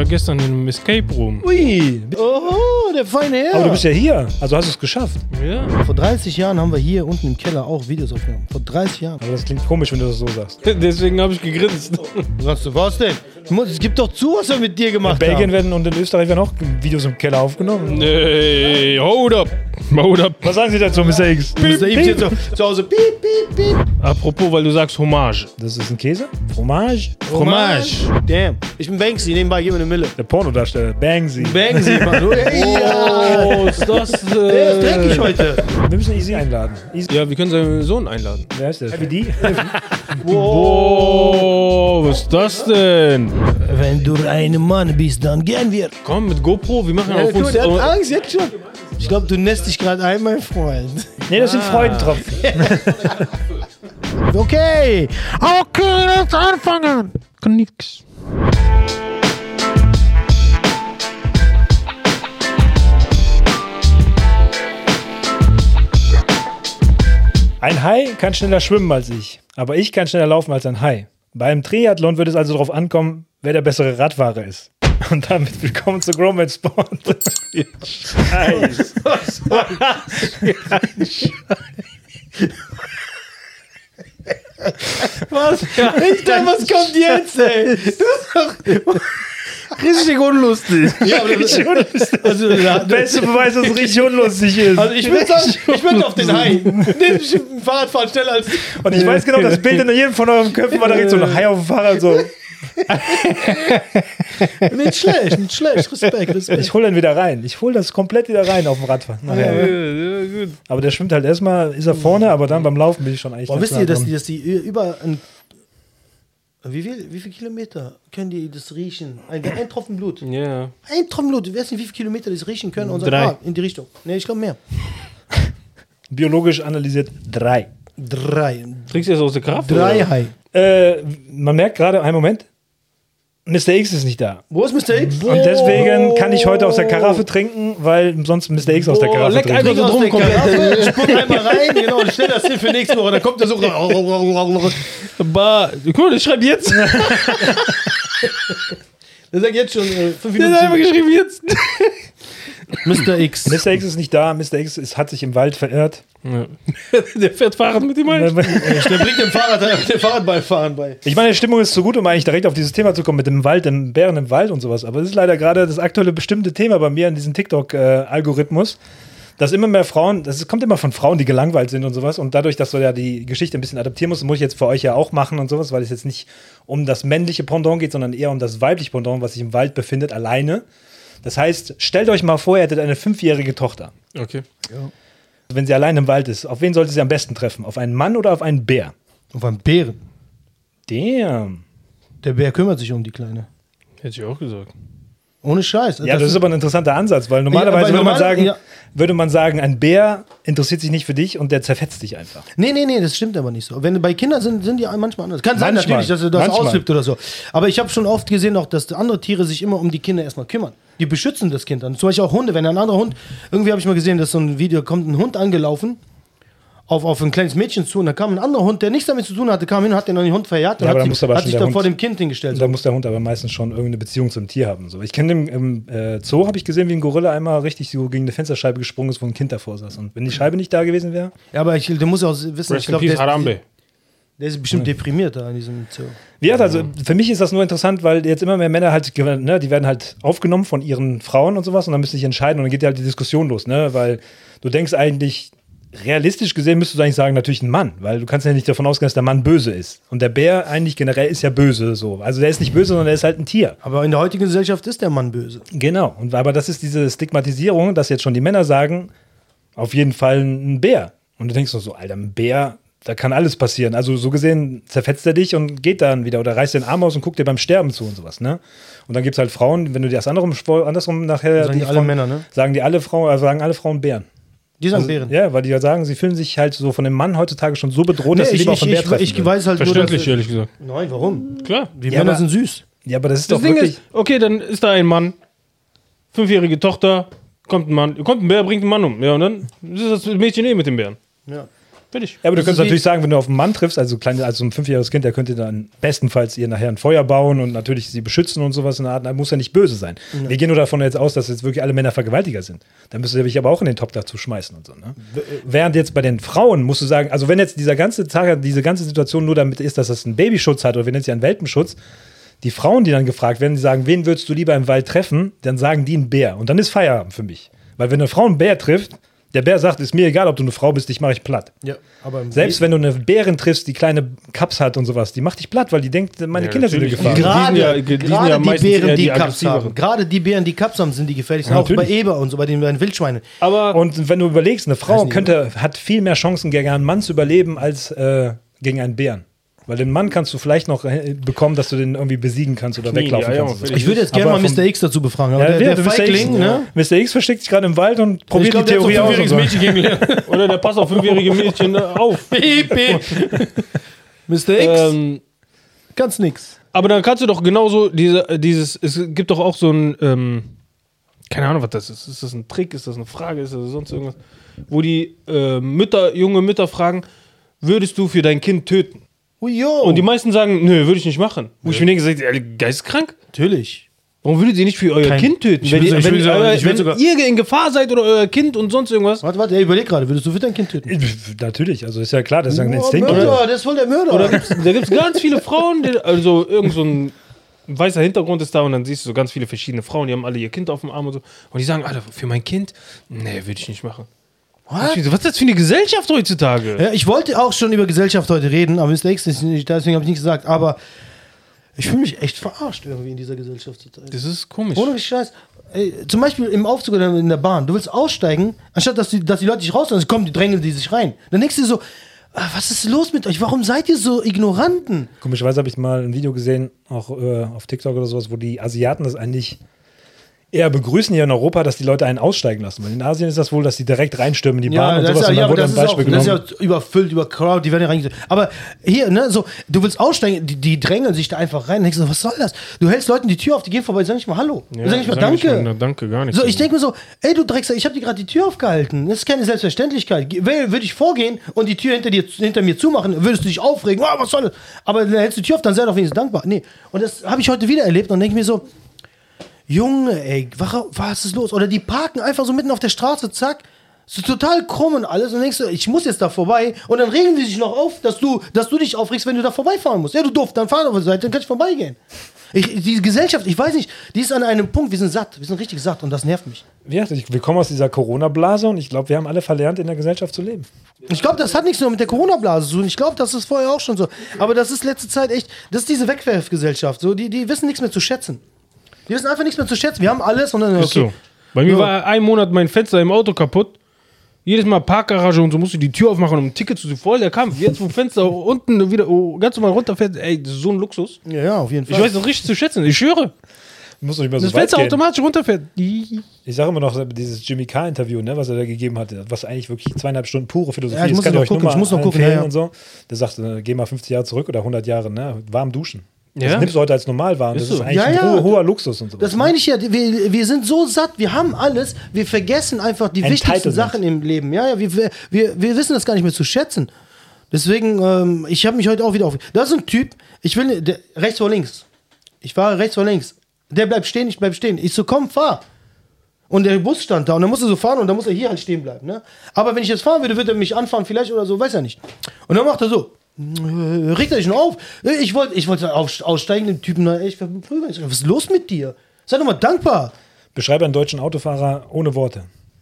gestern im Escape Room. Ui, oh, der feine Herr. Aber du bist ja hier, also hast du es geschafft. Ja. Vor 30 Jahren haben wir hier unten im Keller auch Videos aufgenommen. Vor 30 Jahren. Aber das klingt komisch, wenn du das so sagst. Deswegen habe ich gegrinst. Was denn? Es gibt doch zu, was wir mit dir gemacht In Belgien haben. werden und in Österreich werden auch Videos im Keller aufgenommen. Hey, hold up. Hold up. Was sagen Sie dazu, Mr. X? Mr. X jetzt so zu Hause. Piep, piep, piep. Apropos, weil du sagst Hommage. Das ist ein Käse? Fromage? Damn. Ich bin Banksy, nebenbei gib mir eine Mille. Der Pornodarsteller. Bangsy. Banksy, Mann. Hey, ja. Oh, ist das... Der ist dreckig heute. Wir müssen Easy einladen. Easy. Ja, wir können seinen Sohn einladen. Wer ist der? FD? Oh, was ist das denn? Wenn du ein Mann bist, dann gehen wir. Komm, mit GoPro, wir machen Ja, auf guck, uns... der hat Angst jetzt schon. Ich glaube, du nässt dich gerade ein, mein Freund. Nee, das sind Freudentropfen. Okay. Okay, lass anfangen. Kann nix. Ein Hai kann schneller schwimmen als ich, aber ich kann schneller laufen als ein Hai. Beim Triathlon wird es also darauf ankommen, wer der bessere Radfahrer ist. Und damit willkommen zu Grommet Sport. Scheiße. Was? Ich dachte, was kommt jetzt, ey? Richtig unlustig. Ja, aber also, ja, Beste Beweis, dass es richtig unlustig ist. also ich würde sagen, ich würde auf den Hai. Den Fahrradfahren schneller als... Und ich weiß genau, das Bild in jedem von euren Köpfen war direkt so ein Hai auf dem Fahrrad. So. Nicht schlecht. Respekt. Ich hole den wieder rein. Ich hole das komplett wieder rein auf dem Radfahren. Ja, gut. Aber der schwimmt halt erstmal, ist er vorne, aber dann beim Laufen bin ich schon eigentlich. Boah, ganz wisst ihr, nah dass dran. die über ein... Wie viel Kilometer können die das riechen? Ein Tropfen Blut. Ja. Ein Tropfen Blut. Du weißt nicht, wie viele Kilometer die das riechen können und sagen, 3. in die Richtung. Nee, ich glaube mehr. Biologisch analysiert 3. 3. Trinkst du das aus der Kraft? 3 oder? Hai. Man merkt gerade, einen Moment, Mr. X ist nicht da. Wo ist Mr. X? Und deswegen kann ich heute aus der Karaffe trinken, weil sonst Mr. X aus der Karaffe leck trinkt. einfach so Aus drum der komplett. Karaffe, spuck einmal rein, genau, und stell das hin für nächste Woche. Dann kommt er so. Guck mal, ich schreibe jetzt. Der sagt jetzt schon 5 Der hat einfach Minuten. geschrieben jetzt. Mr. X. Mr. X ist nicht da, Mr. X hat sich im Wald verirrt. Ja. Der fährt Fahrrad mit ihm ein. Der bringt dem Fahrradfahren bei. Ich meine, die Stimmung ist zu gut, um eigentlich direkt auf dieses Thema zu kommen mit dem Wald, dem Bären im Wald und sowas. Aber es ist leider gerade das aktuelle bestimmte Thema bei mir in diesem TikTok-Algorithmus, dass immer mehr Frauen, das kommt immer von Frauen, die gelangweilt sind und sowas. Und dadurch, dass du ja die Geschichte ein bisschen adaptieren musst, muss ich jetzt für euch ja auch machen und sowas, weil es jetzt nicht um das männliche Pendant geht, sondern eher um das weibliche Pendant, was sich im Wald befindet, alleine. Das heißt, stellt euch mal vor, ihr hättet eine 5-jährige Tochter. Okay. Wenn sie allein im Wald ist, auf wen sollte sie am besten treffen? Auf einen Mann oder auf einen Bär? Auf einen Bären. Damn. Der Bär kümmert sich um die Kleine. Hätte ich auch gesagt. Ohne Scheiß. Ja, das ist aber ein interessanter Ansatz, weil normalerweise würde man sagen, ein Bär interessiert sich nicht für dich und der zerfetzt dich einfach. Nee, das stimmt aber nicht so. Wenn bei Kindern sind die manchmal anders. Kann sein Manchmal. natürlich, dass er das Manchmal. ausflippt oder so. Aber ich habe schon oft gesehen, auch, dass andere Tiere sich immer um die Kinder erstmal kümmern. Die beschützen das Kind dann. Zum Beispiel auch Hunde. Wenn ein anderer Hund, irgendwie habe ich mal gesehen, dass so ein Video kommt, ein Hund angelaufen auf ein kleines Mädchen zu und da kam ein anderer Hund, der nichts damit zu tun hatte, kam hin, hat den Hund verjagt und Ja, aber dann hat, muss aber hat schon sich der dann Hund- vor dem Kind hingestellt. Da muss der Hund aber meistens schon irgendeine Beziehung zum Tier haben. So. Ich kenne im Zoo, habe ich gesehen, wie ein Gorilla einmal richtig so gegen eine Fensterscheibe gesprungen ist, wo ein Kind davor saß. Und wenn die Scheibe nicht da gewesen wäre, Ja, aber der muss auch wissen, Rest in peace, Harambe. der ist bestimmt deprimiert da in diesem Zoo. wie gesagt, also für mich ist das nur interessant, weil jetzt immer mehr Männer halt, ne, die werden halt aufgenommen von ihren Frauen und sowas und dann müssen sie sich entscheiden und dann geht ja halt die Diskussion los, ne, weil du denkst eigentlich, realistisch gesehen müsstest du eigentlich sagen, natürlich ein Mann, weil du kannst ja nicht davon ausgehen, dass der Mann böse ist. Und der Bär eigentlich generell ist ja böse, so. Also der ist nicht böse, sondern der ist halt ein Tier. Aber in der heutigen Gesellschaft ist der Mann böse. Genau. Aber das ist diese Stigmatisierung, dass jetzt schon die Männer sagen, auf jeden Fall ein Bär. Und du denkst so, Alter, ein Bär, da kann alles passieren. Also so gesehen zerfetzt er dich und geht dann wieder oder reißt den Arm aus und guckt dir beim Sterben zu und sowas, ne? Und dann gibt es halt Frauen, wenn du dir das andersrum nachher... Sagen die alle Männer, ne? Sagen alle Frauen Bären. Die sagen Bären. Ja, weil die ja sagen, sie fühlen sich halt so von dem Mann heutzutage schon so bedroht, dass sie lieber auf den Bär treffen ich würden. weiß halt Verständlich, nur, ehrlich gesagt. Nein, warum? Klar. Die Ja, Männer aber- sind süß. Ja, aber das ist Das doch Ding wirklich... ist, okay, dann ist da ein Mann, 5-jährige Tochter, kommt ein Bär, bringt einen Mann um. Ja, und dann ist das Mädchen mit dem Bären. Ja. Fertig. Ja, aber du Das könntest ist natürlich sagen, wenn du auf einen Mann triffst, also so ein 5-jähriges Kind, der könnte dann bestenfalls ihr nachher ein Feuer bauen und natürlich sie beschützen und sowas in der Art. Da muss ja nicht böse sein. Wir gehen nur davon jetzt aus, dass jetzt wirklich alle Männer Vergewaltiger sind. Da müsst ihr dich aber auch in den Topf dazu schmeißen und so. Ne? Während jetzt bei den Frauen musst du sagen, also wenn jetzt diese ganze Situation nur damit ist, dass das einen Babyschutz hat oder wenn jetzt ja einen Welpenschutz, die Frauen, die dann gefragt werden, die sagen, wen würdest du lieber im Wald treffen, dann sagen die einen Bär. Und dann ist Feierabend für mich. Weil wenn eine Frau einen Bär trifft, der Bär sagt, ist mir egal, ob du eine Frau bist, dich mache ich platt. Ja, aber Selbst wenn du eine Bärin triffst, die kleine Cups hat und sowas, die macht dich platt, weil die denkt, meine Kinder sind in natürlich. Gefahr. Die sind ja die meistens Bären, eher die die Cups aggressiveren. haben. Gerade die Bären, die Cups haben, sind die gefährlichsten. Ja, Auch bei natürlich. Eber und so, bei den Wildschweinen. Aber Und wenn du überlegst, eine Frau Weiß nicht, hat viel mehr Chancen, gegen einen Mann zu überleben, als gegen einen Bären. Weil den Mann kannst du vielleicht noch bekommen, dass du den irgendwie besiegen kannst oder Knie, weglaufen ja, kannst. ja, Ich würde jetzt gerne Aber mal vom- Mr. X dazu befragen. Aber Ja, der Mr. X, Feigling, ne? Mr. X versteckt sich gerade im Wald und Ich probiert glaube, die der hat so Theorie ein aus. und 5-jähriges so. Mädchen kennengelernt. oder der passt auf 5-jährige Mädchen auf. Piep, piep. Mr. X, ganz nix. Aber dann kannst du doch genauso es gibt doch auch so ein, keine Ahnung, was das ist. Ist das ein Trick? Ist das eine Frage? Ist das sonst irgendwas? Wo die junge Mütter fragen, würdest du für dein Kind töten? Jo. Und die meisten sagen, nö, würde ich nicht machen. Wo ich mir denke, seid ihr geisteskrank? Natürlich. Warum würdet ihr nicht für euer Kein- Kind töten? Ich Wenn, will so- ich wenn, will so- ich will wenn sogar- ihr in Gefahr seid oder euer Kind und sonst irgendwas. Warte, überleg gerade, würdest du für dein Kind töten? Natürlich, also ist ja klar, das ist ja ein Oh, Instinkt. Mörder, der ist voll der Mörder. Oder da gibt es ganz viele Frauen, also irgend so ein weißer Hintergrund ist da und dann siehst du so ganz viele verschiedene Frauen, die haben alle ihr Kind auf dem Arm und so. Und die sagen, Alter, für mein Kind? Nee, würde ich nicht machen. Was ist das für eine Gesellschaft heutzutage? Ja, ich wollte auch schon über Gesellschaft heute reden, aber Mr. X ist nicht, deswegen habe ich nichts gesagt. Aber ich fühle mich echt verarscht irgendwie in dieser Gesellschaft zurzeit. Das ist komisch. Ohne Scheiß. Ey, zum Beispiel im Aufzug oder in der Bahn. Du willst aussteigen, anstatt dass die Leute dich rauslassen, kommen, die drängeln die sich rein. Dann denkst du dir so, was ist los mit euch? Warum seid ihr so Ignoranten? Komischerweise habe ich mal ein Video gesehen, auch auf TikTok oder sowas, wo die Asiaten das eigentlich eher begrüßen hier in Europa, dass die Leute einen aussteigen lassen. Weil in Asien ist das wohl, dass die direkt reinstürmen in die Bahn und das sowas. ist, Und ja, dann aber wurde das ein ist, auch, Beispiel das ist genommen. ja überfüllt, über Crowd, die werden ja reingesetzt. Aber hier, ne, so, du willst aussteigen, die drängeln sich da einfach rein. Und denkst du, was soll das? Du hältst Leuten die Tür auf, die gehen vorbei, sag nicht mal Hallo. Sag nicht mal Danke. Danke, gar nicht. So, ich denke mir so, ey, du Drecksack, ich habe dir gerade die Tür aufgehalten. Das ist keine Selbstverständlichkeit. Würde ich vorgehen und die Tür hinter mir zumachen, würdest du dich aufregen, was soll das? Aber dann hältst du die Tür auf, dann sei doch wenigstens dankbar. Nee, und das habe ich heute wieder erlebt und denke mir so, Junge, ey, was ist los? Oder die parken einfach so mitten auf der Straße, zack, so total krumm und alles und denkst du, ich muss jetzt da vorbei und dann regen die sich noch auf, dass du dich aufregst, wenn du da vorbeifahren musst. Ja, du doof, dann fahr auf der Seite, dann kann ich vorbeigehen. Die Gesellschaft, ich weiß nicht, die ist an einem Punkt, wir sind satt, wir sind richtig satt und das nervt mich. Ja, wir kommen aus dieser Corona-Blase und ich glaube, wir haben alle verlernt, in der Gesellschaft zu leben. Ich glaube, das hat nichts nur mit der Corona-Blase zu tun. Ich glaube, das ist vorher auch schon so. Aber das ist letzte Zeit echt, das ist diese Wegwerfgesellschaft. So, die wissen nichts mehr zu schätzen. Die wissen einfach nichts mehr zu schätzen. Wir haben alles und dann, Ist so. Bei mir Ja. war ein Monat mein Fenster im Auto kaputt. Jedes Mal Parkgarage und so musste ich die Tür aufmachen, um ein Ticket zu voll. Der kam jetzt vom Fenster unten wieder ganz normal runterfährt. Ey, das ist so ein Luxus. Ja, auf jeden Fall. Ich weiß das richtig zu schätzen. Ich schwöre. Muss doch nicht mehr Das so weit Fenster gehen. automatisch runterfährt. Ich sage immer noch, dieses Jimmy Carr-Interview, ne, was er da gegeben hat, was eigentlich wirklich 2,5 Stunden pure Philosophie Ja, ich ist. muss Kann noch euch gucken, nur mal ich muss noch gucken, empfehlen ja. und so. Der sagt, geh mal 50 Jahre zurück oder 100 Jahre, ne, warm duschen. Ja. Das nimmst du heute als normal wahr. Und Ist das ist so. eigentlich Ja, ein ja. hoher Luxus und so. Das meine ich ja, wir sind so satt, wir haben alles, wir vergessen einfach die wichtigsten Entitlement. Sachen im Leben. Ja, wir wissen das gar nicht mehr zu schätzen. Deswegen, ich habe mich heute auch wieder auf. Da ist ein Typ, rechts vor links. Ich fahre rechts vor links. Der bleibt stehen, ich bleib stehen. Ich so, komm, fahr. Und der Bus stand da und dann muss er so fahren und dann muss er hier halt stehen bleiben. Ne? Aber wenn ich jetzt fahren würde, würde er mich anfahren vielleicht oder so, weiß er nicht. Und dann macht er so. Regt er sich noch auf? Ich wollte aussteigen, den Typen da echt verprügeln. Was ist los mit dir? Sei doch mal dankbar. Beschreibe einen deutschen Autofahrer ohne Worte.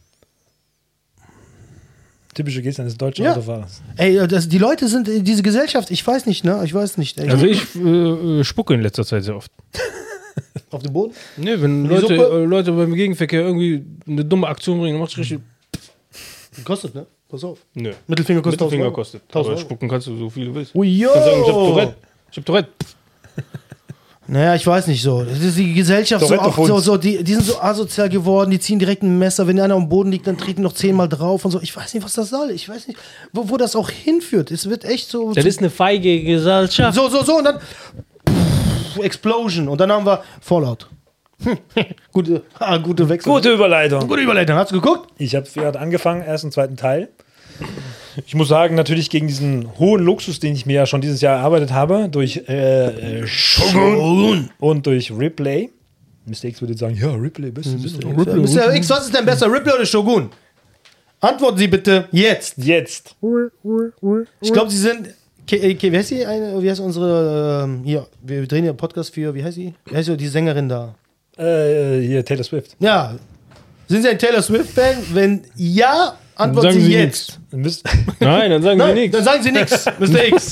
Typische Geste eines deutschen Ja. Autofahrers. Ey, die Leute sind, diese Gesellschaft, ich weiß nicht, ne? Ich weiß nicht. Ey. Also ich spucke in letzter Zeit sehr oft. Auf dem Boden? Ne, wenn Die Suppe? Leute beim Gegenverkehr irgendwie eine dumme Aktion bringen, dann machst du richtig. Kostet, ne? Pass auf. Nö. Mittelfinger kostet 1000 €1000. kostet. 1000 Aber Euro. spucken kannst du so viel du willst. Ui, Kannst sagen, ich hab yo. Tourette. Ich hab Tourette. Naja, ich weiß nicht so. Das ist die Gesellschaft so, auch so die sind so asozial geworden, die ziehen direkt ein Messer. Wenn einer am Boden liegt, dann treten noch 10-mal drauf und so. Ich weiß nicht, was das soll. Ich weiß nicht, wo das auch hinführt. Es wird echt so. Das ist eine feige Gesellschaft. So und dann. Explosion. Und dann haben wir Fallout. gute Wechsel. Gute Überleitung. Gute Überleitung. Hast du geguckt? Ich habe gerade angefangen, ersten, zweiten Teil. Ich muss sagen, natürlich gegen diesen hohen Luxus, den ich mir ja schon dieses Jahr erarbeitet habe, durch Shogun und durch Ripley. Mr. X würde sagen, ja, Ripley, beste Mr. X, was ist denn besser, Ripley oder Shogun? Antworten Sie bitte jetzt. Jetzt. Ich glaube, Sie sind. Wie heißt sie? Wie heißt unsere. Hier, wir drehen ja einen Podcast für. Wie heißt sie? Wie heißt die Sängerin da? Hier, Taylor Swift. Ja. Sind Sie ein Taylor Swift-Fan? Wenn ja, antworten Sagen Sie Sie jetzt. Nein, dann sagen Sie nichts. Dann sagen Sie nichts, Mr. X.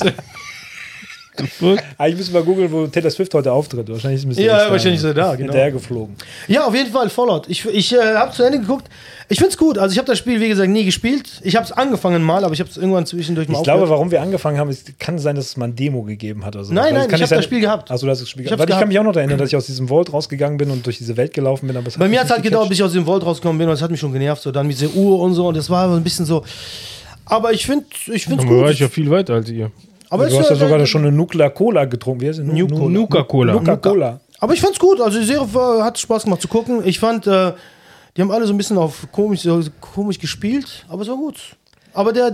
Ich muss mal googeln, wo Taylor Swift heute auftritt. Wahrscheinlich ist Mr. Ja, X wahrscheinlich ist er da, genau. hinterher geflogen. Ja, auf jeden Fall Fallout. Ich habe zu Ende geguckt. Ich finde es gut. Also ich habe das Spiel, wie gesagt, nie gespielt. Ich habe es angefangen mal, aber ich habe es irgendwann zwischendurch mal Ich glaube, warum wir angefangen haben, kann sein, dass es mal ein Demo gegeben hat. Oder so. Nein, Weil ich habe das Spiel gehabt. Achso, du hast das Spiel Ich gehabt. hab's Weil ich kann gehabt. mich auch noch erinnern, dass ich aus diesem Vault rausgegangen bin und durch diese Welt gelaufen bin. Aber Bei mir hat es halt gedauert, bis ich aus dem Vault rausgekommen bin und das hat mich schon genervt. So dann mit dieser Uhr und so und das war ein bisschen so. Aber ich finde es Aber gut. war ich ja viel weiter als ihr. Aber Du hast ja sogar schon eine Nuclear Cola getrunken. Wie heißt sie? Nuka-Cola. Nuka-Cola. Aber ich fand's gut. Also die Serie hat Spaß gemacht zu gucken. Ich fand, die haben alle so ein bisschen auf komisch gespielt, aber es war gut. Aber der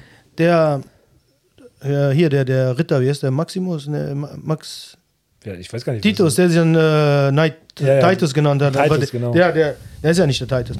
Ritter, wie heißt der? Maximus? Ne, Max. Ja, ich weiß gar nicht. Titus, der sich dann Titus genannt hat. Titus, aber genau. Der ist ja nicht der Titus.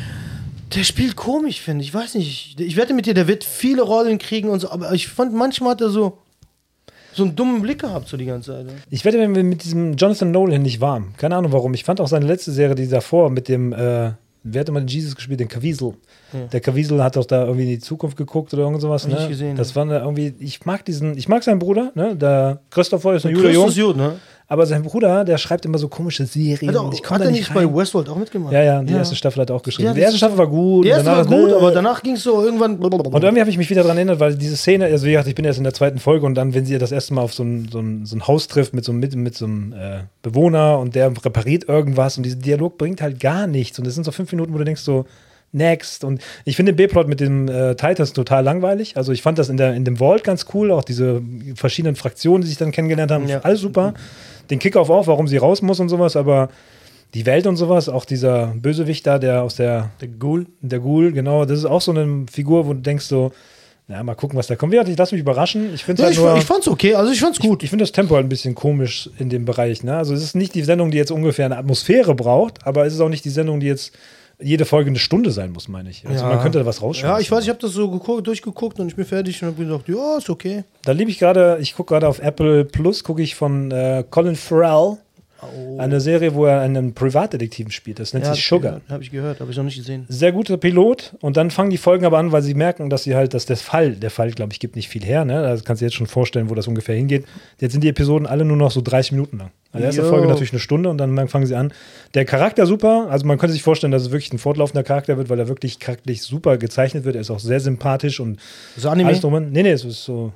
Der spielt komisch, finde ich. Ich weiß nicht. Ich wette mit dir, der wird viele Rollen kriegen und so. Aber ich fand, manchmal hat er so einen dummen Blick gehabt, so die ganze Zeit. Ich werde mir mit diesem Jonathan Nolan nicht warm. Keine Ahnung warum. Ich fand auch seine letzte Serie, die davor, mit dem, wer hat immer den Jesus gespielt? Den Caviezel. Ja. Der Caviezel hat doch da irgendwie in die Zukunft geguckt oder irgend sowas. Hab Ne? ich gesehen, das war irgendwie, ich mag seinen Bruder, ne? Der Christopher ist ein Jude Justus Jung. Jud, ne? Aber sein Bruder, der schreibt immer so komische Serien. Hat er nicht bei Westworld auch mitgemacht? Ja, die erste Staffel hat er auch geschrieben. Ja, die erste Staffel war gut. Die erste war gut, aber danach ging es so irgendwann. Und irgendwie habe ich mich wieder daran erinnert, weil diese Szene, also wie gesagt, ich bin erst in der zweiten Folge und dann, wenn sie das erste Mal auf so ein Haus trifft mit so einem Bewohner und der repariert irgendwas und dieser Dialog bringt halt gar nichts. Und das sind so 5 Minuten, wo du denkst so, next. Und ich finde den B-Plot mit dem Titus total langweilig. Also ich fand das in dem Vault ganz cool, auch diese verschiedenen Fraktionen, die sich dann kennengelernt haben, alles super. Den Kickoff auch, warum sie raus muss und sowas, aber die Welt und sowas, auch dieser Bösewicht da, der Ghoul, genau, das ist auch so eine Figur, wo du denkst so, na, mal gucken, was da kommt. Ich lasse mich überraschen. Ich finde ich fand's okay, also ich fand's gut. Ich finde das Tempo halt ein bisschen komisch in dem Bereich, ne? Also es ist nicht die Sendung, die jetzt ungefähr eine Atmosphäre braucht, aber es ist auch nicht die Sendung, die jetzt jede Folge eine Stunde sein muss, meine ich. Also man könnte da was rausschneiden. Ja, ich weiß, ich habe das so durchgeguckt und ich bin fertig und habe gesagt, ja, ist okay. Da liebe ich gucke gerade auf Apple Plus, gucke ich von Colin Farrell, eine Serie, wo er einen Privatdetektiven spielt. Das nennt sich Sugar. Habe ich gehört, habe ich noch nicht gesehen. Sehr guter Pilot und dann fangen die Folgen aber an, weil sie merken, dass der Fall, glaube ich, gibt nicht viel her. Ne? Da kannst du dir jetzt schon vorstellen, wo das ungefähr hingeht. Jetzt sind die Episoden alle nur noch so 30 Minuten lang. Also erste Folge natürlich eine Stunde und dann fangen sie an. Der Charakter super, also man könnte sich vorstellen, dass es wirklich ein fortlaufender Charakter wird, weil er wirklich charakterlich super gezeichnet wird. Er ist auch sehr sympathisch und so Anime? alles drum. Nee, es ist so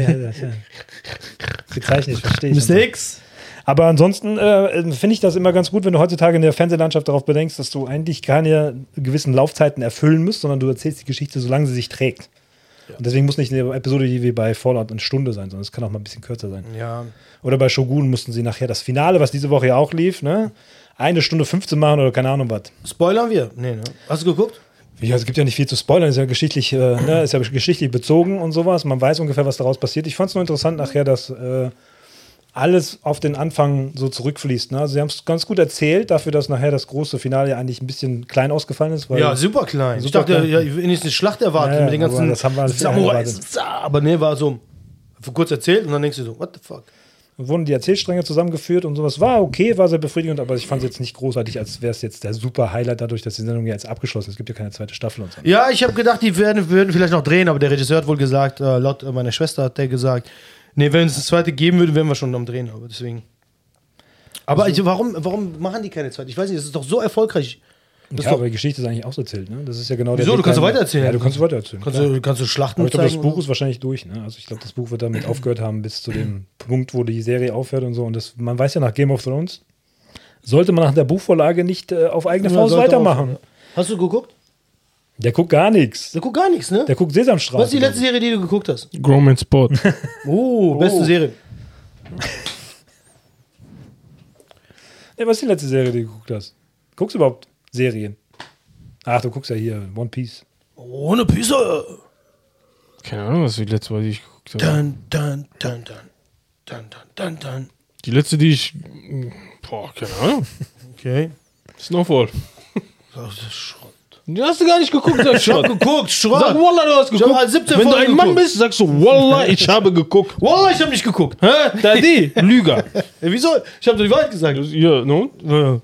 gezeichnet, verstehe ich. Mr. X? Aber ansonsten finde ich das immer ganz gut, wenn du heutzutage in der Fernsehlandschaft darauf bedenkst, dass du eigentlich keine gewissen Laufzeiten erfüllen musst, sondern du erzählst die Geschichte, solange sie sich trägt. Ja. Und deswegen muss nicht eine Episode wie bei Fallout eine Stunde sein, sondern es kann auch mal ein bisschen kürzer sein. Ja. Oder bei Shogun mussten sie nachher das Finale, was diese Woche ja auch lief, ne? 1 Stunde 15 machen oder keine Ahnung was. Spoilern wir? Nee, ne? Hast du geguckt? Ja, es gibt ja nicht viel zu spoilern, ist ja geschichtlich, ist ja geschichtlich bezogen und sowas. Man weiß ungefähr, was daraus passiert. Ich fand es nur interessant nachher, dass alles auf den Anfang so zurückfließt. Ne? Also sie haben es ganz gut erzählt, dafür, dass nachher das große Finale ja eigentlich ein bisschen klein ausgefallen ist. Weil super klein. Ich dachte, wenn ich eine Schlacht erwartet mit den ganzen das haben wir Samurais. Aber nee, war so kurz erzählt und dann denkst du so, what the fuck? Wurden die Erzählstränge zusammengeführt und sowas. War okay, war sehr befriedigend, aber ich fand es jetzt nicht großartig, als wäre es jetzt der super Highlight dadurch, dass die Sendung ja jetzt abgeschlossen ist. Es gibt ja keine zweite Staffel und so. Ja, ich habe gedacht, die würden vielleicht noch drehen, aber der Regisseur hat wohl gesagt, laut meiner Schwester hat der gesagt, nee, wenn es das zweite geben würde, wären wir schon am Drehen, aber deswegen. Aber also, warum machen die keine zweite? Ich weiß nicht, das ist doch so erfolgreich. Ja, aber die Geschichte ist eigentlich auch so erzählt, ne? Das ist ja genau der. Wieso? Du kannst weiter erzählen. Ja, du kannst weiter erzählen. Kannst du Schlachten aber ich glaube, das zeigen Buch ist wahrscheinlich durch, ne? Also ich glaube, das Buch wird damit aufgehört haben bis zu dem Punkt, wo die Serie aufhört und so. Und man weiß ja nach Game of Thrones, sollte man nach der Buchvorlage nicht auf eigene Faust weitermachen. Hast du geguckt? Der guckt gar nichts. Der guckt gar nichts, ne? Der guckt Sesamstraße. Was ist die letzte Serie, die du geguckt hast? Grown Sport. Beste Serie. Ja, was ist die letzte Serie, die du geguckt hast? Guckst du überhaupt Serien? Ach, du guckst ja hier One Piece. Ohne Pizza. Keine Ahnung, was die letzte war, die ich geguckt habe. Dun. Die letzte, die ich. Boah, keine Ahnung. Okay. Snowfall. Das ist Schrott. Die hast du gar nicht geguckt, sag Ich hab geguckt, Schrott. Sag Wallah, du hast Ich hab geguckt. halt 17 Wenn du Folgen ein Mann geguckt. bist, sagst du Wallah, ich habe geguckt. Wallah, ich hab nicht geguckt. Hä? Da die, Lüger. Ey, wieso? Ich hab dir die Wahrheit gesagt. Ja, nun? Ja.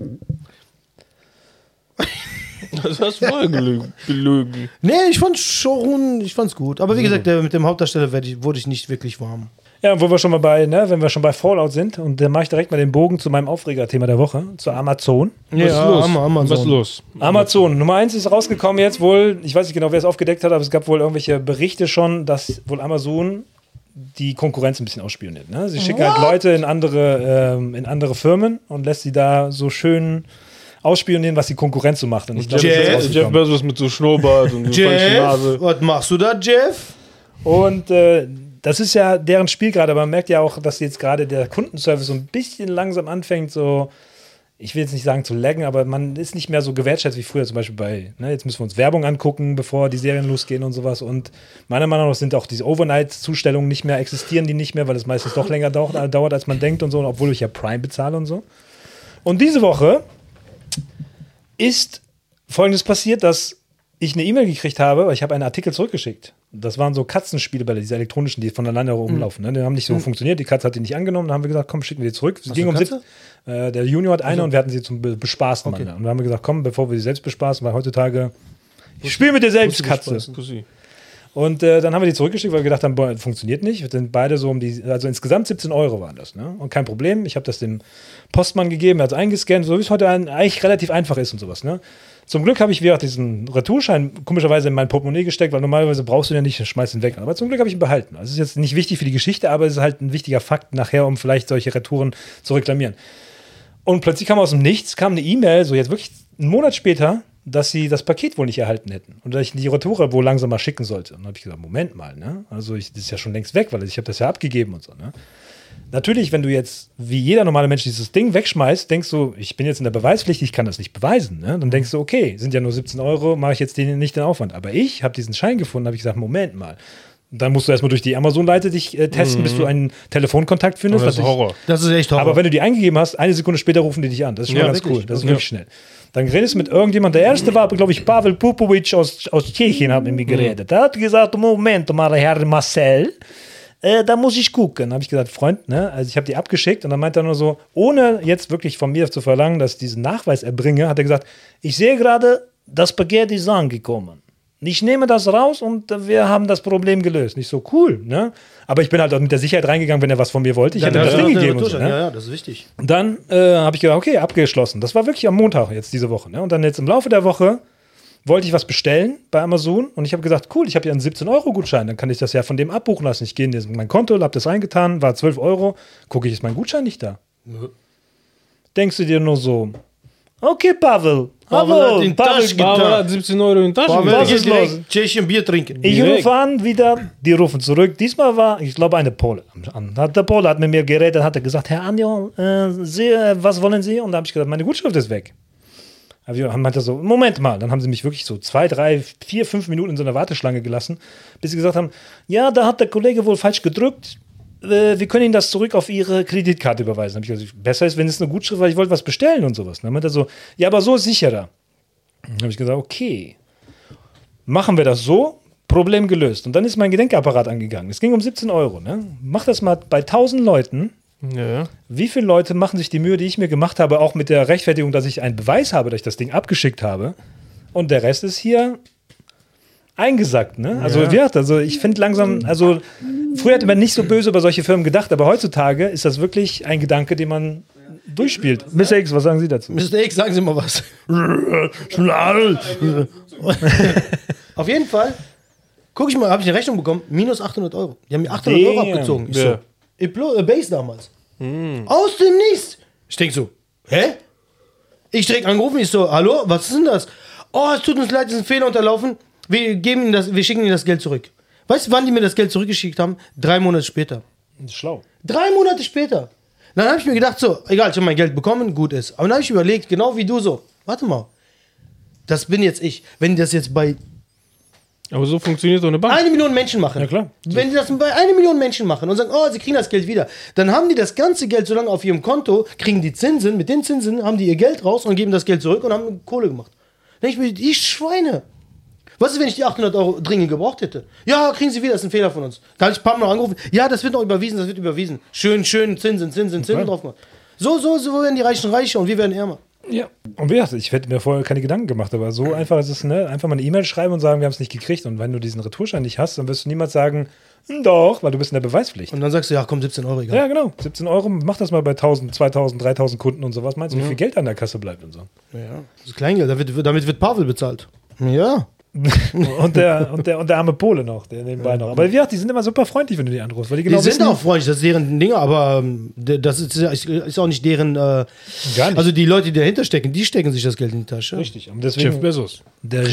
Das hast du voll gelügen. Nee, ich fand's gut. Aber wie gesagt, mit dem Hauptdarsteller wurde ich nicht wirklich warm. Ja, wo wir schon mal wenn wir schon bei Fallout sind, und dann mache ich direkt mal den Bogen zu meinem Aufregerthema der Woche, zu Amazon. Was ist los? Amazon. Was ist los? Amazon, Nummer 1 ist rausgekommen jetzt wohl, ich weiß nicht genau, wer es aufgedeckt hat, aber es gab wohl irgendwelche Berichte schon, dass wohl Amazon die Konkurrenz ein bisschen ausspioniert. Ne? Sie schicken halt Leute in andere Firmen und lässt sie da so schön ausspionieren, was die Konkurrenz so macht. Und ich glaube, das ist Jeff rausgekommen. Bezos mit so Schnurrbart und so falschen Jeff, Nase. was machst du da, Jeff? Und das ist ja deren Spiel gerade, aber man merkt ja auch, dass jetzt gerade der Kundenservice so ein bisschen langsam anfängt, so, ich will jetzt nicht sagen zu laggen, aber man ist nicht mehr so gewertschätzt wie früher, zum Beispiel jetzt müssen wir uns Werbung angucken, bevor die Serien losgehen und sowas. Und meiner Meinung nach sind auch diese Overnight-Zustellungen nicht mehr, existieren die nicht mehr, weil es meistens doch länger dauert, als man denkt und so, obwohl ich ja Prime bezahle und so. Und diese Woche ist Folgendes passiert, dass ich eine E-Mail gekriegt habe, ich habe einen Artikel zurückgeschickt. Das waren so Katzenspiele bei diese elektronischen, die voneinander rumlaufen. Ne? Die haben nicht so funktioniert, die Katze hat die nicht angenommen, dann haben wir gesagt, komm, schicken wir die zurück. Es ging um der Junior hat eine und wir hatten sie zum Bespaßen. Okay. Und dann haben wir gesagt, komm, bevor wir sie selbst bespaßen, weil heutzutage, ich spiele mit dir selbst, Katze. Und dann haben wir die zurückgeschickt, weil wir gedacht haben, boah, funktioniert nicht. Wir sind beide so also insgesamt 17 Euro waren das. Ne? Und kein Problem, ich habe das dem Postmann gegeben, er hat es eingescannt, so wie es heute eigentlich relativ einfach ist und sowas. Ne? Zum Glück habe ich wieder diesen Retourschein komischerweise in mein Portemonnaie gesteckt, weil normalerweise brauchst du den nicht, schmeißt ihn weg. Aber zum Glück habe ich ihn behalten. Also es ist jetzt nicht wichtig für die Geschichte, aber es ist halt ein wichtiger Fakt nachher, um vielleicht solche Retouren zu reklamieren. Und plötzlich kam aus dem Nichts, kam eine E-Mail, so jetzt wirklich einen Monat später, dass sie das Paket wohl nicht erhalten hätten und dass ich die Retour wohl langsam mal schicken sollte. Und dann habe ich gesagt, Moment mal, ne? Also das ist ja schon längst weg, weil ich habe das ja abgegeben und so, ne? Natürlich, wenn du jetzt, wie jeder normale Mensch, dieses Ding wegschmeißt, denkst du, ich bin jetzt in der Beweispflicht, ich kann das nicht beweisen. Ne? Dann denkst du, okay, sind ja nur 17 Euro, mache ich jetzt nicht den Aufwand. Aber ich habe diesen Schein gefunden, habe ich gesagt, Moment mal. Und dann musst du erstmal durch die Amazon-Seite dich testen, bis du einen Telefonkontakt findest. Das ist Horror. Das ist echt Horror. Aber wenn du die eingegeben hast, eine Sekunde später rufen die dich an. Das ist schon mal ganz wirklich. cool. Das ist wirklich schnell. Dann redest du mit irgendjemandem. Der erste war, glaube ich, Pavel Popovic aus Tschechien, hat mit mir geredet. Der hat gesagt, Moment mal, Herr Marcel, da muss ich gucken. Dann habe ich gesagt, Freund, ne? Also ich habe die abgeschickt und dann meint er nur so, ohne jetzt wirklich von mir zu verlangen, dass ich diesen Nachweis erbringe, hat er gesagt, ich sehe gerade, das Paket ist angekommen. Ich nehme das raus und wir haben das Problem gelöst. Nicht so cool, ne? Aber ich bin halt auch mit der Sicherheit reingegangen, wenn er was von mir wollte. Ich hätte ihm das Ding gegeben. Und so, ne? Ja, das ist wichtig. Und dann habe ich gedacht, okay, abgeschlossen. Das war wirklich am Montag jetzt diese Woche. Ne? Und dann jetzt im Laufe der Woche wollte ich was bestellen bei Amazon und ich habe gesagt, cool, ich habe ja einen 17-Euro-Gutschein, dann kann ich das ja von dem abbuchen lassen. Ich gehe in mein Konto, habe das reingetan, war 12 Euro, gucke ich, ist mein Gutschein nicht da. Ja. Denkst du dir nur so, okay, Pavel hat 17 Euro in Taschen. Was ist los? Tschechien Bier trinken. Ich rufe an wieder, die rufen zurück. Diesmal war, ich glaube, eine Pole. Der Pole hat mit mir geredet, hat er gesagt, Herr Anjo, was wollen Sie? Und da habe ich gesagt, meine Gutschrift ist weg. Dann meinte er so, Moment mal. Dann haben sie mich wirklich so 2, 3, 4, 5 Minuten in so einer Warteschlange gelassen, bis sie gesagt haben, ja, da hat der Kollege wohl falsch gedrückt. Wir können Ihnen das zurück auf Ihre Kreditkarte überweisen. Dann habe ich gesagt, besser ist, wenn es eine Gutschrift, weil ich wollte was bestellen und sowas. Dann meinte er so, ja, aber so ist sicherer. Dann habe ich gesagt, okay, machen wir das so, Problem gelöst. Und dann ist mein Gedenkapparat angegangen. Es ging um 17 Euro. Ne? Mach das mal bei 1000 Leuten. Ja. Wie viele Leute machen sich die Mühe, die ich mir gemacht habe, auch mit der Rechtfertigung, dass ich einen Beweis habe, dass ich das Ding abgeschickt habe. Und der Rest ist hier eingesackt, ne? Also ich finde langsam, also früher hätte man nicht so böse über solche Firmen gedacht, aber heutzutage ist das wirklich ein Gedanke, den man durchspielt. Mr. X, was sagen Sie dazu? Mr. X, sagen Sie mal was. Auf jeden Fall, guck ich mal, habe ich eine Rechnung bekommen, minus 800 Euro. Die haben mir 800 Euro abgezogen. Ich so, Base damals. Aus dem Nichts. Ich denke so, hä? Ich direkt angerufen, ich so, hallo, was ist denn das? Oh, es tut uns leid, es ist ein Fehler unterlaufen. Wir schicken Ihnen das Geld zurück. Weißt du, wann die mir das Geld zurückgeschickt haben? 3 Monate später. Das ist schlau. 3 Monate später. Dann habe ich mir gedacht, so, egal, ich habe mein Geld bekommen, gut ist. Aber dann habe ich überlegt, genau wie du so, warte mal, das bin jetzt ich. Wenn das jetzt bei Aber so funktioniert so eine Bank. 1 Million Menschen machen. Ja, klar. Wenn die das bei 1 Million Menschen machen und sagen, oh, sie kriegen das Geld wieder, dann haben die das ganze Geld so lange auf ihrem Konto, kriegen die Zinsen, mit den Zinsen haben die ihr Geld raus und geben das Geld zurück und haben Kohle gemacht. Dann denke ich mir, die Schweine. Was ist, wenn ich die 800 Euro dringend gebraucht hätte? Ja, kriegen sie wieder, das ist ein Fehler von uns. Da habe ich ein paar Mal noch angerufen. Ja, das wird noch überwiesen, das wird überwiesen. Schön, Zinsen drauf gemacht. So werden die Reichen reicher und wir werden ärmer. Ja. Und wie gesagt, ich hätte mir vorher keine Gedanken gemacht, aber so einfach ist es, ne? Einfach mal eine E-Mail schreiben und sagen, wir haben es nicht gekriegt. Und wenn du diesen Retourschein nicht hast, dann wirst du niemals sagen, doch, weil du bist in der Beweispflicht. Und dann sagst du, ja, komm, 17 Euro, egal. Ja, genau. 17 Euro, mach das mal bei 1000, 2000, 3000 Kunden und sowas. Meinst du, wie viel Geld an der Kasse bleibt und so? Ja, das ist Kleingeld, damit wird Pavel bezahlt. Ja. und der arme Pole noch, der nebenbei noch. Aber wie gesagt, die sind immer super freundlich, wenn du die anrufst. Weil die genau Die sind wissen, auch freundlich, das ist deren Dinge, aber das ist auch nicht deren. Gar nicht. Also die Leute, die dahinter stecken, die stecken sich das Geld in die Tasche. Richtig. Und deswegen, Jeff Bezos. Der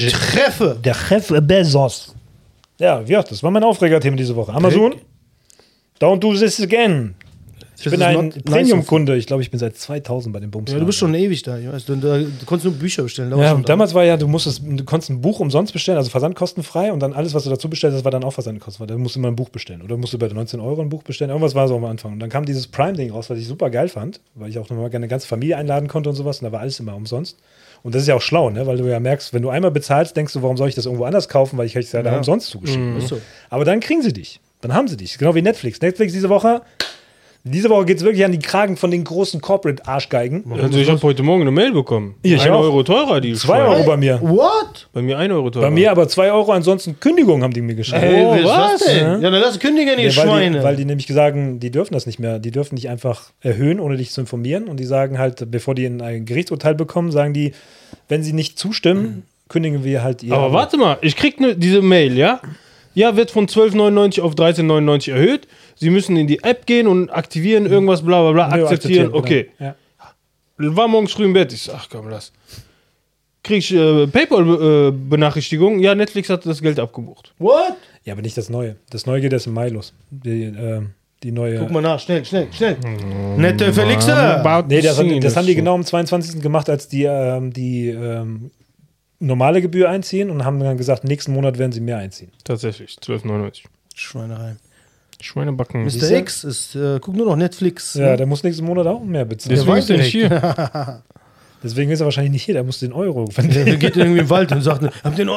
Chef Bezos. Ja, wie gesagt, das war mein Aufregerthema diese Woche. Amazon, don't do this again. Ich bin ein Premium-Kunde. Ich glaube, ich bin seit 2000 bei den Bums. Ja, du bist schon ewig da. Ich weiß, du konntest nur Bücher bestellen. Ja, damals war ja, du konntest ein Buch umsonst bestellen, also versandkostenfrei und dann alles, was du dazu bestellst, das war dann auch versandkostenfrei. Da musst du immer ein Buch bestellen. Oder musst du bei 19 Euro ein Buch bestellen. Irgendwas war so am Anfang. Und dann kam dieses Prime-Ding raus, was ich super geil fand, weil ich auch nochmal gerne eine ganze Familie einladen konnte und sowas. Und da war alles immer umsonst. Und das ist ja auch schlau, ne? Weil du ja merkst, wenn du einmal bezahlst, denkst du, warum soll ich das irgendwo anders kaufen, weil ich hätte es ja da umsonst zugeschickt. So. Aber dann kriegen sie dich. Dann haben sie dich. Genau wie Netflix. Netflix diese Woche geht es wirklich an die Kragen von den großen Corporate-Arschgeigen. Also ich habe heute Morgen eine Mail bekommen. Ich 1 auch. Euro teurer, die 2 Euro bei mir. What? Bei mir 1 Euro teurer. Bei mir aber 2 Euro, ansonsten Kündigung haben die mir geschrieben. Ey, was? denn? Ja, dann lass kündigen, ihr Schweine. Weil die nämlich sagen, die dürfen das nicht mehr. Die dürfen nicht einfach erhöhen, ohne dich zu informieren. Und die sagen halt, bevor die ein Gerichtsurteil bekommen, sagen die, wenn sie nicht zustimmen, kündigen wir halt ihr. Aber warte mal, ich krieg diese Mail, ja? Ja, wird von 12,99 auf 13,99 erhöht. Sie müssen in die App gehen und aktivieren, irgendwas, bla bla bla, akzeptieren. Okay. Genau. Ja. War morgens früh im Bett. Ich sag, ach komm, lass. Krieg ich PayPal-Benachrichtigung. Ja, Netflix hat das Geld abgebucht. What? Ja, aber nicht das Neue. Das Neue geht erst im Mai los. Die neue. Guck mal nach, schnell. Nette Felixe. Nee, das haben die genau am 22. gemacht, als die normale Gebühr einziehen und haben dann gesagt, nächsten Monat werden sie mehr einziehen. Tatsächlich, 12,99. Schweinerei. Schweinebacken. Mr. X ist, guck nur noch Netflix. Ja, der muss nächsten Monat auch mehr bezahlen. Deswegen ist er nicht direkt. hier. Deswegen ist er wahrscheinlich nicht hier, der muss den Euro. Der geht irgendwie im Wald und sagt, habt ihr einen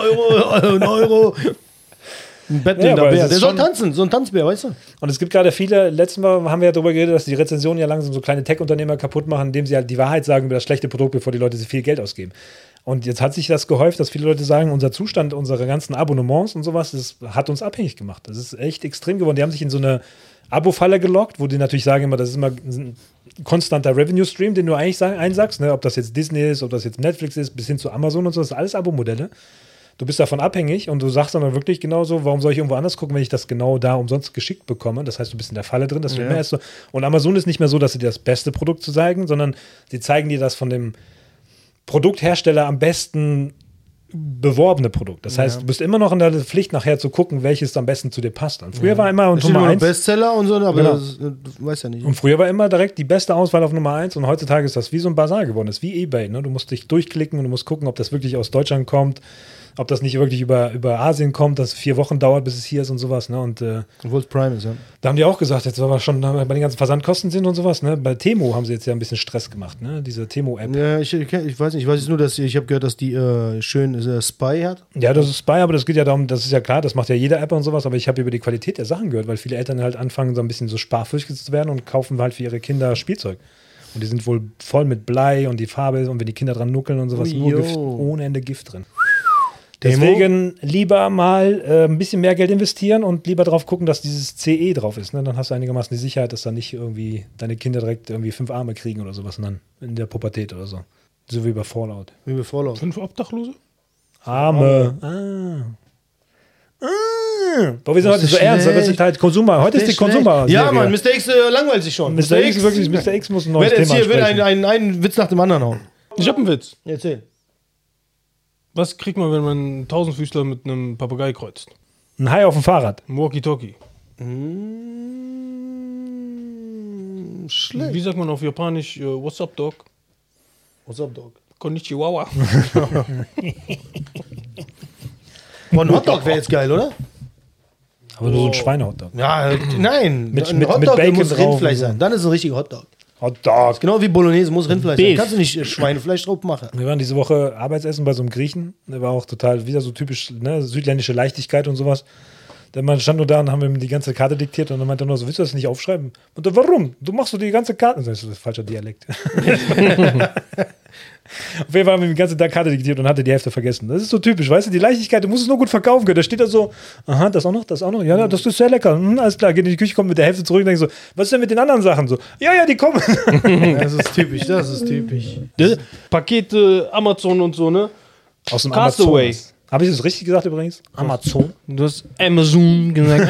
Euro? Ein bettender aber es Bär. ist Der soll schon- tanzen, so ein Tanzbär, weißt du? Und es gibt gerade viele, letztes Mal haben wir ja darüber geredet, dass die Rezensionen ja langsam so kleine Tech-Unternehmer kaputt machen, indem sie halt die Wahrheit sagen über das schlechte Produkt, bevor die Leute viel Geld ausgeben. Und jetzt hat sich das gehäuft, dass viele Leute sagen, unser Zustand, unsere ganzen Abonnements und sowas, das hat uns abhängig gemacht. Das ist echt extrem geworden. Die haben sich in so eine Abo-Falle gelockt, wo die natürlich sagen immer, das ist immer ein konstanter Revenue-Stream, den du eigentlich einsagst, ne? Ob das jetzt Disney ist, ob das jetzt Netflix ist, bis hin zu Amazon und so, das ist alles Abo-Modelle. Du bist davon abhängig und du sagst dann wirklich genauso, warum soll ich irgendwo anders gucken, wenn ich das genau da umsonst geschickt bekomme? Das heißt, du bist in der Falle drin, dass du immer erst so. Und Amazon ist nicht mehr so, dass sie dir das beste Produkt zu zeigen, sondern sie zeigen dir das von dem Produkthersteller am besten beworbene Produkt. Das heißt, du bist immer noch in der Pflicht, nachher zu gucken, welches am besten zu dir passt. Und früher war immer Das sind Nummer immer noch 1. Bestseller und so, aber Genau. das, du weißt ja nicht. Und früher war immer direkt die beste Auswahl auf Nummer 1 und heutzutage ist das wie so ein Basar geworden. Das ist wie eBay. Ne? Du musst dich durchklicken und du musst gucken, ob das wirklich aus Deutschland kommt, ob das nicht wirklich über Asien kommt, dass es 4 Wochen dauert, bis es hier ist und sowas. Ne? Und Obwohl es Prime ist, ja. da haben die auch gesagt, jetzt wir schon bei den ganzen Versandkosten sind und sowas. Ne? Bei Temo haben sie jetzt ja ein bisschen Stress gemacht, ne? Diese Temo-App. Ja, ich weiß nicht, ich weiß jetzt nur, dass ich habe gehört, dass die schön Spy hat. Ja, das ist Spy, aber das geht ja darum, das ist ja klar, das macht ja jede App und sowas, aber ich habe über die Qualität der Sachen gehört, weil viele Eltern halt anfangen, so ein bisschen so sparfüchsig zu werden und kaufen halt für ihre Kinder Spielzeug. Und die sind wohl voll mit Blei und die Farbe und wenn die Kinder dran nuckeln und sowas, nur Gift, ohne Ende Gift drin. Deswegen lieber mal ein bisschen mehr Geld investieren und lieber drauf gucken, dass dieses CE drauf ist. Ne? Dann hast du einigermaßen die Sicherheit, dass da nicht irgendwie deine Kinder direkt irgendwie 5 Arme kriegen oder sowas und dann in der Pubertät oder so. So wie bei Fallout. Wie wir Fallout. 5 Obdachlose? Arme. Boah, wir sind heute ist so ernst, aber wir sind halt Konsumer. Heute ist die Konsumer. Ja, Mann, Mr. X langweilt sich schon. Mr. X, wirklich, Mr. X muss ein neues Wer jetzt Thema hier will ansprechen. einen Witz nach dem anderen hauen. Ich hab einen Witz. Erzähl. Was kriegt man, wenn man einen Tausendfüßler mit einem Papagei kreuzt? Ein Hai auf dem Fahrrad. Ein Walkie-Talkie. Schlecht. Wie sagt man auf Japanisch, what's up, Dog? What's up, Dog? Konnichiwa. Boah, ein Hotdog wäre jetzt geil, oder? Aber nur so ein Schweinehotdog. Ja, nein. Mit ein Hotdog Bacon muss drauf Rindfleisch und so. sein. Dann ist es ein richtiger Hotdog. Hotdog. Genau wie Bolognese muss Rindfleisch sein. Beef. Kannst du nicht Schweinefleisch drauf machen. Wir waren diese Woche Arbeitsessen bei so einem Griechen. Der war auch total wieder so typisch südländische Leichtigkeit und sowas. Der Mann stand nur da und haben ihm die ganze Karte diktiert und dann meinte er nur so, willst du das nicht aufschreiben? Und dann, warum? Du machst so die ganze Karte. Das ist ein falscher Dialekt. Auf jeden Fall haben wir die ganze Karte diktiert und hatte die Hälfte vergessen. Das ist so typisch, weißt du, die Leichtigkeit, du musst es nur gut verkaufen können. Da steht da so, aha, das auch noch, ja, das ist sehr lecker. Alles klar, geht in die Küche, kommt mit der Hälfte zurück und denkt so, was ist denn mit den anderen Sachen? So, ja, die kommen. Das ist typisch, Pakete, Amazon und so, ne? Aus dem Castaway. Amazon. Habe ich das richtig gesagt übrigens? Amazon. Du hast Amazon gesagt.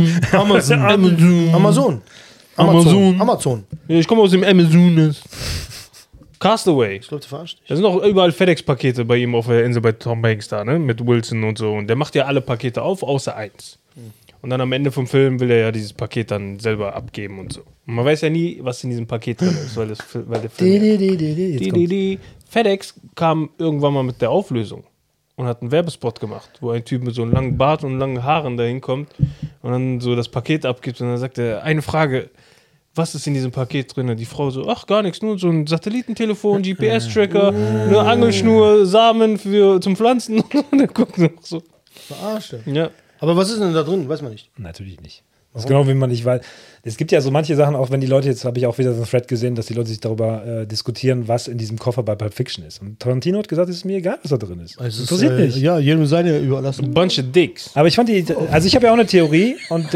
Amazon. Ja, ich komme aus dem Amazon. Castaway. Ich glaube, du verarscht dich. Da sind auch überall FedEx-Pakete bei ihm auf der Insel bei Tom Hanks da, ne? Mit Wilson und so. Und der macht ja alle Pakete auf, außer eins. Und dann am Ende vom Film will er ja dieses Paket dann selber abgeben und so. Und man weiß ja nie, was in diesem Paket drin ist, weil der Film. FedEx kam irgendwann mal mit der Auflösung und hat einen Werbespot gemacht, wo ein Typ mit so einem langen Bart und langen Haaren dahin kommt und dann so das Paket abgibt und dann sagt er, eine Frage, was ist in diesem Paket drin? Die Frau so, ach, gar nichts, nur so ein Satellitentelefon, GPS-Tracker, eine Angelschnur, Samen zum Pflanzen. Und er guckt noch so. Verarscht. Ja. Aber was ist denn da drin? Weiß man nicht. Natürlich nicht. Das ist genau wie man nicht weiß. Es gibt ja so manche Sachen, auch wenn die Leute, jetzt habe ich auch wieder so einen Thread gesehen, dass die Leute sich darüber diskutieren, was in diesem Koffer bei Pulp Fiction ist. Und Tarantino hat gesagt, es ist mir egal, was da drin ist. Interessiert mich. Ja, jedem seine überlassen. Bunch of Dicks. Aber ich fand also ich habe ja auch eine Theorie und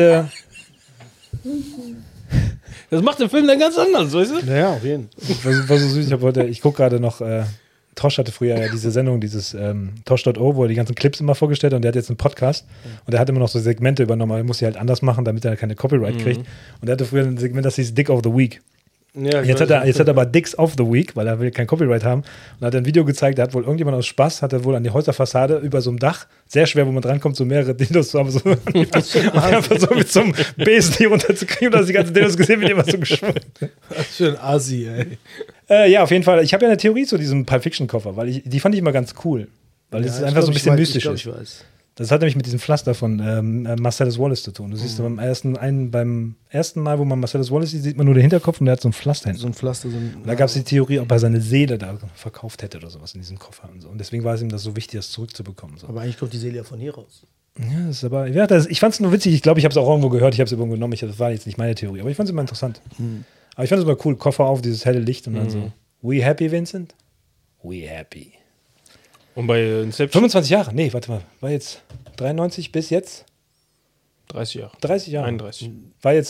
Das macht den Film dann ganz anders, weißt du? Naja, auf jeden Fall. war so süß. Ich gucke gerade noch, Tosh hatte früher ja diese Sendung, dieses Tosh.o, wo er die ganzen Clips immer vorgestellt hat und der hat jetzt einen Podcast und der hat immer noch so Segmente übernommen, aber er muss sie halt anders machen, damit er keine Copyright kriegt. Und er hatte früher ein Segment, das hieß Dick of the Week. Ja, Jetzt hat er aber Dicks of the Week, weil er will kein Copyright haben. Und hat ein Video gezeigt, da hat wohl irgendjemand aus Spaß, hat er wohl an die Häuserfassade über so einem Dach, sehr schwer, wo man drankommt, so mehrere Dildos zu haben, so einfach so mit so einem Besen hier runterzukriegen und da hast die ganzen Dildos gesehen, wie die immer so geschwungen. Was für ein Assi, ey. Ja, auf jeden Fall. Ich habe ja eine Theorie zu diesem Pulp Fiction Koffer, weil die fand ich immer ganz cool. Weil es einfach so ein bisschen mystisch ist. Ich weiß. Das hat nämlich mit diesem Pflaster von Marcellus Wallace zu tun. Du siehst beim ersten Mal, wo man Marcellus Wallace sieht, sieht man nur den Hinterkopf und der hat so ein Pflaster hinten. So ein Pflaster. Und da gab es die Theorie, ob er seine Seele da verkauft hätte oder sowas in diesem Koffer und so. Und deswegen war es ihm das so wichtig, das zurückzubekommen. So. Aber eigentlich kommt die Seele ja von hier raus. Ja, das ist aber, ich fand es nur witzig. Ich glaube, ich habe es auch irgendwo gehört. Ich habe es irgendwo genommen. Das war jetzt nicht meine Theorie. Aber ich fand es immer interessant. Aber ich fand es immer cool. Koffer auf, dieses helle Licht und dann so. We happy, Vincent? We happy. Und bei Inception? 25 Jahre? Nee, warte mal. War jetzt 93 bis jetzt? 30 Jahre. 30 Jahre. 31. War jetzt,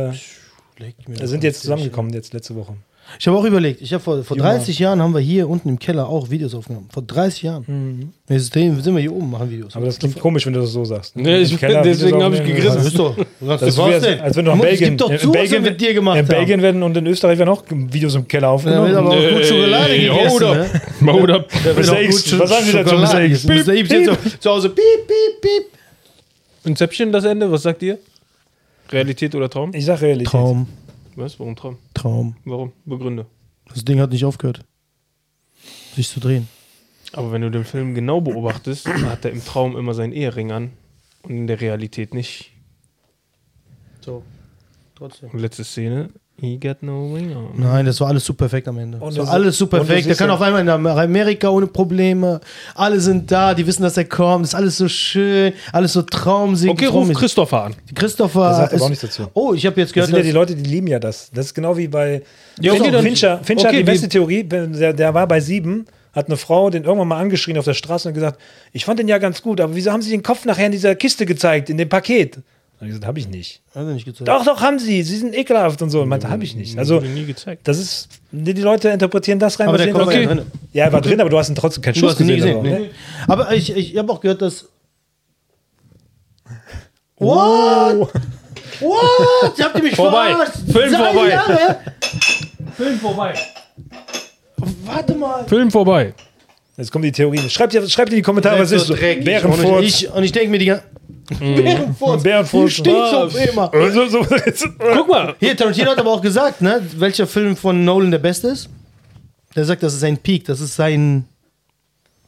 sind jetzt zusammengekommen jetzt letzte Woche. Ich habe auch überlegt, vor 30 Jahren haben wir hier unten im Keller auch Videos aufgenommen. Vor 30 Jahren. Jetzt sind wir hier oben, machen Videos. Aber das klingt komisch, wenn du das so sagst. Nee, deswegen habe ich gegrinst. Das ist doch, das ist als wenn du in Belgien, mit dir gemacht in Belgien werden und in Österreich werden auch Videos im Keller aufgenommen. Ja, aber auch gut Schokolade gegessen. Hold up. Was sagen Sie dazu? Mr. X jetzt zu Hause piep, piep, piep. Inception, das Ende, was sagt ihr? Realität oder Traum? Ich sage Realität. Traum. Was? Warum Traum? Traum. Warum? Begründe. Das Ding hat nicht aufgehört, sich zu drehen. Aber wenn du den Film genau beobachtest, hat er im Traum immer seinen Ehering an und in der Realität nicht. So, trotzdem. Und letzte Szene, he got no ring on. Nein, das war alles super perfekt am Ende. Und Das war alles super perfekt. Der kann auf einmal in Amerika ohne Probleme. Alle sind da, die wissen, dass er kommt. Das ist alles so schön, alles so traumsig. Okay, ruf Christopher an. Christopher. Der sagt aber auch nichts dazu. Oh, ich habe jetzt Das gehört, sind ja die Leute, die lieben ja das. Das ist genau wie bei okay, Fincher. Fincher okay, hat die beste Theorie. Der war bei 7, hat eine Frau den irgendwann mal angeschrien auf der Straße und gesagt, ich fand den ja ganz gut, aber wieso haben Sie den Kopf nachher in dieser Kiste gezeigt, in dem Paket? Und ich gesagt, habe ich nicht. Hat er nicht gezeigt. Doch, haben Sie. Sie sind ekelhaft und so. Und meinte, habe ich nicht. Also, Wurde nie gezeigt. das ist, die Leute interpretieren das rein. Aber was der sie kommt ja interpretieren. drin. Ja, er war drin, aber du hast ihn trotzdem keinen Du Schuss hast ihn nie gesehen. gesehen. oder so, Nee. Aber ich habe auch gehört, dass. What? What? Habt ihr mich Vorbei. verarscht? Film 3 vorbei. Jahre? Film vorbei. Warte mal. Film vorbei. Jetzt kommen die Theorien. Schreibt in die Kommentare, was ist so. Bärenfurz. Und ich denke mir die ganze. Bärenfurz. Bärenfurz. Stinkt auf immer. Guck mal. Hier, Tarantino hat aber auch gesagt, ne, welcher Film von Nolan der beste ist. Der sagt, das ist sein Peak, das ist sein.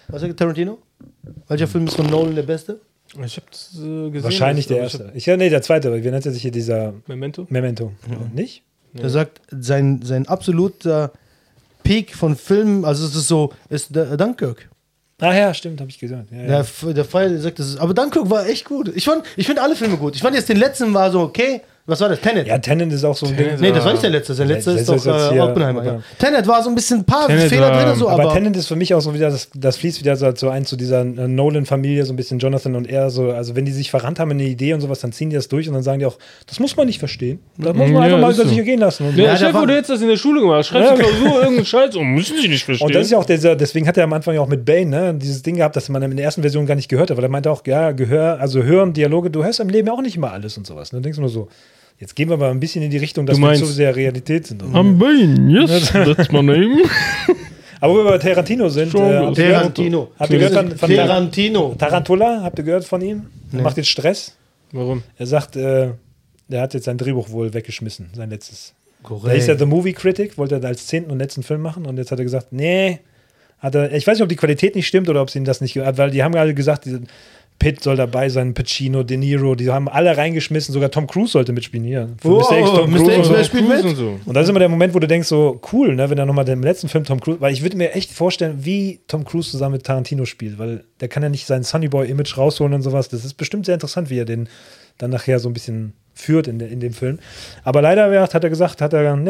Was sagt Tarantino? Welcher Film ist von Nolan der beste? Ich hab's gesehen. Wahrscheinlich der erste. Der zweite. Wie nennt er sich hier dieser Memento? Memento. Nicht? Er sagt, sein absoluter Peak von Filmen, also es ist so, ist Dunkirk. Ah ja, stimmt, habe ich gesagt. Ja. Der Fall sagt, das ist, aber Dunkirk war echt gut. Ich finde alle Filme gut. Ich fand jetzt den letzten war so okay. Was war das? Tenet? Ja, Tenet ist auch so ein Ding. Nee, das war nicht der letzte. Sein letzter ist doch Oppenheimer. Ja. Tenet war so ein bisschen ein paar Fehler drin. So, aber Tenet ist für mich auch so wieder, das fließt wieder so ein zu dieser Nolan-Familie, so ein bisschen Jonathan und er. So, also wenn die sich verrannt haben in eine Idee und sowas, dann ziehen die das durch und dann sagen die auch, das muss man nicht verstehen. Das muss man einfach mal über sich gehen lassen. Und ja, Chef, du hättest das in der Schule gemacht. Schreibst du Klausur, irgendeinen Scheiß und müssen sie nicht verstehen. Und das ist ja auch deswegen hat er am Anfang ja auch mit Bane, dieses Ding gehabt, das man in der ersten Version gar nicht gehört hat, weil er meinte auch, ja, Hören, Dialoge, du hörst im Leben ja auch nicht immer alles und sowas. Dann denkst du nur so, jetzt gehen wir mal ein bisschen in die Richtung, dass wir zu sehr Realität sind. I'm Bane, yes, that's my name. Aber wo wir bei Tarantino sind, habt ihr gehört von Tarantino. Tarantula, habt ihr gehört von ihm? Er macht jetzt Stress. Warum? Er sagt, er hat jetzt sein Drehbuch wohl weggeschmissen, sein letztes. Korrekt. Da ist er The Movie Critic, wollte er als 10. und letzten Film machen und jetzt hat er gesagt, nee, ich weiß nicht, ob die Qualität nicht stimmt oder ob sie ihm das nicht gehört, weil die haben alle gesagt, Pitt soll dabei sein, Pacino, De Niro, die haben alle reingeschmissen, sogar Tom Cruise sollte mitspielen hier. Mr. X, Tom Cruise spielt mit. Und so. Und das ist immer der Moment, wo du denkst, so cool, ne, wenn er nochmal den letzten Film Tom Cruise, weil ich würde mir echt vorstellen, wie Tom Cruise zusammen mit Tarantino spielt, weil der kann ja nicht sein Sonnyboy-Image rausholen und sowas. Das ist bestimmt sehr interessant, wie er den dann nachher so ein bisschen führt in dem Film. Aber leider hat er gesagt,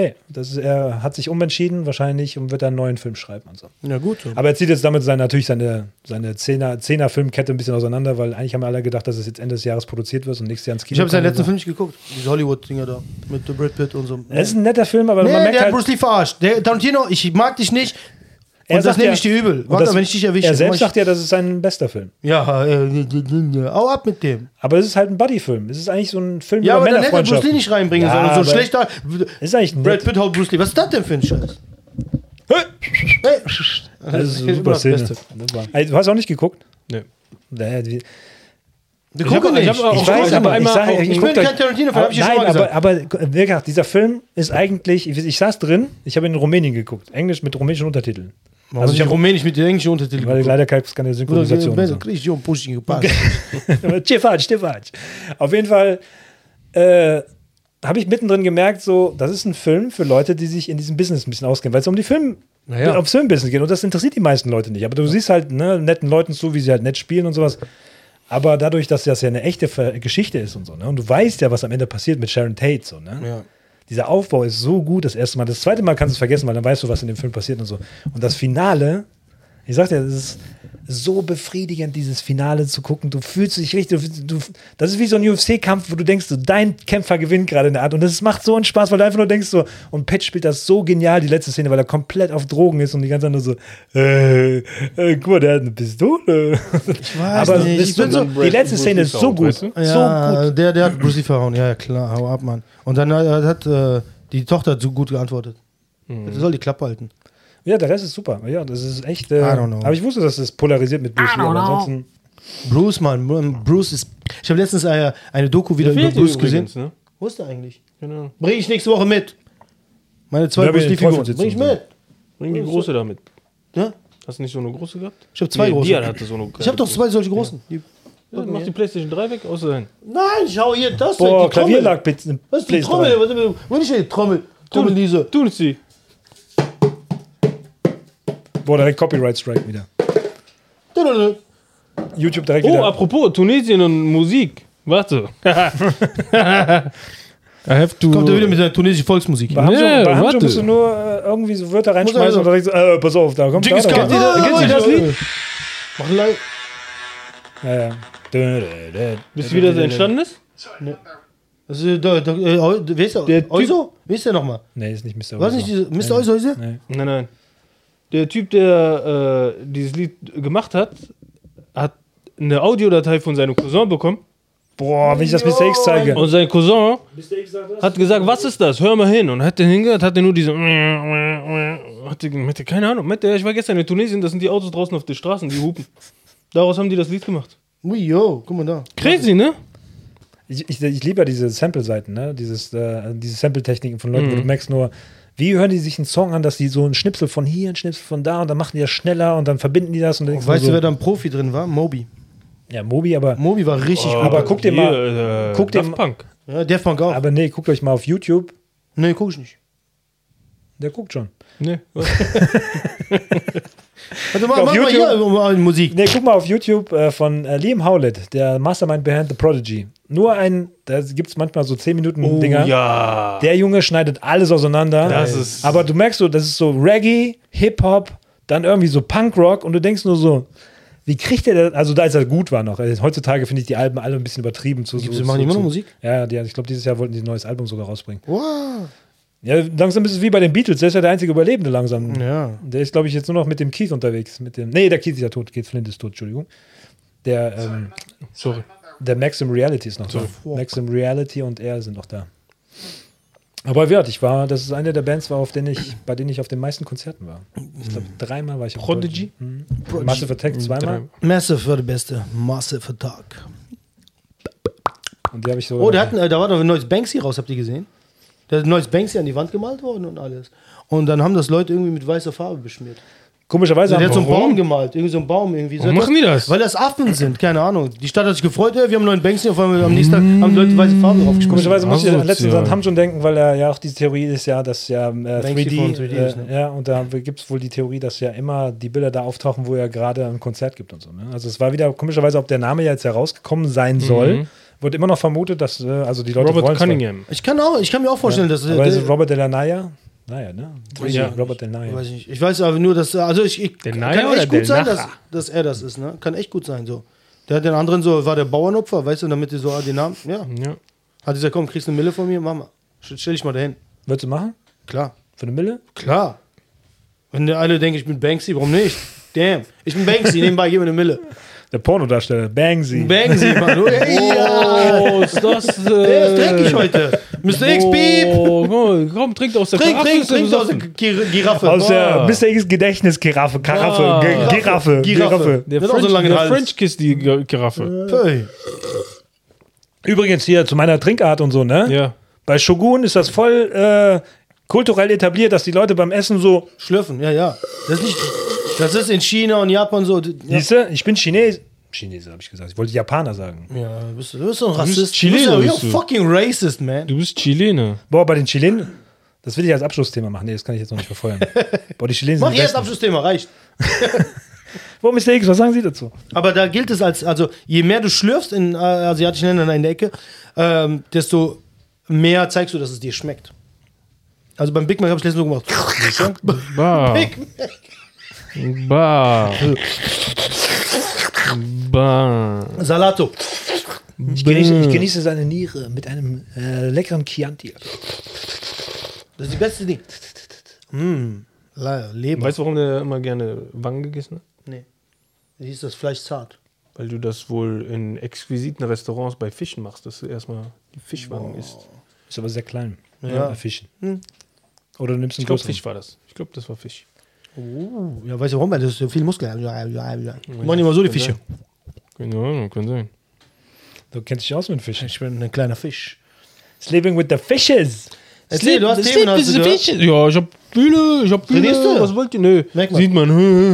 er hat sich umentschieden wahrscheinlich und wird einen neuen Film schreiben und so. Ja, gut. So. Aber er zieht jetzt damit natürlich seine 10er-Filmkette ein bisschen auseinander, weil eigentlich haben alle gedacht, dass es jetzt Ende des Jahres produziert wird und nächstes Jahr ins Kino Ich habe seinen kommt letzten Film nicht geguckt. Diese Hollywood-Dinger da mit Brad Pitt und so. Es ist ein netter Film, aber man merkt der halt, hat Bruce Lee verarscht. Der Tarantino, ich mag dich nicht. Und das nehme ich dir übel. Warte, wenn ich dich erwische. Er selbst sagt ja, das ist sein bester Film. Ja, hau ab mit dem. Aber es ist halt ein Buddy-Film. Es ist eigentlich so ein Film Ja, über aber dann hätte er Männerfreundschaft. Bruce Lee nicht reinbringen Ja, sollen. So aber schlechter. Ist eigentlich nett. Brad Pitt haut Bruce Lee. Was ist das denn für ein Scheiß? Hey. Das ist eine super Szene. Du hast auch nicht geguckt? Nee. Wir gucken nicht. Ich weiß, aber ich bin kein Tarantino-Fan, hab ich ja schon mal gesagt. aber wie gesagt, dieser Film ist eigentlich, ich saß drin, ich habe ihn in Rumänien geguckt, Englisch mit rumänischen Untertiteln. Also ich habe Rumänisch mit den englischen Untertiteln. Weil leider keine Synchronisation. Cefaci. Auf jeden Fall habe ich mittendrin gemerkt, so, das ist ein Film für Leute, die sich in diesem Business ein bisschen auskennen, weil es um die aufs Filmbusiness geht und das interessiert die meisten Leute nicht. Aber du siehst halt netten Leuten zu, wie sie halt nett spielen und sowas. Aber dadurch, dass das ja eine echte Geschichte ist und so, ne? Und du weißt ja, was am Ende passiert mit Sharon Tate, so, ne? Ja. Dieser Aufbau ist so gut das erste Mal. Das zweite Mal kannst du es vergessen, weil dann weißt du, was in dem Film passiert und so. Und das Finale, ich sag dir, das ist so befriedigend, dieses Finale zu gucken. Du fühlst dich richtig, das ist wie so ein UFC-Kampf, wo du denkst, so, dein Kämpfer gewinnt gerade in der Art. Und das macht so einen Spaß, weil du einfach nur denkst so, und Pat spielt das so genial, die letzte Szene, weil er komplett auf Drogen ist und die ganze Zeit nur so, guck mal, der hat eine Pistole. Ich weiß aber nicht. Die letzte Szene ist so gut. Weißt du? Ja, so gut. Der hat Bruce Lee verhauen, ja klar, hau ab, Mann. Und dann hat die Tochter so gut geantwortet. Das soll die Klappe halten. Ja, der Rest ist super. Ja, das ist echt. Aber ich wusste, dass es polarisiert mit Bruce Lee. Aber ansonsten. Bruce, Mann. Bruce ist. Ich habe letztens eine Doku wieder über Bruce gesehen. Ne? Wo ist der eigentlich? Genau. Bring ich nächste Woche mit. Meine 2 Bruce Lee-Figuren. Bring ich mit. Bring die große da mit. Ja? Hast du nicht so eine große gehabt? Ich habe 2 große. Dian hatte so eine ich habe doch 2 solche großen. Ja. Mach die PlayStation 3 weg, außer sein. Nein, schau hier, das ist die Klavierlackpizza. Was ist die Trommel? Wo ist die Trommel? Trommel-Liese. Tun sie. Boah, direkt Copyright-Strike wieder. YouTube direkt wieder. Oh, apropos Tunesien und Musik. Warte. Kommt er wieder mit seiner tunesischen Volksmusik. Bei Hamza musst du nur irgendwie so Wörter reinschmeißen und direkt so, pass auf, da kommt Kennst du das Lied? Mach live. Ja. Wisst ihr, wie das entstanden ist? Nee. Also, wer ist der? Euso? Wer ist der nochmal? Nee, ist nicht Mr. Euso. Was nicht Mr. Euso ist er? Nein. Der Typ, der dieses Lied gemacht hat, hat eine Audiodatei von seinem Cousin bekommen. Boah, wenn ich das Mr. X zeige. Und sein Cousin hat gesagt, was ist das? Hör mal hin. Und hat den hingehört, hat den nur diese hatte keine Ahnung. Ich war gestern in Tunesien, das sind die Autos draußen auf den Straßen, die hupen. Daraus haben die das Lied gemacht. Ui, yo, guck mal da. Crazy, ne? Ich liebe ja diese Sample-Seiten, ne? Diese Sample-Techniken von Leuten, wo du merkst nur, Wie hören die sich einen Song an, dass die so einen Schnipsel von hier, einen Schnipsel von da und dann machen die das schneller und dann verbinden die das und dann denkst Weißt du, so, wer da ein Profi drin war? Moby. ja, Moby, aber Moby war richtig gut. aber guck dir mal, guck dir Daft mal, Punk. Ja, Daft Punk auch. aber nee, guckt euch mal auf YouTube. Nee, guck ich nicht. Der guckt schon. Nee. Warte mal, Auf mach mal YouTube- hier mal Musik. Nee, guck mal auf YouTube von Liam Howlett, der Mastermind behind The Prodigy. Da gibt es manchmal so 10 Minuten Dinger. Ja. Der Junge schneidet alles auseinander. Das ist- aber du merkst so, das ist so Reggae, Hip-Hop, dann irgendwie so Punkrock und du denkst nur so, wie kriegt der das? Also da als er gut war noch. Heutzutage finde ich die Alben alle ein bisschen übertrieben. Machen die immer noch Musik? Ja, ich glaube, dieses Jahr wollten die ein neues Album sogar rausbringen. Wow. Ja, langsam ist es wie bei den Beatles. Der ist ja der einzige Überlebende langsam. Ja. Der ist, glaube ich, jetzt nur noch mit dem Keith unterwegs. Der Keith ist ja tot. Keith Flint ist tot, Entschuldigung. Sorry. Der Maxim Reality ist noch da. Maxim Reality und er sind noch da. Aber das ist eine der Bands, bei denen ich auf den meisten Konzerten war. Ich glaube, 3-mal war ich auf Prodigy? Massive Attack 2-mal. Massive war der Beste. Massive Attack. Und die habe ich so. Oh, da war doch ein neues Banksy raus, habt ihr gesehen? Da ist ein neues Banksy an die Wand gemalt worden und alles. Und dann haben das Leute irgendwie mit weißer Farbe beschmiert. Komischerweise Der hat so einen Warum? Baum gemalt, irgendwie so einen Baum irgendwie. Warum machen die das? Weil das Affen sind, keine Ahnung. Die Stadt hat sich gefreut, wir haben einen neuen Banksy, auf einmal am nächsten Tag haben die Leute weiße Farbe draufgeschmissen. Komischerweise muss ich Asozial. letztens an Hamjon denken, weil er ja auch diese Theorie ist ja, dass ja 3D, von 3D ist, ne? ja, und da gibt es wohl die Theorie, dass ja immer die Bilder da auftauchen, wo er gerade ein Konzert gibt und so. Ne? Also es war wieder komischerweise, ob der Name ja jetzt herausgekommen sein soll, wird immer noch vermutet, dass also die Leute Robert wollen Cunningham. Ich kann mir auch vorstellen, dass aber ist es Robert de la Naya? Naja, ne? Ja. Robert de la Naya. Weiß ich nicht. Ich weiß aber nur, dass also Der kann Naya oder echt der gut sein, Nacha? dass er das ist, ne? Kann echt gut sein so. Der hat den anderen so, war der Bauernopfer, weißt du, damit die so den Namen, ja. Ja. Hat gesagt, komm, kriegst eine Mille von mir, mach mal. Stell dich mal dahin. Würdest du machen? Klar. Für eine Mille? Klar. Wenn der alle denken, ich bin Banksy, warum nicht? Damn. Ich bin Banksy, nebenbei gib mir eine Mille. Der Pornodarsteller, Bangsy. Banksy, Mann. Ja. Oh, ist das. Der ist dreckig heute. Mr. X, piep. Oh, komm, trink aus der Trink Karaffe, aus der Giraffe. Aus der Ah. Mr. X Gedächtnis-Giraffe. Ah. Giraffe. Giraffe. Der Der hat auch so einen langen der Hals. French Kiss, die Giraffe. Hey. Übrigens hier zu meiner Trinkart und so, ne? Ja. Bei Shogun ist das voll kulturell etabliert, dass die Leute beim Essen so, Schlürfen, ja. Das ist in China und Japan so. Ja, siehst du, ich bin Chinese, habe ich gesagt. Ich wollte Japaner sagen. ja du bist so ein Rassist. Chilener, du bist bist ja du. fucking racist, man. Du bist Chilene. Boah, bei den Chilenen, das will ich als Abschlussthema machen. Nee, das kann ich jetzt noch nicht verfeuern. Boah, die Chilenen Mach sind die erst besten. Abschlussthema, reicht. Boah, Mr. X, was sagen Sie dazu? Aber da gilt es also je mehr du schlürfst in asiatischen Ländern in der Ecke, desto mehr zeigst du, dass es dir schmeckt. Also beim Big Mac habe ich letztens so gemacht. Bah. Big Mac. Bah. Bah. Salato. Ich genieße seine Niere mit einem leckeren Chianti. Das ist die beste Ding. Leber. Weißt du, warum der immer gerne Wangen gegessen hat? Nee. Wie hieß das Fleisch zart? Weil du das wohl in exquisiten Restaurants bei Fischen machst, dass du erstmal die Fischwangen isst. Ist aber sehr klein. Ja. Bei Fischen. Oder du nimmst einen Ich glaube, größeren. Fisch war das. Ich glaube, das war Fisch. Ja, weißt du warum? Weil das so viel Muskeln. Ja. Machen die mal so die Fische. Keine Ahnung, kann sein. Du kennst dich aus mit Fischen. Ich bin ein kleiner Fisch. Sleeping with the Fishes. Erzähl, du hast Themen, hast du gehört? Ja, ich hab Bühne, Trainierst du? Was wollt ihr? Nö. Merk mal. Sieht man.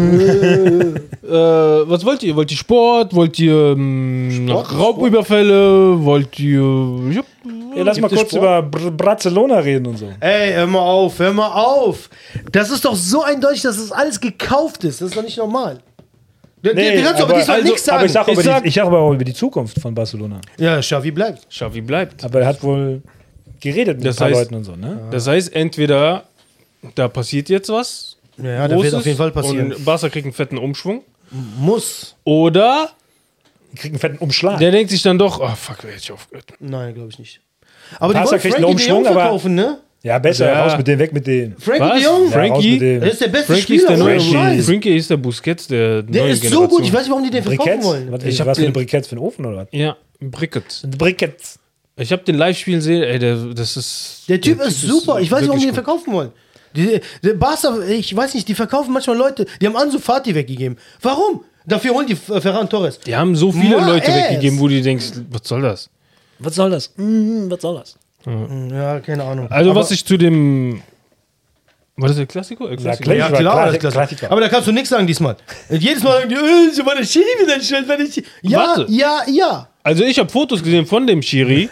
Was wollt ihr? Wollt ihr Sport? Wollt ihr Raubüberfälle? Wollt ihr... Ja, lass mal Gibt es kurz Sport? über Barcelona reden und so. Ey, hör mal auf. Das ist doch so eindeutig, dass das alles gekauft ist. Das ist doch nicht normal. Du kannst aber diesmal nichts sagen. Aber ich sag aber auch über die Zukunft von Barcelona. Ja, Xavi bleibt. Xavi bleibt. Aber er hat wohl geredet mit Das ein paar heißt- Leuten und so, ne? Das heißt, entweder da passiert jetzt was Ja, das wird auf jeden Fall passieren. und Barca kriegt einen fetten Umschwung. Muss. Oder Die kriegen einen fetten Umschlag. der denkt sich dann doch, oh fuck, wer hätte ich aufgehört. Nein, glaube ich nicht. Aber die Barca wollen kriegt einen Frankie de Jong Umschwung, aber- verkaufen, ne? Ja, besser, Ja. raus mit denen, weg mit denen. Frankie de Jong? Ja, raus mit Frankie? denen. Der ist der beste Frankie ist Spieler. der neue ohne Scheiß. Frankie ist der Busquets der Der neuen ist so Generation. gut. Ich weiß nicht, warum die den verkaufen Briketts? wollen. Was, Ich hab was für den- eine Briketts für den Ofen oder was? Ja, Brickett. Briketts. Ich habe den Live-Spielen gesehen, ey, das ist... Der Typ ist super. Ich weiß nicht, warum die den wirklich verkaufen wollen. Der Barca, ich weiß nicht, die verkaufen manchmal Leute, die haben Ansu Fati weggegeben. Warum? Dafür holen die Ferran Torres. Die haben so viele My Leute ass. weggegeben, wo du denkst, was soll das? Was soll das? Was soll das? Ja, keine Ahnung. Also Aber was ich zu dem War das der Klassiko? Ja, Ja, klar, klar, das klar. Klasse. Aber da kannst du nichts sagen diesmal. Und jedes Mal sagen die, so war der Schiri wieder schuld, wenn ich. Ja, Warte. ja. Also ich habe Fotos gesehen von dem Schiri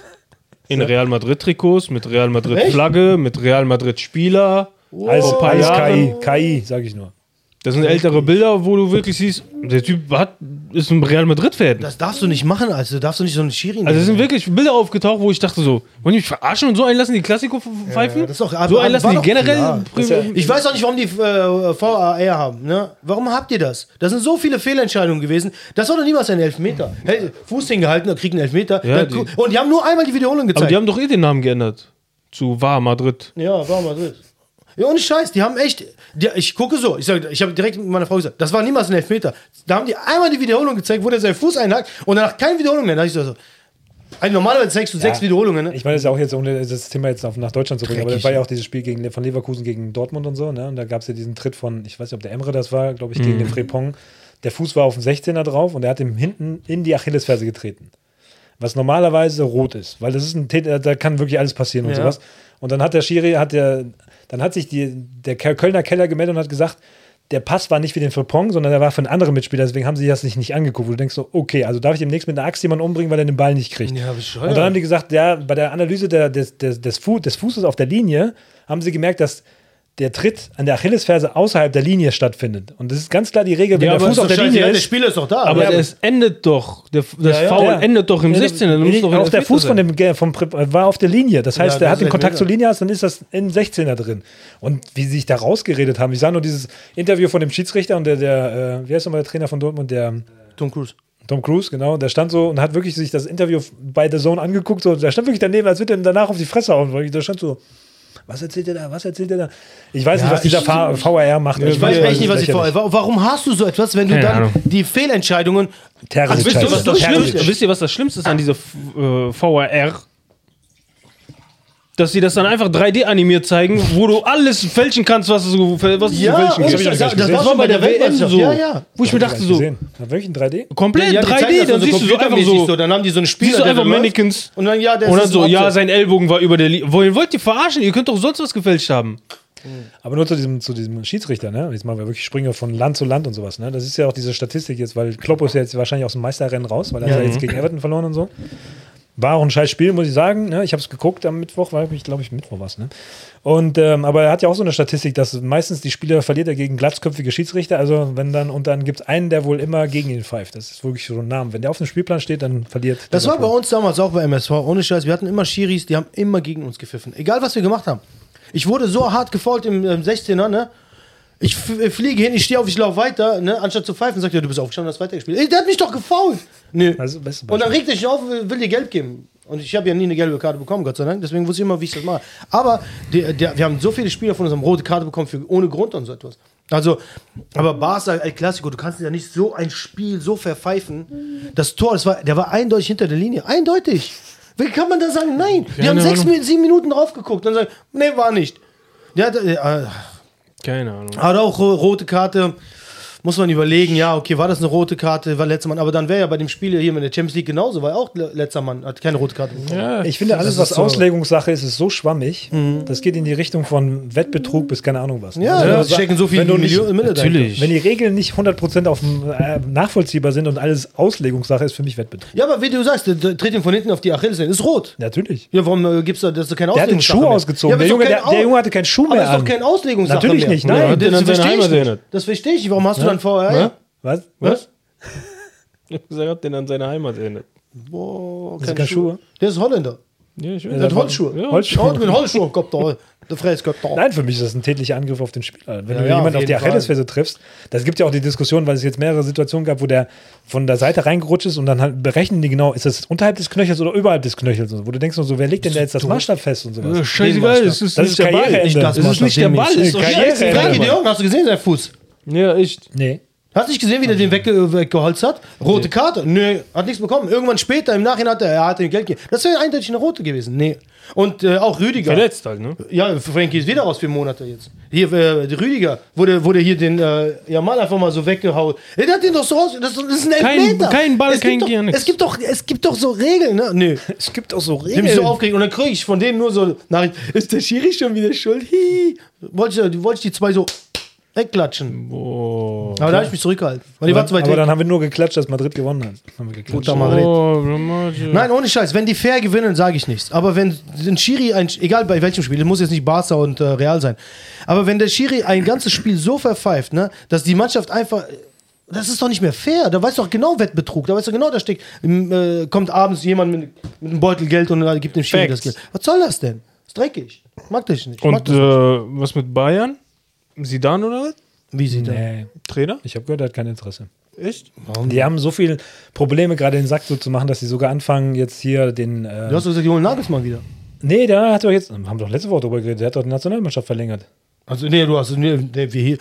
in Real Madrid Trikots, mit Real Madrid Echt? Flagge, mit Real Madrid Spieler. Alles, Vor ein paar alles Jahren. KI, sag ich nur. Das sind ältere Bilder, wo du wirklich siehst, der Typ ist ein Real Madrid-Fan. Das darfst du nicht machen, also darfst du nicht so einen Schiri nehmen. Also es sind wirklich Bilder aufgetaucht, wo ich dachte so, wollen die mich verarschen und so einlassen, die Klassiko pfeifen? das ist doch, so einlassen, war die doch generell... klar. Ich weiß auch nicht, warum die VAR haben. Ne? Warum habt ihr das? Das sind so viele Fehlentscheidungen gewesen. Das war doch niemals ein Elfmeter. Hey, Fuß hingehalten, er kriegt einen Elfmeter. Ja, Und die haben nur einmal die Wiederholung gezeigt. Aber die haben doch den Namen geändert. Zu VAR Madrid. Ja, war Madrid. Ja, ohne Scheiß, die haben echt. Ich gucke so, ich habe direkt mit meiner Frau gesagt, das war niemals ein Elfmeter. Da haben die einmal die Wiederholung gezeigt, wo der seinen Fuß einhakt und danach keine Wiederholung mehr. Da dachte ich so, also normalerweise zeigst du 6 Wiederholungen. Ne? Ich meine, das ist ja auch jetzt, ohne das Thema jetzt nach Deutschland zu bringen, aber das Dreckig, war ja auch dieses Spiel von Leverkusen gegen Dortmund und so, ne? Und da gab es ja diesen Tritt von, ich weiß nicht, ob der Emre das war, glaube ich, gegen den Frépong. Der Fuß war auf dem 16er drauf und er hat ihm hinten in die Achillesferse getreten. Was normalerweise rot ist, weil das ist ein Täter, da kann wirklich alles passieren und sowas. Und dann hat der Schiri, dann hat sich der Kölner Keller gemeldet und hat gesagt, der Pass war nicht für den Frépong, sondern der war für einen anderen Mitspieler, deswegen haben sie das sich nicht angeguckt. Wo du denkst so, okay, also darf ich demnächst mit einer Axt jemanden umbringen, weil er den Ball nicht kriegt. Ja, bescheuert. Und dann haben die gesagt, ja, bei der Analyse des Fußes auf der Linie haben sie gemerkt, dass der Tritt an der Achillesferse außerhalb der Linie stattfindet. Und das ist ganz klar die Regel, wenn Ja, der aber Fuß auf der Scheiße, Linie ja, der ist. Spieler ist doch da. Aber ja, es endet doch. Das Foul endet doch im 16er. Dann muss doch ein Auch der Elfmeter Fuß sein. war auf der Linie. Das heißt, Ja, der das hat den ist Kontakt Elfmeter. zur Linie, dann ist das im 16er drin. Und wie sie sich da rausgeredet haben. Ich sah nur dieses Interview von dem Schiedsrichter und der wie heißt nochmal der Trainer von Dortmund, der Tom Cruise. Tom Cruise, genau, der stand so und hat wirklich sich das Interview bei The Zone angeguckt. So, der stand wirklich daneben, als würde er ihm danach auf die Fresse hauen. Weil da stand so, was erzählt er da? Was erzählt er da? Ich weiß nicht, was dieser VAR macht. Ich weiß echt nicht, was ich vorher. Warum hast du so etwas, wenn du Keine dann Ahnung. die Fehlentscheidungen. Terzic Wisst ihr, was das Terzic. Schlimmste, wisst ihr, was das Schlimmste ist an dieser VAR? Dass sie das dann einfach 3D animiert zeigen, wo du alles fälschen kannst, was du fälschen und kannst. das war schon bei der Weltmeisterschaft. so. Ja. Wo ich mir dachte so, Gesehen. War wirklich in 3D? komplett Ja, die zeigen 3D, das dann siehst du so einfach so, Dann haben die so einen Spieler, siehst du der einfach da läuft. Mannequins. Und dann, ja, der Und dann ist so, ein ja, Opfer. sein Ellbogen war über der Linie. Wohin wollt ihr verarschen? Ihr könnt doch sonst was gefälscht haben. Aber nur zu diesem Schiedsrichter, ne? Jetzt mal wirklich springe von Land zu Land und sowas, ne? Das ist ja auch diese Statistik jetzt, weil Kloppo ist ja jetzt wahrscheinlich aus dem Meisterrennen raus, weil er hat ja jetzt gegen Everton verloren und so. War auch ein scheiß Spiel, muss ich sagen. Ne? Ich habe es geguckt am Mittwoch, glaube ich, Mittwoch war es. Ne? Und, aber er hat ja auch so eine Statistik, dass meistens die Spieler verliert er gegen glatzköpfige Schiedsrichter. Also und dann gibt es einen, der wohl immer gegen ihn pfeift. Das ist wirklich so ein Name. Wenn der auf dem Spielplan steht, dann verliert. Das war bei uns damals auch bei MSV. Ohne Scheiß. Wir hatten immer Schiris, die haben immer gegen uns gepfiffen. Egal, was wir gemacht haben. Ich wurde so hart gefault im 16er, ne? Ich fliege hin, ich stehe auf, ich laufe weiter, ne? Anstatt zu pfeifen, sagt er, du bist aufgestanden und hast weitergespielt. Ey, der hat mich doch gefault. Nö. Also, beste Und dann Beispiel. regt er sich auf, will dir Geld geben. Und ich habe ja nie eine gelbe Karte bekommen, Gott sei Dank. Deswegen wusste ich immer, wie ich das mache. Aber wir haben so viele Spieler von uns haben rote Karte bekommen ohne Grund und so etwas. Also, aber Barca, El Clasico, du kannst ja nicht so ein Spiel so verpfeifen. Das Tor, der war eindeutig hinter der Linie. Eindeutig. Wie kann man da sagen, nein? Die haben 7 Minuten drauf geguckt und sagen, nee, war nicht. Der hat, Keine Ahnung. hat auch rote Karte. Muss man überlegen, ja, okay, war das eine rote Karte, war letzter Mann. Aber dann wäre ja bei dem Spiel hier mit der Champions League genauso, war auch letzter Mann, hat keine rote Karte bekommen. Ja, Ich finde, alles, Das was ist so- Auslegungssache ist, ist so schwammig. Das geht in die Richtung von Wettbetrug bis keine Ahnung was. Ja, Also, da stecken so viele wenn du nicht- Millionen natürlich. Wenn die Regeln nicht 100% nachvollziehbar sind und alles Auslegungssache ist für mich Wettbetrug. Ja, aber wie du sagst, der tritt ihm von hinten auf die Achillessehne, ist rot. Natürlich. Ja, warum gibt's da, das ist doch keine Der hat den Auslegungssache Schuh mehr. ausgezogen. Ja, aber Der ist doch Junge, kein der Junge hatte keinen Schuh aber mehr ist doch an. keine Auslegungssache Natürlich mehr. nicht, Nein, nein. Hat den das an seine verstehe ich Heimat nicht. erinnert. Das verstehe ich nicht. Warum hast du dann vorher... Ne? Was? Was? Ich hab gesagt, hat den an seine Heimat erinnert. Boah, Das sind keine Schuhe. Der ist Holländer. Ja, ich Der hat Holzschuhe. Ja. Holzschuhe. Mit Holzschuhe kommt da. Der Fräs kommt da. Nein, für mich ist das ein tätlicher Angriff auf den Spieler. Wenn du ja, jemanden auf auf die jeden Fall. Achillesferse triffst, das gibt ja auch die Diskussion, weil es jetzt mehrere Situationen gab, wo der von der Seite reingerutscht ist und dann halt berechnen die genau, ist das unterhalb des Knöchels oder überhalb des Knöchels, wo du denkst nur so, wer legt denn da jetzt das Maßstab fest und sowas. Scheißegal, es ist Das nicht ist der Ball. Karriereende. Es ist nicht der Ball, es ist doch Karriereende. scheißegal. Frankie de Jong, hast du gesehen, sein Fuß? Ja, echt. Nee. Hast du nicht gesehen, wie der den weggeholzt hat? Rote Karte? Nö, hat nichts bekommen. Irgendwann später, im Nachhinein hat er Geld gegeben. Das wäre eindeutig eine rote gewesen. Nee. Und auch Rüdiger. Verletzt halt, ne? Ja, Frankie ist wieder raus für Monate jetzt. Hier, Rüdiger wurde hier den Jamal einfach mal so weggehauen. Der hat den doch so raus. Das ist ein Elfmeter. Kein Ball, kein Gier, nix. Es gibt doch so Regeln, ne? Nö. Es gibt auch so Ich Regeln. bin so aufgeregt und dann kriege ich von denen nur so Nachrichten. Ist der Schiri schon wieder schuld? Hihi. Wollte ich die zwei so wegklatschen. Boah. Aber da habe ich mich zurückgehalten. Weil die war zu weit aber weg. dann haben wir nur geklatscht, dass Madrid gewonnen hat. Haben wir geklatscht. Puta Madrid. Blamage. Nein, ohne Scheiß. Wenn die fair gewinnen, sage ich nichts. Aber wenn ein Schiri, egal bei welchem Spiel, das muss jetzt nicht Barca und Real sein, aber wenn der Schiri ein ganzes Spiel so verpfeift, ne, dass die Mannschaft einfach, das ist doch nicht mehr fair. Da weißt du doch genau Wettbetrug. Da weißt du genau, da steckt, kommt abends jemand mit einem Beutel Geld und gibt dem Schiri das Geld. Was soll das denn? Ist dreckig. Mag das nicht. Und was mit Bayern? Zidane oder was? Wie sieht der? Nee. Trainer? Ich habe gehört, er hat kein Interesse. Echt? Die haben so viele Probleme, gerade den Sack so zu machen, dass sie sogar anfangen, jetzt hier den. Du hast doch gesagt, die holen Nagelsmann wieder. Nee, der hat doch jetzt. Haben doch letzte Woche drüber geredet, der hat doch die Nationalmannschaft verlängert. Also, nee, du hast. Nee, wie hier.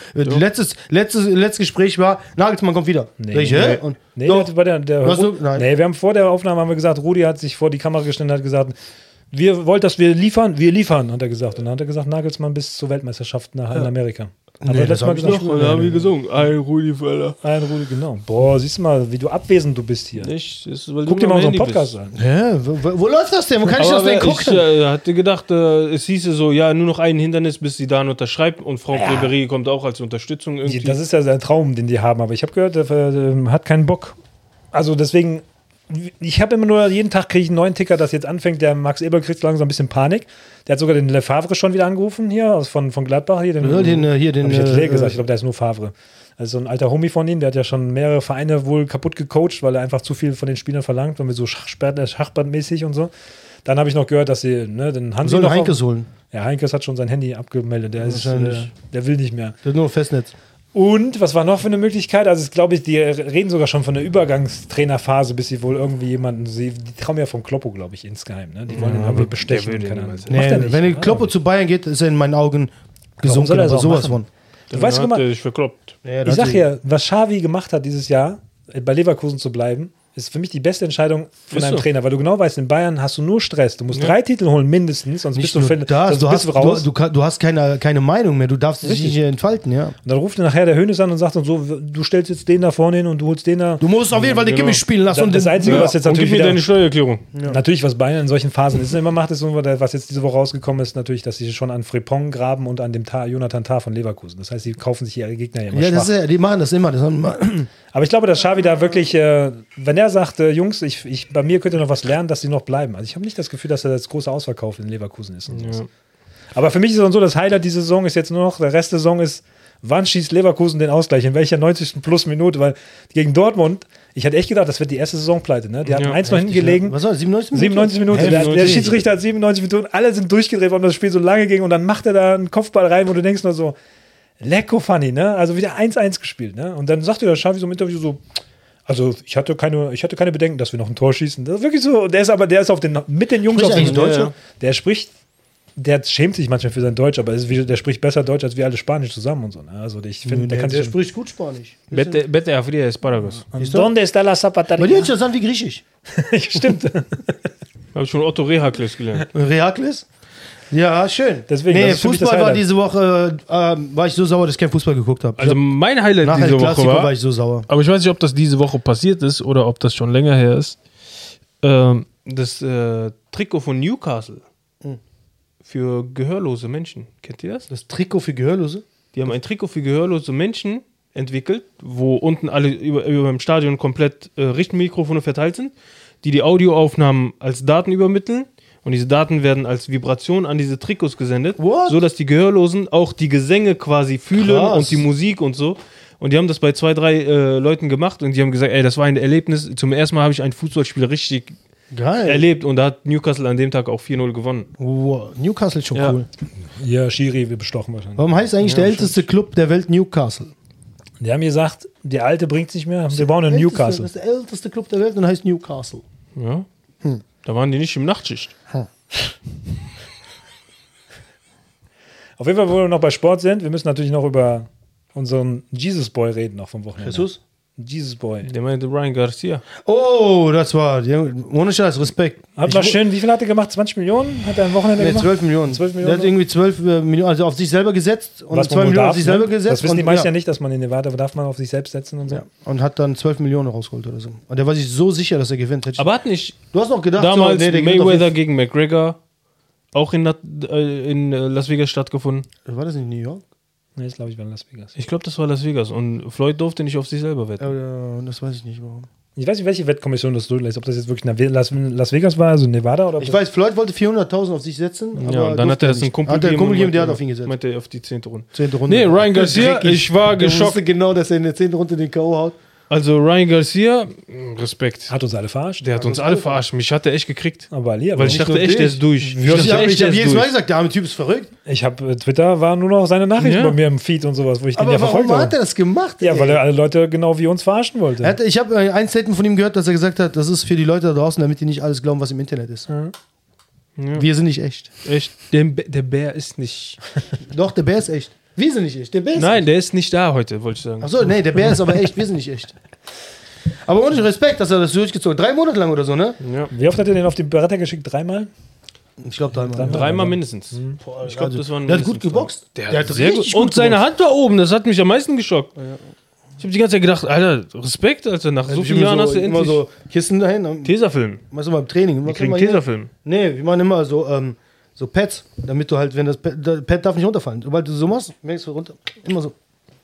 Letztes Gespräch war, Nagelsmann kommt wieder. Nee. Sag ich, hä? Und, Nee, doch, der nein. nee, wir haben vor der Aufnahme haben wir gesagt, Rudi hat sich vor die Kamera gestellt und hat gesagt, wir wollten, dass wir liefern, hat er gesagt. Und dann hat er gesagt, Nagelsmann bis zur Weltmeisterschaft nach in Amerika. Nee, Aber das letztes Mal hab ich gesagt, nicht Und da haben wir gesungen. Ein Rudi Völler. ein Rudi, genau. Boah, siehst du mal, wie du abwesend du bist hier. Nicht? Das ist, weil Guck du dir mal am unseren Handy Podcast bist. an. Hä? Wo läuft das denn? Wo kann ich das Aber denn ich gucken? hatte gedacht, es hieße so, ja, nur noch ein Hindernis, bis sie da unterschreibt und Franck Ribéry kommt auch als Unterstützung irgendwie. Das ist ja sein Traum, den die haben, aber ich habe gehört, der hat keinen Bock. Also deswegen, ich habe immer nur, jeden Tag kriege ich einen neuen Ticker, das jetzt anfängt. Der Max Eber kriegt langsam ein bisschen Panik. Der hat sogar den Lefebvre schon wieder angerufen hier, von Gladbach. Hier, den Ja, den hab ich jetzt gesagt, ich äh, glaube, der ist nur Favre. Also so ein alter Homie von ihm, der hat ja schon mehrere Vereine wohl kaputt gecoacht, weil er einfach zu viel von den Spielern verlangt, wenn wir so Schachbandmäßig und so. Dann habe ich noch gehört, dass sie, ne, den Hansi sollen noch Heinkes holen. Ja, Heinkes hat schon sein Handy abgemeldet. Der ist, Wahrscheinlich. der will nicht mehr. Das ist nur Festnetz. Und was war noch für eine Möglichkeit? Also, glaube ich, die reden sogar schon von der Übergangstrainerphase, bis sie wohl irgendwie jemanden, die trauen ja von Kloppo, glaube ich, insgeheim. Ne? Die wollen ihn aber bestechen. der will keine den Ahnung. niemals. Macht er Nee, nicht. wenn Ja. Kloppo zu Bayern geht, ist er in meinen Augen gesunken. soll er das Aber auch sowas machen? von. Du weißt, guck mal, Ich verkloppt. Ja, ich sag ja, was Xavi gemacht hat dieses Jahr, bei Leverkusen zu bleiben, ist für mich die beste Entscheidung von Ist einem so. Trainer, weil du genau weißt, in Bayern hast du nur Stress. Du musst 3 Titel holen mindestens, sonst Nicht bist du, nur das, sonst bist du raus. du hast keine Meinung mehr, du darfst dich Richtig. nicht entfalten, ja. Und dann ruft nachher der Hönes an und sagt dann so, du stellst jetzt den da vorne hin und du holst den da. Du musst auf jeden Fall den Genau. Kimmich spielen lassen. Das Einzige, was jetzt Und natürlich gib mir wieder, deine Steuererklärung. natürlich, was Bayern in solchen Phasen ist, immer macht, ist, was jetzt diese Woche rausgekommen ist, natürlich, dass sie schon an Frimpong graben und an dem Jonathan Tah von Leverkusen. Das heißt, sie kaufen sich ihre Gegner ja immer Ja, schwach. das ist, die machen das immer. Aber ich glaube, dass Xavi da wirklich, wenn er sagt, Jungs, bei mir könnt ihr noch was lernen, dass sie noch bleiben. Also ich habe nicht das Gefühl, dass er das große Ausverkauf in Leverkusen ist. Und sowas. Ja. Aber für mich ist es dann so, das Highlight dieser Saison ist jetzt nur noch, der Rest der Saison ist, wann schießt Leverkusen den Ausgleich? In welcher 90. plus Minute? Weil gegen Dortmund, ich hatte echt gedacht, das wird die erste Saisonpleite. Ne? Die hatten 1 noch hinten gelegen. Was war das, 97 97 Minuten. Hey, Der Schiedsrichter hat 97 Minuten, alle sind durchgedreht, weil das Spiel so lange ging und dann macht er da einen Kopfball rein, wo du denkst nur so, lecko funny, ne? Also wieder 1-1 gespielt, ne? Und dann sagte der Xavi so im Interview so, also ich hatte keine Bedenken, dass wir noch ein Tor schießen. Das ist wirklich so, der ist mit den Jungs Spricht auf eigentlich dem Deutsch? Ja. der schämt sich manchmal für sein Deutsch, aber der spricht besser Deutsch als wir alle Spanisch zusammen und so. Ne? Also ich finde, der kann Der sich spricht gut Spanisch. Bete Afria Esparagos. Donde está la Bei dir zapatería? hört sich das an wie Griechisch. Stimmt. Habe ich schon Otto Rehakles gelernt. Reakles? Ja, schön. Deswegen, nee, das ist für mich das Fußball war Highlight. diese Woche, war ich so sauer, dass ich kein Fußball geguckt habe. Also mein Highlight nach diese dem Woche Klassiko war war, ich so sauer. aber ich weiß nicht, ob das diese Woche passiert ist oder ob das schon länger her ist, das Trikot von Newcastle für gehörlose Menschen. Kennt ihr das? Das Trikot für Gehörlose? Die haben ein Trikot für gehörlose Menschen entwickelt, wo unten alle über dem Stadion komplett Richtmikrofone verteilt sind, die Audioaufnahmen als Daten übermitteln. Und diese Daten werden als Vibration an diese Trikots gesendet, What? so dass die Gehörlosen auch die Gesänge quasi fühlen Krass. und die Musik und so. Und die haben das bei 2, 3 Leuten gemacht und die haben gesagt, ey, das war ein Erlebnis. Zum ersten Mal habe ich ein Fußballspiel richtig Geil. erlebt und da hat Newcastle an dem Tag auch 4-0 gewonnen. Wow, Newcastle ist schon Ja. cool. Ja, Schiri wird bestochen wahrscheinlich. Warum heißt eigentlich der älteste Club der Welt Newcastle? Die haben gesagt, die Alte bringt es nicht mehr, wir bauen einen Newcastle. Das ist der älteste Club der Welt und heißt Newcastle. Ja. Da waren die nicht im Nachtschicht. Auf jeden Fall, wo wir noch bei Sport sind, wir müssen natürlich noch über unseren Jesus Boy reden, auch vom Wochenende. Jesus? Jesus Boy. Der meinte Ryan Garcia. Oh, das war, ohne Scheiß, Respekt. Hat mal schön, wie viel hat er gemacht? 20 Millionen? Hat er am Wochenende Nee, gemacht? 12 Millionen. 12 Der Millionen? hat irgendwie 12 Millionen, also auf sich selber gesetzt und Was 2 man wohl Millionen darf, auf sich ne? selber gesetzt. Das wissen und, die meisten ja nicht, dass man in Nevada darf man auf sich selbst setzen und so. Ja, und hat dann 12 Millionen rausgeholt oder so. Und der war sich so sicher, dass er gewinnt. Aber hat nicht Du hast noch gedacht, damals der gewinnt auf Mayweather gegen McGregor auch in Las Vegas stattgefunden? jeden- War das nicht New York? Nee, das glaube ich war in Las Vegas. Ich glaube, das war Las Vegas. Und Floyd durfte nicht auf sich selber wetten. Das weiß ich nicht, warum. Ich weiß nicht, welche Wettkommission das durchlässt. Ob das jetzt wirklich Las Vegas war, also Nevada oder ob Ich das weiß, Floyd wollte 400.000 auf sich setzen. Ja, und dann hat er das einem Kumpel Hat der gegeben Kumpel und gegeben, der hat meinte- auf ihn gesetzt. Meinte er auf die 10. Runde. 10. Runde. Nee, Ryan Garcia, Dreckig. ich war Der geschockt. wusste genau, dass er in der 10. Runde den K.O. haut. Also Ryan Garcia, Respekt. hat uns alle verarscht. Der hat uns alle verarscht. Mich hat er echt gekriegt. Aber Ali, aber Weil ich nicht dachte nur echt, dich. der ist durch. Wir- dachte Ich habe echt, der ist jedes Mal durch. gesagt, der arme Typ ist verrückt. ich habe Twitter war nur noch seine Nachrichten Ja. bei mir im Feed und sowas, wo ich den Aber ja verfolgt warum hat habe. er das gemacht? Ja, ey? weil er alle Leute genau wie uns verarschen wollte. Ich habe ein Statement von ihm gehört, dass er gesagt hat, das ist für die Leute da draußen, damit die nicht alles glauben, was im Internet ist. Ja. Wir sind nicht echt. Echt, der Bär ist nicht. Doch, der Bär ist echt. Wir sind nicht echt. Der Bär ist Nein, der ist nicht da heute, wollte ich sagen. Achso, nee, der Bär ist aber echt. Wir sind nicht echt. Aber ohne Respekt, dass er das durchgezogen hat. 3 Monate lang oder so, ne? Ja. Wie oft hat er den auf die Beretta geschickt? 3-mal? Ich glaube 3 Mal. Dreimal mindestens. Ich glaube, Also, das waren der hat gut mindestens geboxt. Der Der hat hat sehr richtig gut. Und gut seine geboxt. Hand war oben, das hat mich am meisten geschockt. Ich habe die ganze Zeit gedacht, Alter, Respekt, Alter, nach so vielen Jahren hast du immer endlich so Kissen dahin. Tesafilm. Was immer im Training. Wir kriegen Tesafilm. Nee, wir machen immer so Pads, damit du halt, wenn das Pad darf nicht runterfallen. Sobald du so machst, merkst du runter. Immer so.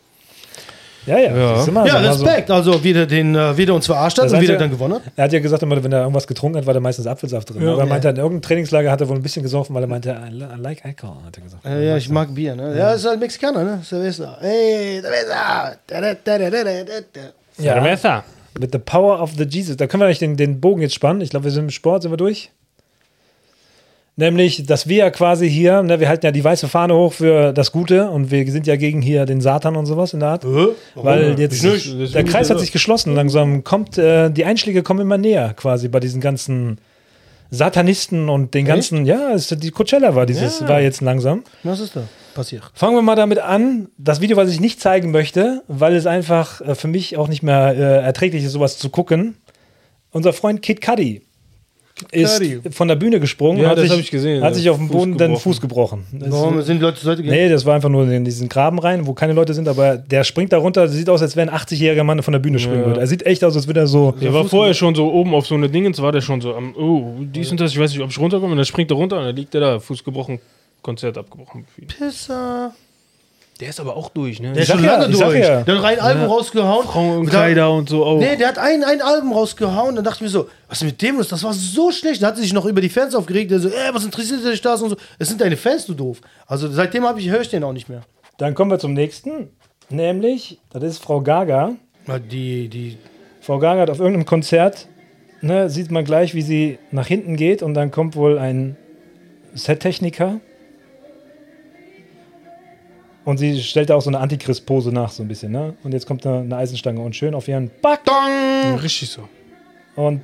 Ja. Das ist immer Ja, so, immer so. Respekt. Also, wie der uns verarscht hat Das und heißt wie der ja- dann gewonnen hat. Er hat ja gesagt, immer, wenn er irgendwas getrunken hat, war da meistens Apfelsaft drin. Ja. Aber er meinte, in irgendeinem Trainingslager hat er wohl ein bisschen gesoffen, weil er meinte, I like alcohol, hat er gesagt. Ja, ich mag Bier, ne? Ja, ist halt Mexikaner, ne? Cerveza. Ey, Cerveza. Ja, Cerveza. mit the power of the Jesus. Da können wir eigentlich den Bogen jetzt spannen. Ich glaube, wir sind im Sport, sind wir durch. Nämlich, dass wir ja quasi hier, ne, wir halten ja die weiße Fahne hoch für das Gute und wir sind ja gegen hier den Satan und sowas in der Art. Weil jetzt der Kreis hat sich geschlossen. Langsam kommt, die Einschläge kommen immer näher quasi bei diesen ganzen Satanisten und den ganzen, ja, die Coachella war war jetzt langsam. Was ist da passiert? Fangen wir mal damit an. Das Video, was ich nicht zeigen möchte, weil es einfach für mich auch nicht mehr erträglich ist, sowas zu gucken. Unser Freund Kid Cudi ist Cudi. von der Bühne gesprungen, Ja, hat das sich- hab ich gesehen, hat ja. sich auf dem Fuß Boden den gebrochen. Fuß gebrochen. Warum sind die Leute zur Seite gegangen? Nee, das war einfach nur in diesen Graben rein, wo keine Leute sind, aber der springt da runter, sieht aus, als wenn ein 80-jähriger Mann von der Bühne springen würde. Er sieht echt aus, als würde er so. Der war vorher schon so oben auf so eine Dingens, war der schon so am, dies und das, ich weiß nicht, ob ich runterkomme, und dann springt er runter und dann liegt der da, Fuß gebrochen, Konzert abgebrochen. Pisser. Der ist aber auch durch, ne? Der ist sag schon ja, lange ich sag durch. ja. Der hat ein Album rausgehauen. Frauenkleider und so auch. Nee, der hat ein Album rausgehauen. Dann dachte ich mir so, was ist mit dem los? Das war so schlecht. Da hat er sich noch über die Fans aufgeregt. Der so, was interessiert dich das und so. Es sind deine Fans, du doof. Also seitdem höre ich den auch nicht mehr. Dann kommen wir zum nächsten, nämlich, das ist Frau Gaga. Die Frau Gaga hat auf irgendeinem Konzert, ne, sieht man gleich, wie sie nach hinten geht und dann kommt wohl ein Settechniker und sie stellt da auch so eine Antichrist-Pose nach, so ein bisschen, ne? Und jetzt kommt eine Eisenstange und schön auf ihren Back. Ja, richtig so. Und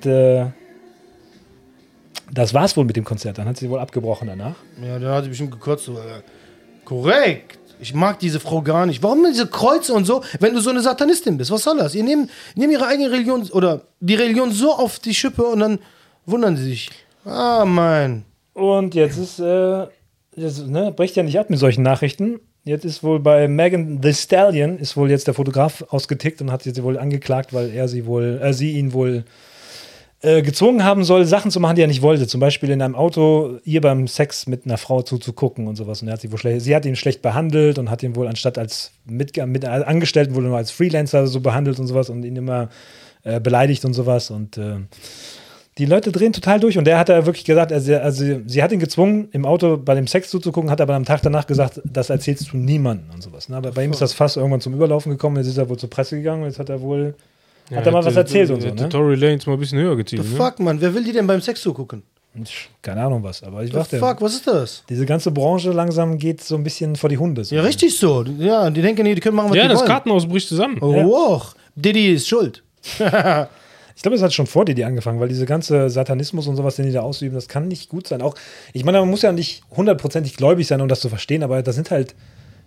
das war's wohl mit dem Konzert. Dann hat sie wohl abgebrochen danach. Ja, da hat sie bestimmt gekotzt. So, korrekt. Ich mag diese Frau gar nicht. Warum denn diese Kreuze und so, wenn du so eine Satanistin bist? Was soll das? Ihr nehmt ihre eigene Religion oder die Religion so auf die Schippe und dann wundern sie sich. Ah, Mann. Und jetzt ist, bricht ja nicht ab mit solchen Nachrichten. Jetzt ist wohl bei Megan Thee Stallion ist wohl jetzt der Fotograf ausgetickt und hat sie wohl angeklagt, weil sie ihn wohl gezwungen haben soll, Sachen zu machen, die er nicht wollte. Zum Beispiel in einem Auto ihr beim Sex mit einer Frau zuzugucken und sowas. Und sie hat ihn schlecht behandelt und hat ihn wohl anstatt als mit Angestellten wohl nur als Freelancer so behandelt und sowas und ihn immer beleidigt und sowas. Und die Leute drehen total durch. Und der hat da wirklich gesagt, sie hat ihn gezwungen, im Auto bei dem Sex zuzugucken, hat aber am Tag danach gesagt, das erzählst du niemandem und sowas. Ne? Aber bei ihm ist das Fass irgendwann zum Überlaufen gekommen. Jetzt ist er wohl zur Presse gegangen und jetzt hat er wohl hat er mal was erzählt und so, ne? Tory Lanez mal ein bisschen höher gezielt, The ne? fuck, Mann. Wer will die denn beim Sex zugucken? Keine Ahnung was, aber ich The dachte, fuck, was ist das? diese ganze Branche langsam geht so ein bisschen vor die Hunde. So. Ja, richtig so. Ja, die denken, die können machen, was Ja, die das wollen. Kartenhaus bricht zusammen. Oh, wow. Diddy ist schuld. Ich glaube, es hat schon vor Diddy angefangen, weil diese ganze Satanismus und sowas, den die da ausüben, das kann nicht gut sein. Auch, ich meine, man muss ja nicht hundertprozentig gläubig sein, um das zu verstehen, aber das sind halt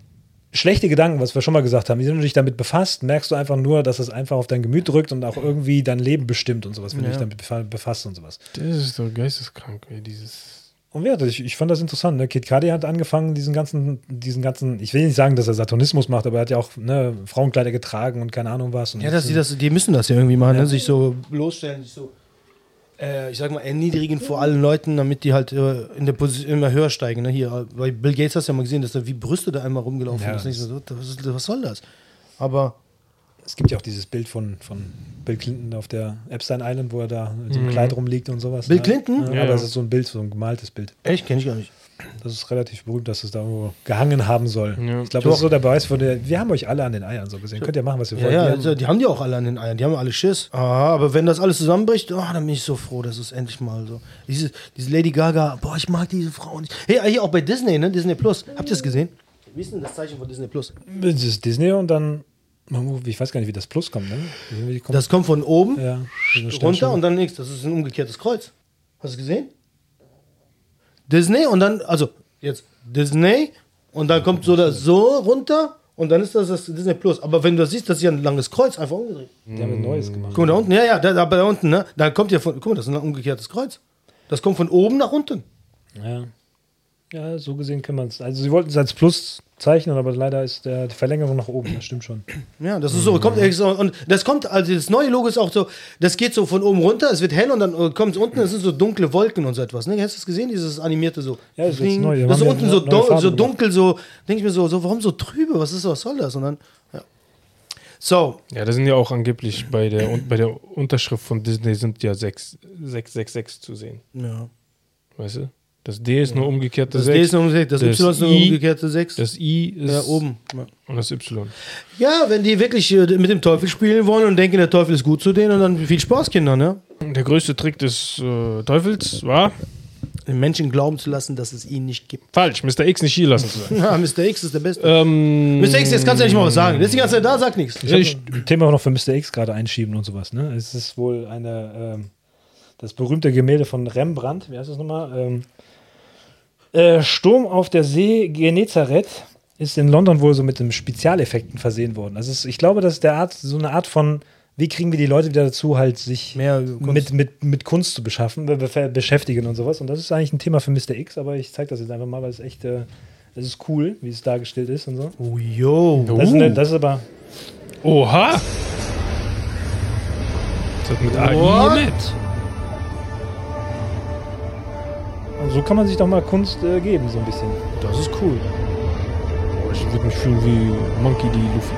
schlechte Gedanken, was wir schon mal gesagt haben, wenn du dich damit befasst, merkst du einfach nur, dass es einfach auf dein Gemüt drückt und auch irgendwie dein Leben bestimmt und sowas, wenn du dich damit befasst und sowas. Das ist doch geisteskrank, ey, dieses. Und ja, ich fand das interessant. Ne? Kid Cudi hat angefangen, diesen ganzen, ich will nicht sagen, dass er Satanismus macht, aber er hat ja auch Frauenkleider getragen und keine Ahnung was. Und Ja, die müssen das ja irgendwie machen, ne? Sich so bloßstellen, sich so, ich sag mal, erniedrigen vor allen Leuten, damit die halt in der Position immer höher steigen. Ne? Hier, bei Bill Gates hast du ja mal gesehen, dass da wie Brüste da einmal rumgelaufen Ja, ist. Nicht so, was soll das? Aber es gibt ja auch dieses Bild von Bill Clinton auf der Epstein Island, wo er da mit so einem Kleid rumliegt und sowas. Bill Clinton? Ja, aber das ist so ein Bild, so ein gemaltes Bild. echt, kenne ich gar nicht. Das ist relativ berühmt, dass es da irgendwo gehangen haben soll. Ja. Ich glaube, das ist so der Beweis von wir haben euch alle an den Eiern so gesehen. Könnt ihr machen, was ihr wollt. Ja, Wir also, die haben die auch alle an den Eiern, die haben alle Schiss. Aber wenn das alles zusammenbricht, dann bin ich so froh, dass es endlich mal so. Diese Lady Gaga, boah, ich mag diese Frau nicht. Hey, hier auch bei Disney, ne? Disney Plus. Habt ihr das gesehen? Wie ist denn das Zeichen von Disney Plus? Das ist Disney und dann, ich weiß gar nicht, wie das Plus kommt, ne? Das kommt von oben runter und dann nichts. Das ist ein umgekehrtes Kreuz. Hast du es gesehen? Disney und dann, also jetzt Disney und dann kommt so runter und dann ist das Disney Plus. Aber wenn du das siehst, das ist ja ein langes Kreuz, einfach umgedreht. Die haben ein neues gemacht. Guck mal, da unten, da unten, ne? Da kommt ja guck mal, das ist ein umgekehrtes Kreuz. Das kommt von oben nach unten. Ja, so gesehen kann man es. Also sie wollten es als Plus zeichnen, aber leider ist die Verlängerung nach oben, das stimmt schon. Ja, das ist so, kommt extra, und das kommt, also das neue Logo ist auch so, das geht so von oben runter, es wird hell und dann kommt es unten, es sind so dunkle Wolken und so etwas. Ne? Hast du das gesehen, dieses animierte so? Ja, das ist jetzt neu. Das ist Wir haben unten ja so, neue Farben so dunkel, so, denke ich mir so, warum so trübe, was soll das? Und dann, ja. So. Ja, da sind ja auch angeblich bei der Unterschrift von Disney sind ja 666 zu sehen. Ja. Weißt du? Das D ist nur umgekehrte Das 6. D ist nur umgekehrt, das Y ist nur umgekehrte 6. Das I ist ja, oben. Ja. Und das Y. Ja, wenn die wirklich mit dem Teufel spielen wollen und denken, der Teufel ist gut zu denen, und dann viel Spaß, Kinder, ne? Der größte Trick des Teufels war, den Menschen glauben zu lassen, dass es ihn nicht gibt. falsch, Mr. X nicht hier lassen zu sein. Ja, Mr. X ist der Beste. Mr. X, jetzt kannst du ja nicht mal was sagen. Der ist die ganze Zeit da, sagt nichts. Ich ein Thema noch für Mr. X gerade einschieben und sowas. Ne? Es ist wohl das berühmte Gemälde von Rembrandt, wie heißt das nochmal? Sturm auf der See Genezareth ist in London wohl so mit einem Spezialeffekten versehen worden. Also ich glaube, das ist so eine Art von, wie kriegen wir die Leute wieder dazu, halt sich mehr mit Kunst zu beschäftigen und sowas. Und das ist eigentlich ein Thema für Mr. X, aber ich zeige das jetzt einfach mal, weil es echt, das ist cool, wie es dargestellt ist und so. Oh, yo. Das ist aber... Oha! Das hat mit AI mit. Und so kann man sich doch mal Kunst geben, so ein bisschen. Das ist cool. Boah, ich würde mich fühlen wie Monkey D. Luffy.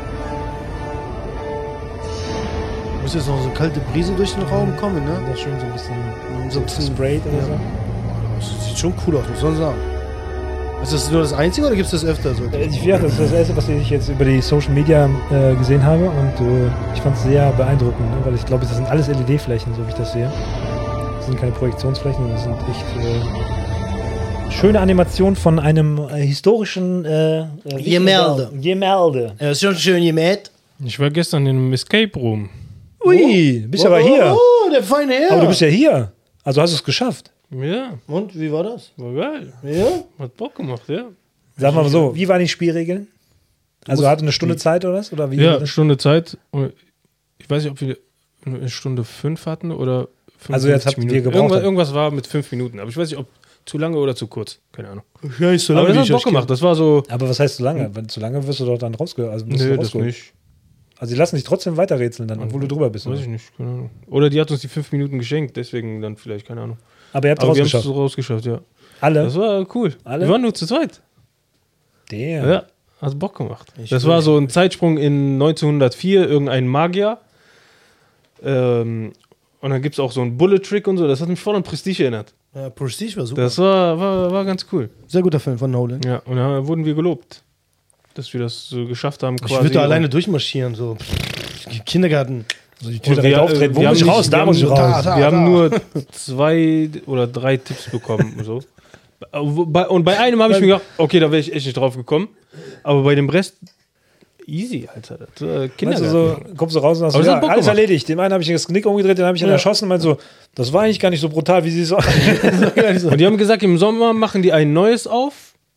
Muss jetzt noch so eine kalte Brise durch den Raum kommen, ne? Das ist schon so ein bisschen sprayed oder so. Das sieht schon cool aus, muss man sagen. Ist das nur das Einzige oder gibt es das öfter so? Ja, das ist das Erste, was ich jetzt über die Social Media gesehen habe und ich fand es sehr beeindruckend, ne? Weil ich glaube, das sind alles LED-Flächen, so wie ich das sehe. Das sind keine Projektionsflächen, das sind echt schöne Animationen von einem historischen Gemälde. Gemälde. Ja, ist schon schön gemäht. Ich war gestern in einem Escape Room. Ui, bist aber hier. Oh, der feine Herr. Aber du bist ja hier. Also hast du es geschafft. Ja, Und, wie war das? war geil. Ja? Hat Bock gemacht, ja. Sag mal so, wie waren die Spielregeln? Also hatte eine Stunde Zeit oder was? Oder wie? Ja, eine Stunde Zeit. Ich weiß nicht, ob wir eine Stunde 5 hatten oder 55 Also jetzt habt ihr Minuten. gebraucht. Irgendwas war mit 5 Minuten, aber ich weiß nicht, ob zu lange oder zu kurz. Keine Ahnung. Ja, ist so Aber lange, das wie hat ich Bock euch gemacht. Das war so... Aber was heißt zu lange? Wenn zu lange wirst du doch dann rausgeholt. Also musst du Nö, das rausgeholt. nicht. Also die lassen dich trotzdem weiterrätseln dann, obwohl du drüber bist. Weiß Oder? ich nicht, keine Ahnung. Oder die hat uns die 5 Minuten geschenkt, deswegen dann vielleicht, keine Ahnung. Aber ihr habt Aber wir haben es rausgeschafft. so rausgeschafft, ja. Alle? Das war cool. Alle? Wir waren nur zu zweit. Damn. Ja, hat Bock gemacht. Das war so ein Zeitsprung in 1904, irgendein Magier. Und dann gibt es auch so einen Bullet-Trick und so. Das hat mich voll an Prestige erinnert. Ja, Prestige war super. Das war ganz cool. Sehr guter Film von Nolan. Ja, und dann wurden wir gelobt, dass wir das so geschafft haben. Ich würde da alleine durchmarschieren, so. Kindergarten. Also die Und Tür direkt auftreten. Wo wir muss ich haben raus? nicht- Da wir muss ich haben- raus. Da. Wir haben nur 2 oder 3 Tipps bekommen. So. Und bei einem habe ich mir gedacht, okay, da wäre ich echt nicht drauf gekommen. Aber bei dem Rest, easy, Alter. Das, Meinst Kindergarten. du so, kommst du raus und hast Aber so, das ja, hat Bock alles gemacht. erledigt. Dem einen habe ich das Knick umgedreht, den habe ich dann erschossen und meinte so, das war eigentlich gar nicht so brutal, wie sie so. Und die haben gesagt, im Sommer machen die ein neues auf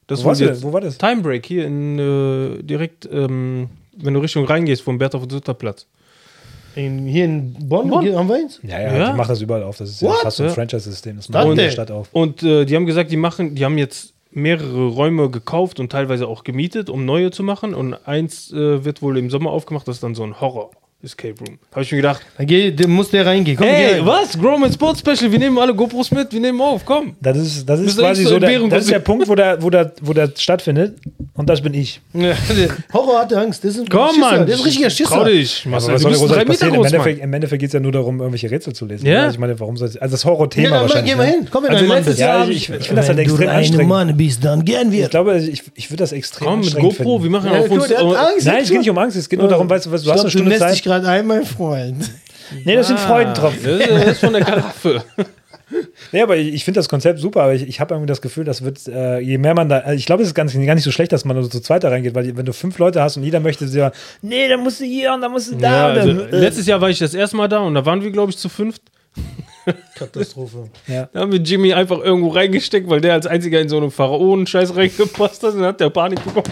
Das Wo war das? Time Break hier in direkt, wenn du Richtung reingehst vom Bertha von Sutter Platz. Hier in Bonn? Bonn? Hier haben wir eins? Ja. Die machen das überall auf. Das ist ja What? fast so ein Ja. Franchise-System. Das Das macht in der denn? Stadt auf. Und die haben gesagt, die haben jetzt mehrere Räume gekauft und teilweise auch gemietet, um neue zu machen. Und eins wird wohl im Sommer aufgemacht, das ist dann so ein Horror-Escape Room. Habe ich mir gedacht, Dann muss der reingehen. Komm, geh hey, rein. was? Growman Sports Special, wir nehmen alle GoPros mit, wir nehmen auf, komm. Das ist Bist du quasi extra so in Bären- das ist der Punkt, wo der stattfindet. Und das bin ich. Ja, Horror hatte Angst. Das ist ein Komm, Schisser. Mann. Der ist ein richtiger Schisser. Trau dich. Aber Marcel, was du soll bist großartig 3 Meter passieren? groß, Mann. Im Endeffekt geht es ja nur darum, irgendwelche Rätsel zu lesen. Ja. Also ich meine, warum soll also das Horror-Thema Ja, dann wahrscheinlich. geh mal ne? hin. Komm, wenn Also du ein Mann letztes bist. Jahr Ja, hab ich finde das halt Wenn du extrem eine anstrengend. Mann bist, dann gern wir. Ich glaube, ich würde das extrem Komm, mit anstrengend GoPro, finden. wir machen Ja, auf uns. der hat Angst. Nein, es geht nicht um Angst, es geht nur darum, weißt du, du hast eine Du Stunde lässt dich Zeit. gerade ein, mein Freund. Nee, das sind Freudentropfen. Das ist von der Karaffe. Nee, aber ich finde das Konzept super, aber ich habe irgendwie das Gefühl, das wird, je mehr man da, also ich glaube, es ist gar nicht so schlecht, dass man so zu zweit da reingeht, weil wenn du 5 Leute hast und jeder möchte ja, nee, dann musst du hier und dann musst du da. Ja, und also, dann, letztes Jahr war ich das erste Mal da und da waren wir, glaube ich, zu 5. Katastrophe. ja. Da haben wir Jimmy einfach irgendwo reingesteckt, weil der als einziger in so einen Pharaonen-Scheiß reingepasst hat und dann hat der Panik bekommen.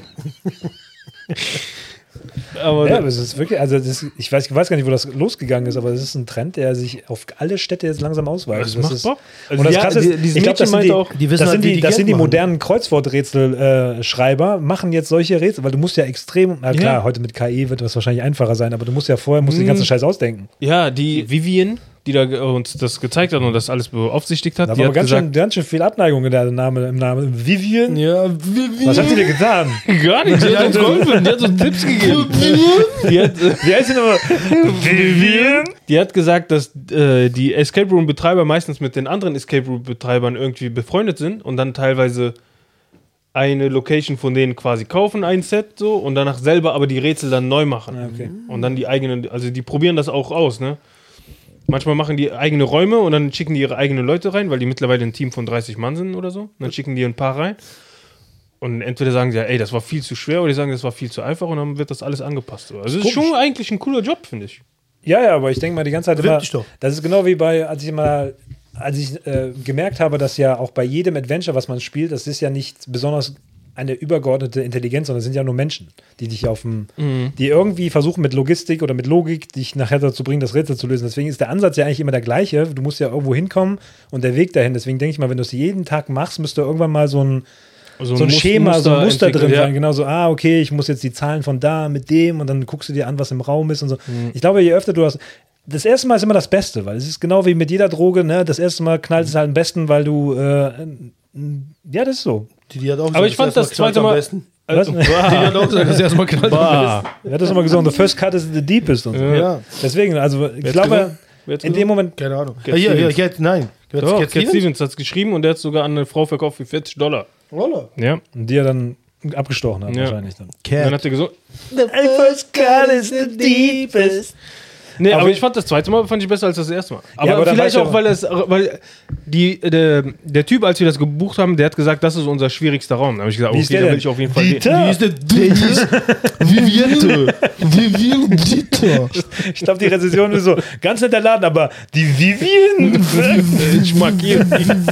Aber Ja, aber es ist wirklich, also ich weiß gar nicht, wo das losgegangen ist, aber es ist ein Trend, der sich auf alle Städte jetzt langsam ausweitet. Das macht ist, Bock. Und das ja, Krasse ist, dieses ich glaube, das Mädchen sind meinte auch, die wissen halt, wie die das sind die Geld machen. modernen Kreuzworträtsel-Schreiber, machen jetzt solche Rätsel, weil du musst ja extrem, na klar, Ja. heute mit KI wird das wahrscheinlich einfacher sein, aber du musst ja vorher den ganzen Scheiß ausdenken. ja, die Vivian, die da uns das gezeigt hat und das alles beaufsichtigt hat, Da die war hat aber gesagt, ganz schön viel Abneigung in im Namen Vivian. Ja, Was hat sie dir getan? gar nichts, die hat uns geholfen, die hat uns Tipps gegeben. Die hat, Wie heißt sie nochmal? Vivian? die hat gesagt, dass die Escape Room Betreiber meistens mit den anderen Escape Room Betreibern irgendwie befreundet sind und dann teilweise eine Location von denen quasi kaufen, ein Set so und danach selber aber die Rätsel dann neu machen. Okay. Und dann die eigenen, also die probieren das auch aus, ne? Manchmal machen die eigene Räume und dann schicken die ihre eigenen Leute rein, weil die mittlerweile ein Team von 30 Mann sind oder so. Und dann schicken die ein paar rein. Und entweder sagen sie ja, ey, das war viel zu schwer, oder die sagen, das war viel zu einfach und dann wird das alles angepasst. Also das ist schon eigentlich ein cooler Job, finde ich. Ja, aber ich denke mal die ganze Zeit Bewirb immer, dich doch. das ist genau wie als ich gemerkt habe, dass ja auch bei jedem Adventure, was man spielt, das ist ja nicht besonders eine übergeordnete Intelligenz, sondern es sind ja nur Menschen, die dich die irgendwie versuchen mit Logistik oder mit Logik dich nachher dazu bringen, das Rätsel zu lösen. Deswegen ist der Ansatz ja eigentlich immer der gleiche. Du musst ja irgendwo hinkommen und der Weg dahin. Deswegen denke ich mal, wenn du es jeden Tag machst, müsste irgendwann mal so ein Schema, so ein Muster drin sein. Genau so, okay, ich muss jetzt die Zahlen von da mit dem und dann guckst du dir an, was im Raum ist und so. Ich glaube, je öfter du hast. Das erste Mal ist immer das Beste, weil es ist genau wie mit jeder Droge, ne? Das erste Mal knallt es halt am besten, weil du ja, das ist so. Die hat auch Aber ich fand das zweite Mal. Was? Die hat auch gesagt, das erstmal knallt. Bah. Er hat das immer gesagt, the first cut is the deepest und so. Ja, Deswegen, also ich hat's glaube, gesagt? Wer hat's in dem Moment, keine Ahnung. Cat Hier, Stevens. nein. Doch, Cat Stevens hat es geschrieben und der hat es sogar an eine Frau verkauft für $40. Roller. Ja. die er dann abgestochen hat, Ja. wahrscheinlich dann. Dann hat er gesagt, The first cut is the deepest. nee, aber Aber- ich fand das zweite Mal fand ich besser als das erste Mal. Aber, aber dann vielleicht weißt du auch, weil der Typ, als wir das gebucht haben, der hat gesagt, das ist unser schwierigster Raum. Da habe ich gesagt, Wie ist okay, der da will denn? ich auf jeden Fall Wie ist der Viviette. Viviette. Ich glaube, die Rezension ist so, ganz netter Laden, aber die Vivian. Ich markiere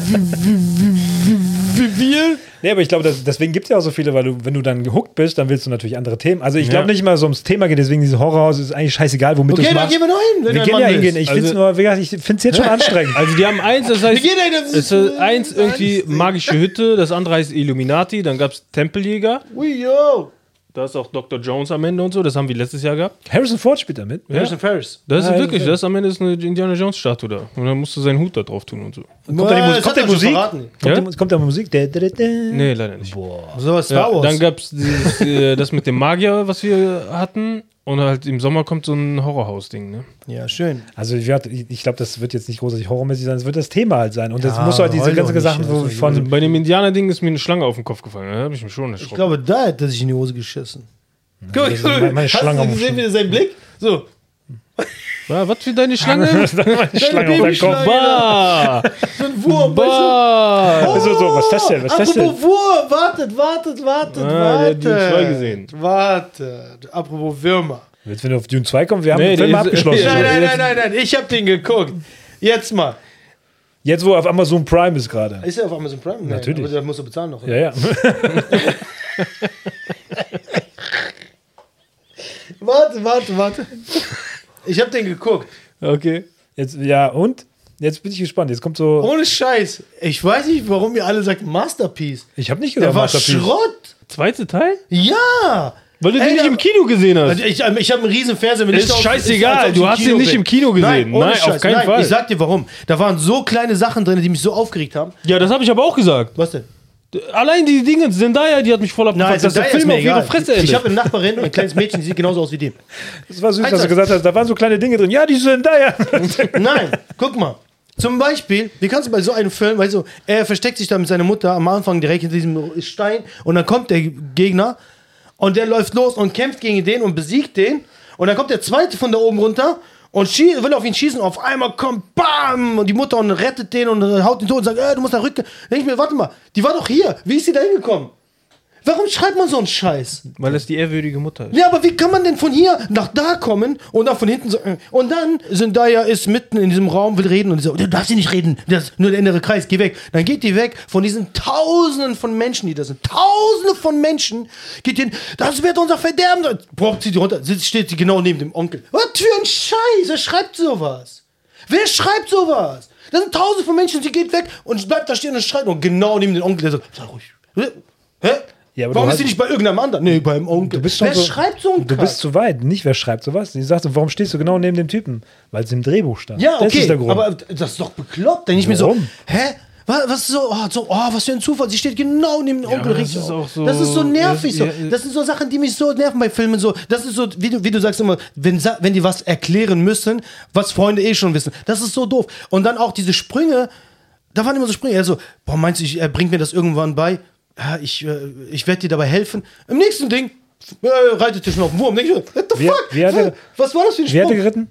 Viviette. Nee, aber ich glaube, deswegen gibt es ja auch so viele, weil wenn du dann gehuckt bist, dann willst du natürlich andere Themen. Also ich glaube Ja. nicht immer so ums Thema geht, deswegen dieses Horrorhaus ist eigentlich scheißegal, womit du Okay, es dann machst. gehen wir noch hin, wenn Wir du ein können Mann ja bist. hingehen. Ich finde es nur, wie gesagt, ich finde es jetzt schon anstrengend. Also die haben eins, das heißt, Wir gehen da, das es ist eins irgendwie magische Hütte, das andere heißt Illuminati, dann gab es Tempeljäger, Ui, yo. da ist auch Dr. Jones am Ende und so, das haben wir letztes Jahr gehabt. Harrison Ford spielt da mit. Harrison Ferris. Das ist Ah, wirklich, okay. das am Ende ist eine Indiana Jones Statue da. Und dann musst du seinen Hut da drauf tun und so. Kommt da die, kommt da Musik? Ja? Kommt da Musik? Nee, leider nicht. So was Star Ja, Wars. dann gab es das mit dem Magier, was wir hatten. Und halt im Sommer kommt so ein Horrorhaus-Ding, ne? Ja, schön. Also ich glaube, das wird jetzt nicht großartig horrormäßig sein, es wird das Thema halt sein. Und jetzt Ja, musst du halt diese heul ganzen doch Sachen nicht, so also, von. Bei dem Indianer-Ding ist mir eine Schlange auf den Kopf gefallen. Da habe ich mich schon Ich erschrocken. glaube, da hätte er sich in die Hose geschissen. Das ist meine Schlange Hast am du gesehen, wie sein Blick? So. Was für deine Schlange? Schlange auf deinem Kopf. Bah! So ein Wurm. Bah! Also so, was ist das denn? Was ist das denn? Apropos Wurm. Wartet. der hat Dune 2 gesehen. Wartet. Apropos Würmer. Jetzt, wenn du auf Dune 2 kommst, wir haben Nee, den Film der ist- abgeschlossen. Ja, Nein. Ich hab den geguckt. Jetzt mal. Jetzt, wo auf Amazon Prime ist gerade. Ist er auf Amazon Prime? Nee, Natürlich. Aber da musst du bezahlen noch. Ja, ja. Warte. Ich hab den geguckt. Okay. Jetzt, ja, und? Jetzt bin ich gespannt. Jetzt kommt so. Ohne Scheiß. Ich weiß nicht, warum ihr alle sagt Masterpiece. Ich habe nicht Der gesagt war Masterpiece. Schrott. Zweiter Teil? Ja. Weil du den Ey, nicht da- im Kino gesehen hast. Also ich habe einen riesen Fernseher. Ist scheißegal, du hast ihn nicht im Kino gesehen. Ohne Nein, auf Scheiß. keinen Fall. Ich sag dir warum. Da waren so kleine Sachen drin, die mich so aufgeregt haben. Ja, das habe ich aber auch gesagt. Was denn? Allein die Dinge, Zendaya, die hat mich voll abgefuckt, dass der Zendaya ist Film mir auf ihre egal. Fresse Ich endet. habe eine Nachbarin, ein kleines Mädchen, die sieht genauso aus wie die. Das war süß, was Alter. du gesagt hast. Da waren so kleine Dinge drin. Ja, die sind da, ja. Nein, guck mal. Zum Beispiel, wie kannst du bei so einem Film, weißt du, er versteckt sich da mit seiner Mutter am Anfang direkt in diesem Stein und dann kommt der Gegner und der läuft los und kämpft gegen den und besiegt den und dann kommt der zweite von da oben runter und will auf ihn schießen, auf einmal kommt BAM und die Mutter und rettet den und haut ihn tot und sagt, du musst da rücken. Dann denke ich mir, warte mal, die war doch hier, wie ist sie da hingekommen? Warum schreibt man so einen Scheiß? Weil das die ehrwürdige Mutter ist. Ja, aber wie kann man denn von hier nach da kommen und dann von hinten so. Und dann Zendaya ist mitten in diesem Raum, will reden und so, du darfst hier nicht reden, das ist nur der innere Kreis, geh weg. Dann geht die weg von diesen Tausenden von Menschen, die da sind. Tausende von Menschen geht hin, das wird unser Verderben. Boah, zieht die runter, steht sie genau neben dem Onkel. Was für ein Scheiß, wer schreibt sowas? Wer schreibt sowas? Das sind Tausende von Menschen, sie geht weg und bleibt da stehen und schreit und genau neben dem Onkel, der sagt, sei ruhig. Hä? Ja, aber Warum du ist sie nicht bei irgendeinem anderen? Nee, beim Onkel. Du bist schon Wer so, schreibt so einen Du Kack? bist zu weit. Nicht, wer schreibt sowas. Sie sagt so, warum stehst du genau neben dem Typen? Weil es im Drehbuch stand. Ja, Das okay, ist der Grund. aber das ist doch bekloppt. Dann ich mir so, Warum? hä? Was so, was für ein Zufall. Sie steht genau neben dem Onkel aber das Rico. ist auch so- Das ist so nervig. Ja, So. Das sind so Sachen, die mich so nerven bei Filmen. So. Das ist so, wie du sagst immer, wenn die was erklären müssen, was Freunde eh schon wissen. Das ist so doof. Und dann auch diese Sprünge, da waren immer so Sprünge. Er so, boah, meinst du, er bringt mir das irgendwann bei? Ja, ich werde dir dabei helfen. Im nächsten Ding reitet er schon auf den Wurm. Denk ich, what the Wie- fuck? wie hat er- Was war das für ein Wer hat er Sprung? geritten?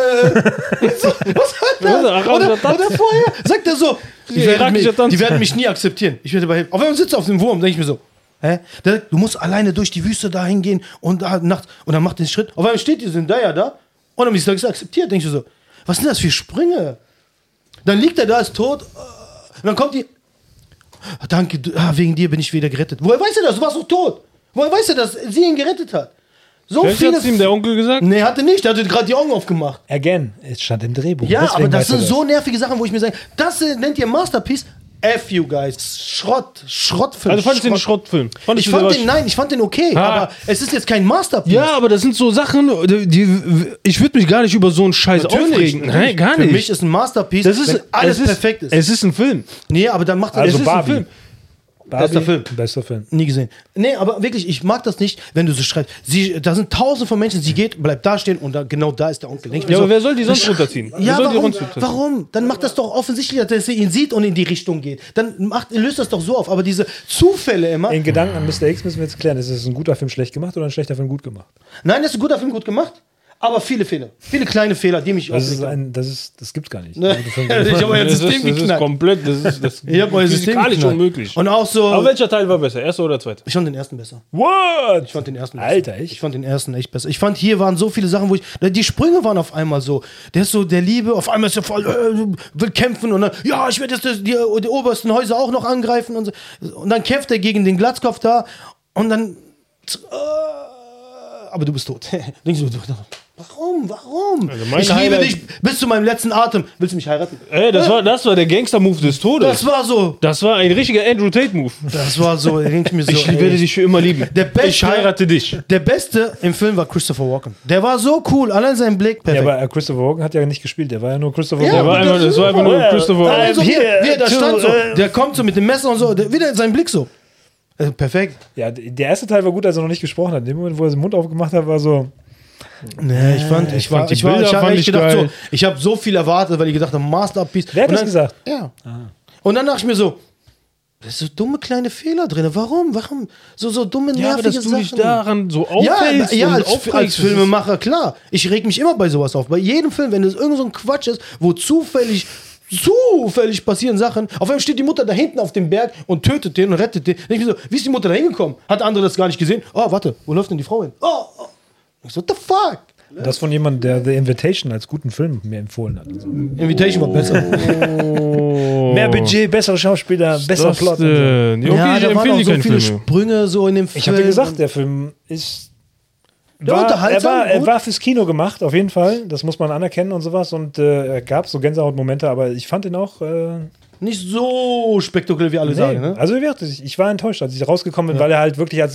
Was hat das? Oder vorher sagt er so, irakischer Tanz. die werden mich nie akzeptieren. Ich werde dabei helfen. Auf einmal sitzt er auf dem Wurm, denke ich mir so, hä? Du musst alleine durch die Wüste da hingehen und da nachts und dann macht den Schritt. Auf einmal steht die Zendaya da und dann ist er akzeptiert. Denke ich so, was sind das für Sprünge? Dann liegt er da, ist tot. Und dann kommt die, danke, wegen dir bin ich wieder gerettet. Woher weiß er das? Du warst doch tot. Woher weiß er, dass sie ihn gerettet hat? So Vielleicht viele. hat ihm der Onkel gesagt. Nee, hatte nicht. Der hatte gerade die Augen aufgemacht. Again, es stand im Drehbuch. Ja, Deswegen aber das weiß er sind so nervige Sachen, wo ich mir sage, das nennt ihr Masterpiece? F you guys. Schrottfilm. Also fandest du den Schrottfilm? Ich fand den okay, aber es ist jetzt kein Masterpiece. Ja, aber das sind so Sachen, ich würde mich gar nicht über so einen Scheiß aufregen. Nein, gar nicht. Für mich ist ein Masterpiece, das ist, wenn alles es ist, perfekt ist. Es ist ein Film. Nee, aber dann macht er Also es ist ein Barbie. Film. Bester Film. Bester Film. Nie gesehen. Nee, aber wirklich, ich mag das nicht, wenn du so schreibst. Da sind tausende von Menschen, sie geht, bleibt da stehen und genau da ist der Onkel. Denk ich mir Ja, so, aber wer soll die sonst runterziehen? Wer Ja, soll die warum? runterziehen? Warum? Dann macht das doch offensichtlich, dass er ihn sieht und in die Richtung geht. Dann löst das doch so auf. Aber diese Zufälle immer. In Gedanken an Mr. X müssen wir jetzt klären, ist es ein guter Film schlecht gemacht oder ein schlechter Film gut gemacht? Nein, das ist ein guter Film, gut gemacht. Aber viele Fehler. Viele kleine Fehler, die mich Das aufregen. das gibt's gar nicht. Ne? Ich habe euer Das System ist geknackt. komplett, das ist Ich habe euer System physikalisch geknackt. unmöglich. Und auch so. Aber welcher Teil war besser? Erster oder zweiter? Ich fand den ersten besser. What? Ich fand den ersten besser. Alter, echt? Ich fand den ersten echt besser. Ich fand, hier waren so viele Sachen, wo die Sprünge waren auf einmal so. Der ist so der Liebe, auf einmal ist er voll, will kämpfen und dann, ja, ich werde jetzt die obersten Häuser auch noch angreifen und so. Und dann kämpft er gegen den Glatzkopf da und dann, aber du bist tot. Denkst du, warum? Also mein Ich liebe Highlight- dich bis zu meinem letzten Atem. Willst du mich heiraten? Ey, das war der Gangster-Move des Todes. Das war so. Das war ein richtiger Andrew Tate-Move. Das war so. Da denk ich mir so. Ich ey. werde dich für immer lieben. Der Beste- Ich heirate dich. Der Beste im Film war Christopher Walken. Der war so cool. Allein sein Blick. Ja, Perfekt. aber Christopher Walken hat ja nicht gespielt, der war ja nur Christopher Ja, Walken. aber Das war einfach nur Christopher. Also, wie er da to, stand so. Der kommt so mit dem Messer und so. Wieder sein Blick so. Perfekt. Ja, der erste Teil war gut, als er noch nicht gesprochen hat. In dem Moment, wo er den Mund aufgemacht hat, war so. Nee, ich fand die Bilder habe fand echt ich gedacht geil. so, ich habe so viel erwartet, weil ich gedacht habe, Masterpiece. Wer hat Und das dann- gesagt? Ja. Und dann dachte ich mir so, das sind so dumme kleine Fehler drin. Warum? So dumme, Ja, aber nervige dass du dich Sachen. daran so Ja, aufhältst ja und als aufregst, Filmemacher, klar. Ich reg mich immer bei sowas auf. Bei jedem Film, wenn es irgend so ein Quatsch ist, wo zufällig passieren Sachen. Auf einmal steht die Mutter da hinten auf dem Berg und tötet den und rettet den. Dann denk ich mir so, wie ist die Mutter da hingekommen? Hat der andere das gar nicht gesehen? Oh, warte, wo läuft denn die Frau hin? Oh. Ich so, what the fuck? Das von jemandem, der The Invitation als guten Film mir empfohlen hat. Also. Invitation war besser. Mehr Budget, bessere Schauspieler, besser Plot. Und so. Okay, Ja, ich da waren empfehle auch dir so keinen viele Film. Sprünge so in dem Film. Ich habe ja gesagt, der Film ist. Unterhaltsam, Er gut. war fürs Kino gemacht, auf jeden Fall. Das muss man anerkennen und sowas. Und er gab so Gänsehautmomente, aber ich fand ihn auch. Nicht so spektakulär, wie alle sagen, ne? Also ich war enttäuscht, als ich rausgekommen bin, weil er halt wirklich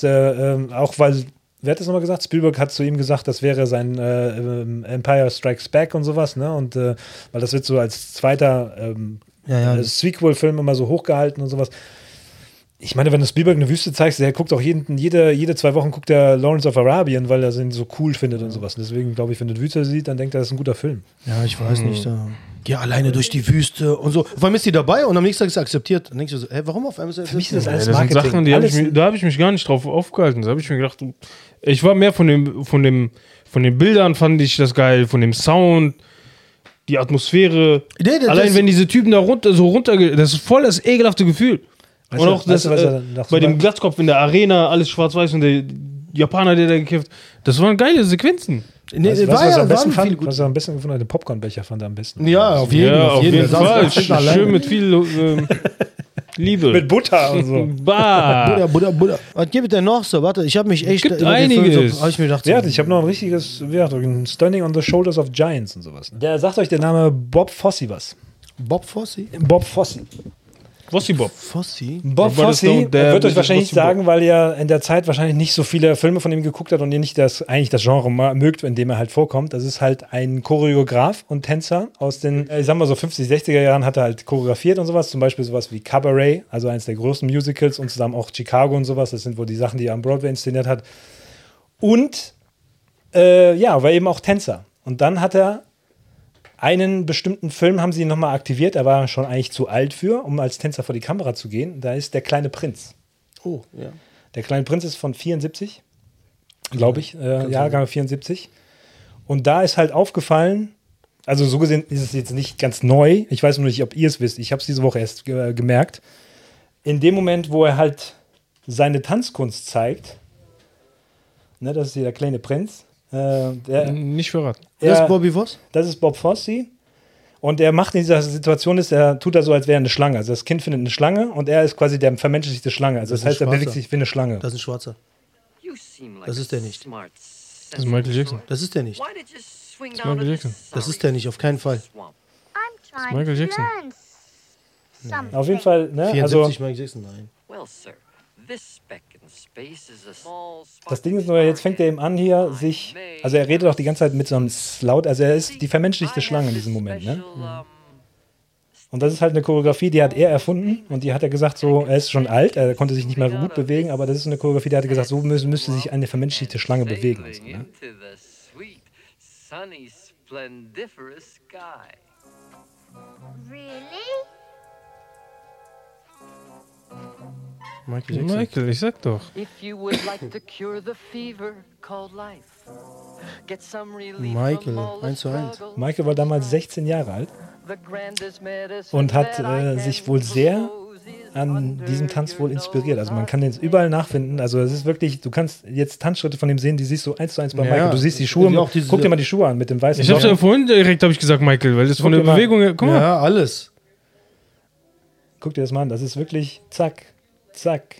wer hat das nochmal gesagt? Spielberg hat zu ihm gesagt, das wäre sein Empire Strikes Back und sowas, ne? Und weil das wird so als zweiter Sequel-Film immer so hochgehalten und sowas. Ich meine, wenn du Spielberg eine Wüste zeigst, der guckt auch jede 2 Wochen guckt der Lawrence of Arabien, weil er ihn so cool findet und sowas. Und deswegen glaube ich, wenn du die Wüste sieht, dann denkt er, das ist ein guter Film. Ja, ich weiß nicht. Geh alleine durch die Wüste und so. Auf einmal ist die dabei und am nächsten Tag ist sie akzeptiert. Dann denkst du so, warum auf einmal ist sie Für mich ist das akzeptiert? alles Das sind Marketing. Sachen, da habe ich mich gar nicht drauf aufgehalten. Da habe ich mir gedacht, ich war mehr von den Bildern fand ich das geil, von dem Sound, die Atmosphäre. Allein wenn diese Typen da runter, das ist voll das ekelhafte Gefühl. Weißt Und du- auch das, weißt du, was er noch so bei dem sagt? Glatzkopf in der Arena, alles schwarz-weiß und der Japaner, der da gekämpft. Das waren geile Sequenzen. Nee, Weißt du, war was er ja am besten waren viele fand? gut. Was er am besten gefunden hat? Den Popcornbecher fand er am besten. Ja, auf jeden, Ja, auf jeden Das Fall. ist alleine. Schön mit viel Liebe. Mit Butter und so. Bah. Buddha. Was gibt es denn noch so? Warte, ich habe mich echt Gibt über den Film einiges. so, hab ich mir gedacht, Ja, ich habe noch ein richtiges, ein Standing on the Shoulders of Giants und sowas. Der sagt euch der Name Bob Fosse was. Bob Fosse? Bob Fosse. Wossi Bob. Fosse? Bob War das Fosse doch der wird euch mit wahrscheinlich Bob? sagen, weil ihr in der Zeit wahrscheinlich nicht so viele Filme von ihm geguckt habt und ihr nicht eigentlich das Genre mögt, in dem er halt vorkommt. Das ist halt ein Choreograf und Tänzer aus den, ich sag mal so 50, 60er Jahren hat er halt choreografiert und sowas. Zum Beispiel sowas wie Cabaret, also eines der größten Musicals und zusammen auch Chicago und sowas. Das sind wohl die Sachen, die er am Broadway inszeniert hat. Und war eben auch Tänzer. Und dann hat er einen bestimmten Film, haben sie ihn nochmal aktiviert, er war schon eigentlich zu alt für, um als Tänzer vor die Kamera zu gehen. Da ist Der kleine Prinz. Oh, ja. Der kleine Prinz ist von 74, glaube ich, Jahrgang 74. Und da ist halt aufgefallen, also so gesehen ist es jetzt nicht ganz neu, ich weiß nur nicht, ob ihr es wisst, ich habe es diese Woche erst gemerkt, in dem Moment, wo er halt seine Tanzkunst zeigt, ne, das ist hier der kleine Prinz, Nicht verraten. Das ist Bobby Voss? das ist Bob Fosse. Und er macht in dieser Situation, tut er so, als wäre er eine Schlange. Also das Kind findet eine Schlange und er ist quasi der vermenschlichte Schlange. Also das Das ist heißt, er ein bewegt Schwarzer. sich wie eine Schlange. Das ist ein Schwarzer. Das ist der nicht. Das ist Michael Jackson. Das ist der nicht. Michael Jackson. Das ist der nicht, auf keinen Fall. Michael Jackson. Auf jeden Fall, ne? 74 Also Michael Jackson, nein. das Ding ist nur, jetzt fängt er eben an hier, also er redet auch die ganze Zeit mit so einem Laut, also er ist die vermenschlichte Schlange in diesem Moment, ne? Und das ist halt eine Choreografie, die hat er erfunden und die hat er gesagt, so, er ist schon alt, er konnte sich nicht mehr gut bewegen, aber das ist eine Choreografie, die hat er gesagt, so müsste sich eine vermenschlichte Schlange bewegen. Und so, ne? Michael Jackson. Michael, ich sag doch. Michael, 1:1. Michael war damals 16 Jahre alt und hat sich wohl sehr an diesem Tanz wohl inspiriert. Also man kann den überall nachfinden. Also es ist wirklich, du kannst jetzt Tanzschritte von ihm sehen, die siehst du 1:1 bei Ja. Michael. Du siehst die Schuhe, Und auch diese- guck dir mal die Schuhe an mit dem weißen Ich hab's ja vorhin direkt, habe ich gesagt, Michael, weil das von der dir mal. Bewegung her, guck mal. Ja, alles. Guck dir das mal an, das ist wirklich zack, zack.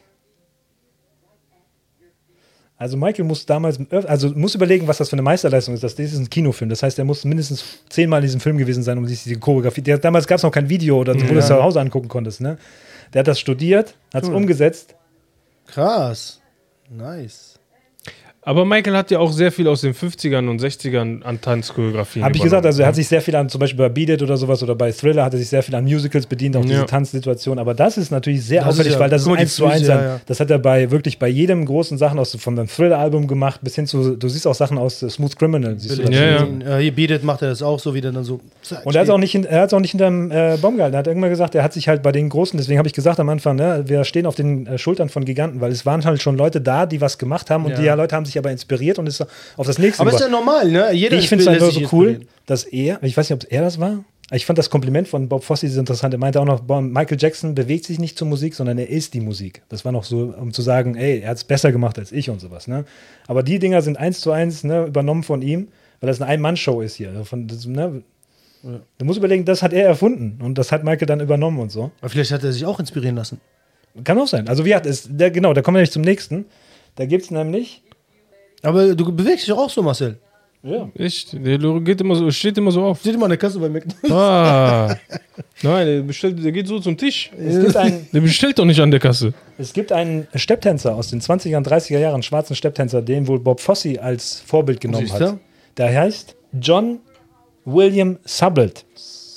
Also Michael muss damals, also muss überlegen, was das für eine Meisterleistung ist. Das ist ein Kinofilm. Das heißt, er muss mindestens 10-mal in diesem Film gewesen sein, um sich diese Choreografie. Damals gab es noch kein Video oder wo du es zu Hause angucken konntest. Ne? Der hat das studiert, hat es umgesetzt. Krass. Nice. Aber Michael hat ja auch sehr viel aus den 50ern und 60ern an Tanzchoreografien. Habe ich gesagt, also er hat sich sehr viel an, zum Beispiel bei Beat It oder sowas oder bei Thriller, hat er sich sehr viel an Musicals bedient, auch diese Ja. Tanzsituation. Aber das ist natürlich sehr Das ist auffällig, ja- weil das ist guck mal, die 1:1 Füße, sein. ja, ja. Das hat er wirklich bei jedem großen Sachen von dem Thriller-Album gemacht, bis hin zu, du siehst auch Sachen aus Smooth Criminal. Siehst du das? Ja. Hier Beat It macht er das auch so, wie der dann so. Und er hat es auch nicht hinterm Baum gehalten. Er hat irgendwann gesagt, er hat sich halt bei den Großen, deswegen habe ich gesagt am Anfang, ne, wir stehen auf den Schultern von Giganten, weil es waren halt schon Leute da, die was gemacht haben und Ja. die Leute haben sich aber inspiriert und ist auf das nächste Aber ist ja gebracht. normal, ne? Jeder Ich finde es halt lässt nur sich so cool, inspirieren. dass er, ich weiß nicht, ob er das war, Ich fand das Kompliment von Bob Fosse sehr interessant. Er meinte auch noch, Michael Jackson bewegt sich nicht zur Musik, sondern er ist die Musik. Das war noch so, um zu sagen, ey, er hat es besser gemacht als ich und sowas. Ne? Aber die Dinger sind 1:1 ne, übernommen von ihm, weil das eine Ein-Mann-Show ist hier. Du musst überlegen, das hat er erfunden und das hat Michael dann übernommen und so. Aber vielleicht hat er sich auch inspirieren lassen. Kann auch sein. Also genau, da kommen wir nämlich zum nächsten. Da gibt es nämlich... Aber du bewegst dich auch so, Marcel. Ja. Echt? Der geht immer so, steht immer so auf. Steht immer an der Kasse bei McDonald's. Ah. Nein, der geht so zum Tisch. Der bestellt doch nicht an der Kasse. Es gibt einen Stepptänzer aus den 20er und 30er Jahren, einen schwarzen Stepptänzer, den wohl Bob Fosse als Vorbild genommen hat. Der heißt John William Sublett.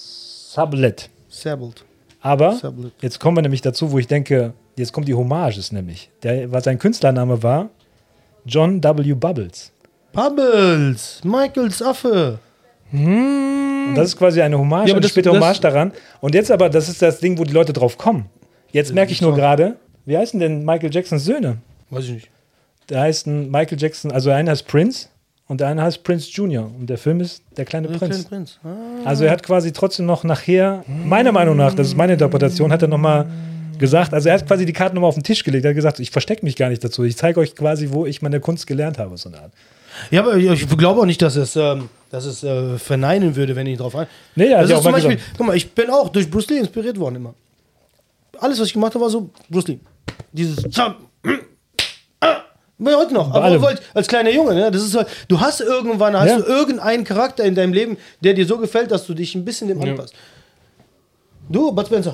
Aber jetzt kommen wir nämlich dazu, wo ich denke, jetzt kommt die Hommage nämlich. Sein Künstlername war John W. Bubbles. Bubbles, Michaels Affe. Und das ist quasi eine Hommage, eine späte Hommage daran. Und jetzt aber, das ist das Ding, wo die Leute drauf kommen. Jetzt merke ich nur gerade, wie heißen denn Michael Jacksons Söhne? Weiß ich nicht. Der heißt Michael Jackson, also der eine heißt Prince und der eine heißt Prince Jr. Und der Film ist Der kleine Prinz. Also er hat quasi trotzdem noch nachher, meiner Meinung nach, das ist meine Interpretation, hat er nochmal gesagt, also er hat quasi die Karten nochmal auf den Tisch gelegt. Er hat gesagt, ich verstecke mich gar nicht dazu. Ich zeige euch quasi, wo ich meine Kunst gelernt habe, so eine Art. Ja, aber ich glaube auch nicht, dass es verneinen würde, wenn ich drauf ein. Nee, ja, das ist auch zum mal Beispiel, guck mal, ich bin auch durch Bruce Lee inspiriert worden immer. Alles, was ich gemacht habe, war so Bruce Lee. Dieses heute noch, aber als kleiner Junge, ne? Das ist halt, du hast irgendwann du irgendeinen Charakter in deinem Leben, der dir so gefällt, dass du dich ein bisschen dem anpasst. Du, Bud Spencer.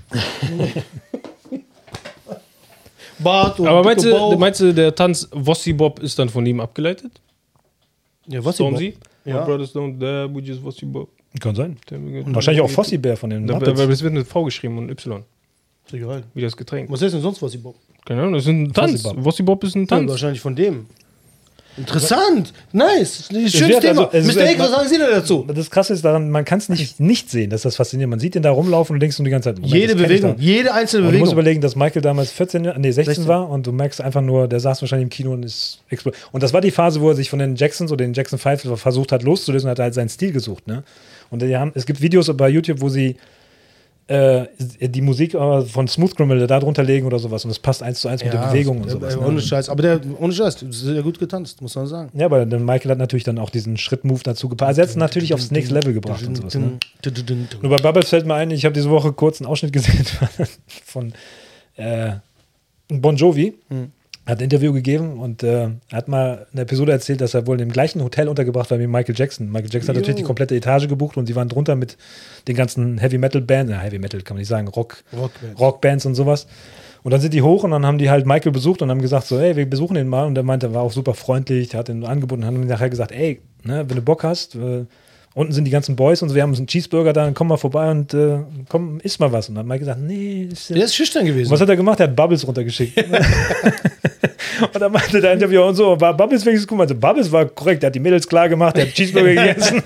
Bart und aber meinst du, der Tanz Vossi Bob ist dann von ihm abgeleitet? Ja, Vossi Bob. Ja. My brothers don't dare, we just Vossi Bob. Kann sein. Und wahrscheinlich auch Fossi Bär von den Muppets. Weil es wird mit V geschrieben und Y. Ist egal. Wie das Getränk. Was ist denn sonst Vossi Bob? Keine Ahnung, das ist ein Tanz. Vossi Bob ist ein Tanz. Ja, wahrscheinlich von dem. Interessant, nice, schönes Thema. Mr. Egg, was sagen Sie denn dazu? Das Krasse ist daran, man kann es nicht sehen, das ist das Faszinierende. Man sieht den da rumlaufen und denkst die ganze Zeit, jede Bewegung, jede einzelne Bewegung. Du musst überlegen, dass Michael damals 16 war und du merkst einfach nur, der saß wahrscheinlich im Kino und ist explodiert. Und das war die Phase, wo er sich von den Jacksons oder den Jackson 5 versucht hat loszulösen und hat halt seinen Stil gesucht. Ne? Und es gibt Videos bei YouTube, wo sie die Musik von Smooth Criminal da drunter legen oder sowas und es passt 1:1 mit der Bewegung und sowas. Ohne Scheiß, aber ohne Scheiß, sehr gut getanzt, muss man sagen. Ja, aber der Michael hat natürlich dann auch diesen Schritt-Move dazu gepasst. Also er hat es natürlich aufs nächste Level gebracht und sowas. Ne? Nur bei Bubbles fällt mir ein, ich habe diese Woche kurz einen Ausschnitt gesehen von Bon Jovi. Hat ein Interview gegeben und hat mal eine Episode erzählt, dass er wohl im gleichen Hotel untergebracht war wie Michael Jackson. Michael Jackson hat natürlich die komplette Etage gebucht und sie waren drunter mit den ganzen Heavy-Metal-Bands, Heavy Metal kann man nicht sagen, Rockbands und sowas. Und dann sind die hoch und dann haben die halt Michael besucht und haben gesagt so, ey, wir besuchen ihn mal. Und der meinte, er war auch super freundlich, der hat ihn angeboten und haben nachher gesagt, ey, ne, wenn du Bock hast, unten sind die ganzen Boys und so, wir haben uns einen Cheeseburger da, dann komm mal vorbei und komm, iss mal was. Und dann hat Mike gesagt, nee. Der ist schüchtern gewesen. Was hat er gemacht? Er hat Bubbles runtergeschickt. Und dann meinte der Interviewer und so, war Bubbles wenigstens gut? Also Bubbles war korrekt, der hat die Mädels klar gemacht, der hat Cheeseburger gegessen.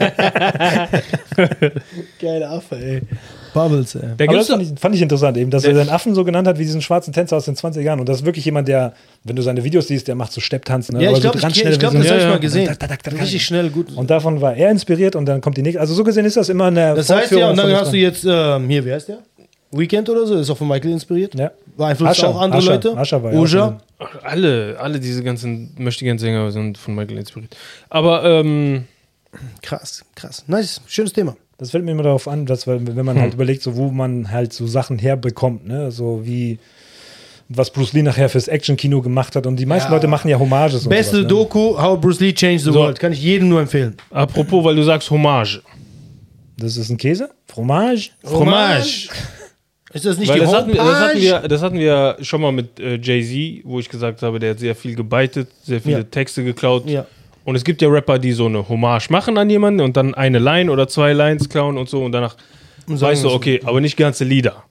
Geile Affe, ey. Bubbles, ey. Aber das fand ich interessant eben, dass er seinen Affen so genannt hat wie diesen schwarzen Tänzer aus den 20er Jahren. Und das ist wirklich jemand, der, wenn du seine Videos siehst, der macht so Stepptanzen. Ne? Ja, ich glaube, das habe ich mal gesehen. Richtig schnell, gut. Und davon war er inspiriert und dann kommt die nächste. Also so gesehen ist das immer eine Das heißt ja, und dann hast du jetzt, hier, wie heißt der? Weekend oder so, ist auch von Michael inspiriert. Ja. Beeinflusst auch andere Leute. Ascher war Oja. Alle diese ganzen Möchtegern-Sänger sind von Michael inspiriert. Aber, krass. Nice, schönes Thema. Das fällt mir immer darauf an, dass wenn man halt überlegt, so wo man halt so Sachen herbekommt, ne, so wie was Bruce Lee nachher fürs Action-Kino gemacht hat und die meisten Leute machen ja Hommages. Beste und sowas, Doku, How Bruce Lee Changed the World, kann ich jedem nur empfehlen. Apropos, weil du sagst Hommage. Das ist ein Käse? Fromage? Ist das nicht weil die das hatten wir schon mal mit Jay-Z, wo ich gesagt habe, der hat sehr viel gebeitet, sehr viele Texte geklaut. Ja. Und es gibt ja Rapper, die so eine Hommage machen an jemanden und dann eine Line oder 2 Lines klauen und so und danach weißt du, okay, aber nicht ganze Lieder.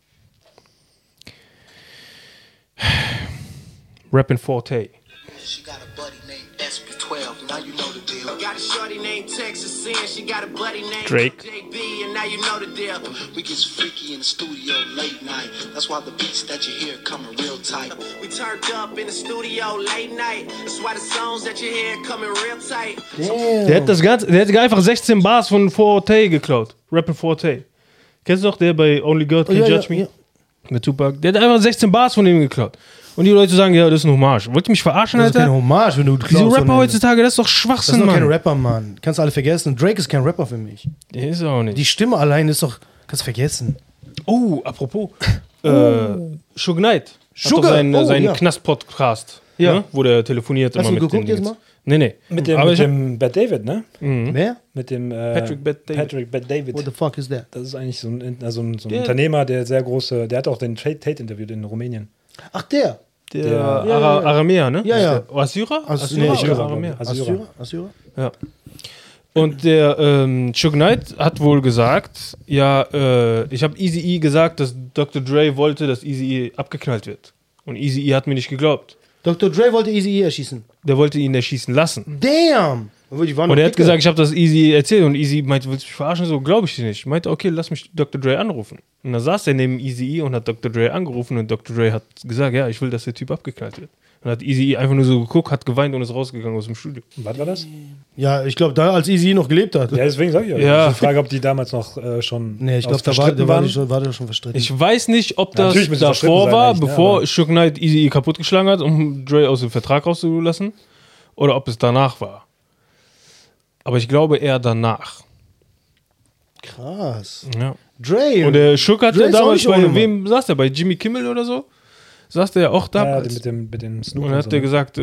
Rappin' Forte. She got a buddy named SB12, now you know the deal. Got a shorty named Texas saying she got a buddy named Drake. JB, and now you know the deal. We get freaky in the studio late night. That's why the beats that you hear coming real tight. We turned up in the studio late night. That's why the songs that you hear coming real tight. Der hat einfach 16 Bars von 4Tay geklaut. Rappin' 4Tay. Kennst du noch, der bei Only God Can Judge Me? Ja. Mit Tupac. Der hat einfach 16 Bars von ihm geklaut. Und die Leute sagen, ja, das ist ein Hommage. Wollt ihr mich verarschen, Das ist Alter? keine Hommage, wenn du Diese klaust Rapper und- heutzutage, das ist doch Das Schwachsinn, ist doch kein Mann. Rapper, Mann. Kannst du alle vergessen. Drake ist kein Rapper für mich. Der ist er auch nicht. Die Stimme allein ist doch... Kannst du vergessen. Oh, apropos. Suge Knight. Hat Sugar, doch seinen oh, seinen ja. Knast-Podcast. Ja. Ne? Wo der telefoniert Hast immer du mit geguckt den jetzt Dings. mal? Nee. Mit dem, Aber mit ich hab- dem Bad David, ne? Wer? Mit dem Patrick Bet David. Patrick Bad David. What the fuck is that? Das ist eigentlich so ein Der- Unternehmer, der sehr große, der hat auch den Tate interviewt in Rumänien. Ach, der. Der Aramäer, ne? Ja, ja. Assyrer? Nee, oder Assyrer, Aramäer? Assyrer? Ja. Und der Suge Knight hat wohl gesagt, ja, ich habe Eazy-E gesagt, dass Dr. Dre wollte, dass Eazy-E abgeknallt wird. Und Eazy-E hat mir nicht geglaubt. Dr. Dre wollte Eazy-E erschießen. Der wollte ihn erschießen lassen. Damn! Und er hat gesagt, ich habe das Eazy erzählt. Und Eazy meinte, willst du mich verarschen? So, glaube ich dir nicht. Ich meinte, okay, lass mich Dr. Dre anrufen. Und dann saß er neben Eazy-E und hat Dr. Dre angerufen. Und Dr. Dre hat gesagt, ja, ich will, dass der Typ abgeknallt wird. Und hat Eazy-E einfach nur so geguckt, hat geweint und ist rausgegangen aus dem Studio. Was war das? Ja, ich glaube, da als Eazy noch gelebt hat. Ja, deswegen sage ich ja. Ja. Ich frage, ob die damals noch schon. Nee, ich glaube, da verstritten war waren. der schon verstritten. Ich weiß nicht, ob das natürlich müssen sie davor verstritten sein, war, eigentlich, ne, bevor aber- Suge Knight Eazy-E kaputtgeschlagen hat, um Dre aus dem Vertrag rauszulassen. Oder ob es danach war. Aber ich glaube eher danach. Krass. Ja. Dre. Und der Suge Dre hatte ist auch damals nicht ohne, bei Mann. wem saß der? Bei Jimmy Kimmel oder so? Saß der ja auch Ja, damals. mit dem Snoop. Und dann hat der gesagt,